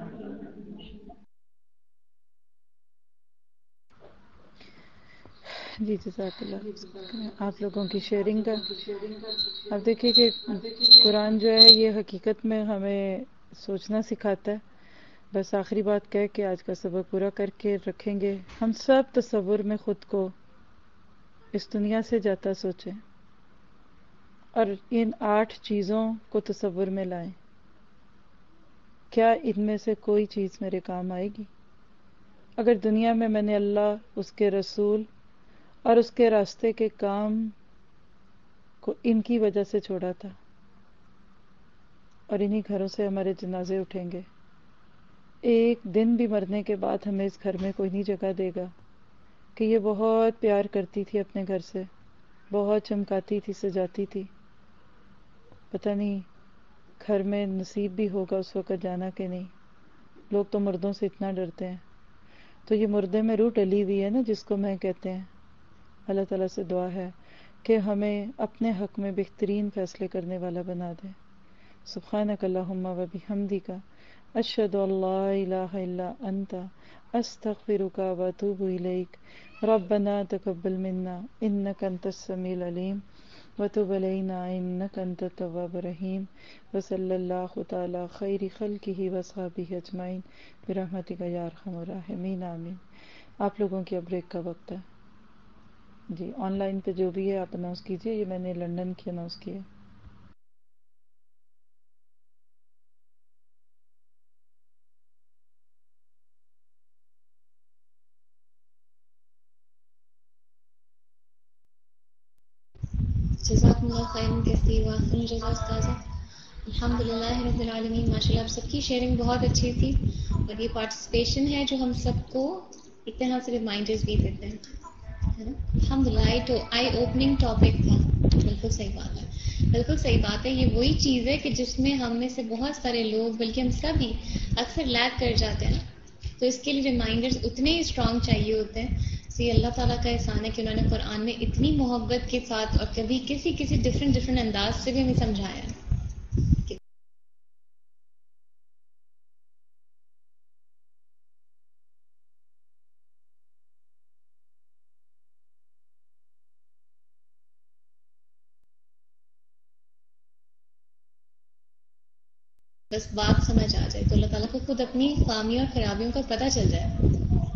جی جزاک اللہ آپ لوگوں کی شیئرنگ کا. اب دیکھیے کہ قرآن جو ہے یہ حقیقت میں ہمیں سوچنا سکھاتا ہے. بس آخری بات کہہ کے آج کا سبق پورا کر کے رکھیں گے. ہم سب تصور میں خود کو اس دنیا سے جاتا سوچیں اور ان 8 چیزوں کو تصور میں لائیں. کیا ان میں سے کوئی چیز میرے کام آئے گی؟ اگر دنیا میں نے اللہ, اس کے رسول اور اس کے راستے کے کام کو ان کی وجہ سے چھوڑا تھا, اور انہی گھروں سے ہمارے جنازے اٹھیں گے. ایک دن بھی مرنے کے بعد ہمیں اس گھر میں کوئی نہیں جگہ دے گا کہ یہ بہت پیار کرتی تھی اپنے گھر سے, بہت چمکاتی تھی, سجاتی تھی. پتہ نہیں گھر میں نصیب بھی ہوگا اس وقت جانا کہ نہیں. لوگ تو مردوں سے اتنا ڈرتے ہیں. تو یہ مردے میں روح ڈلی ہوئی ہے نا, جس کو میں کہتے ہیں. اللہ تعالیٰ سے دعا ہے کہ ہمیں اپنے حق میں بہترین فیصلے کرنے والا بنا دے. سبحانک اللہم و بحمدک, اشہد ان لا الہ الا انت, استغفرک و اتوب الیک. ربنا تقبل منا انک انت السمیع العلیم وتب علینا انک انت التواب الرحیم. وصلی اللہ تعالی خیر خلقہ واصحابہ اجمعین برحمتک یا ارحم الراحمین, آمین. آپ لوگوں کی اب بریک کا وقت ہے. جی آن لائن پہ جو بھی ہے آپ اناؤنس کیجئے. یہ میں نے لندن کی اناؤنس کی ہے. जज़ाकुमुल्लाह खैरन कसीर व अहसन जज़ा उस्ताज़ा। अल्हम्दुलिल्लाह रब्बिल आलमीन, माशाल्लाह आप सबकी शेयरिंग बहुत अच्छी थी और ये पार्टिसिपेशन है जो हम सबको एक तरह से रिमाइंडर्स भी देते हैं, है ना। अल्हम्दुलिल्लाह आई ओपनिंग टॉपिक था, बिल्कुल सही बात है, बिल्कुल सही बात है। ये वही चीज़ है कि जिसमें हम में से बहुत सारे लोग, बल्कि हम सभी अक्सर लैग कर जाते हैं, तो इसके लिए रिमाइंडर्स उतने ही स्ट्रॉन्ग चाहिए होते हैं। तो ये अल्लाह ताला का एहसान है कि उन्होंने कुरान में इतनी मोहब्बत के साथ और कभी किसी डिफरेंट अंदाज से भी हमें समझाया है। बस बात समझ आ जाए तो अल्लाह ताला को खुद अपनी खामियों और खराबियों का पता चल जाए।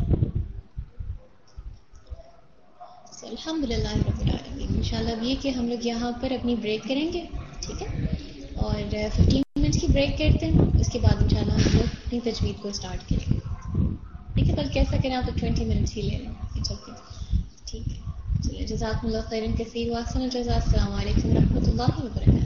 अल्हम्दुलिल्लाह रब्बिल आलमीन। इंशाल्लाह अब ये कि हम लोग यहाँ पर अपनी ब्रेक करेंगे, ठीक है, और 15 मिनट की ब्रेक करते हैं। उसके बाद इंशाल्लाह हम लोग अपनी तजवीद को स्टार्ट करेंगे, ठीक है। बल्कि ऐसा करें आप तो 20 मिनट्स ही ले लें, ठीक है। चलिए, जज़ाकुमुल्लाह खैरन कसीर व अहसन जज़ा। अस्सलामु अलैकुम व रहमतुल्लाहि व बरकातहू।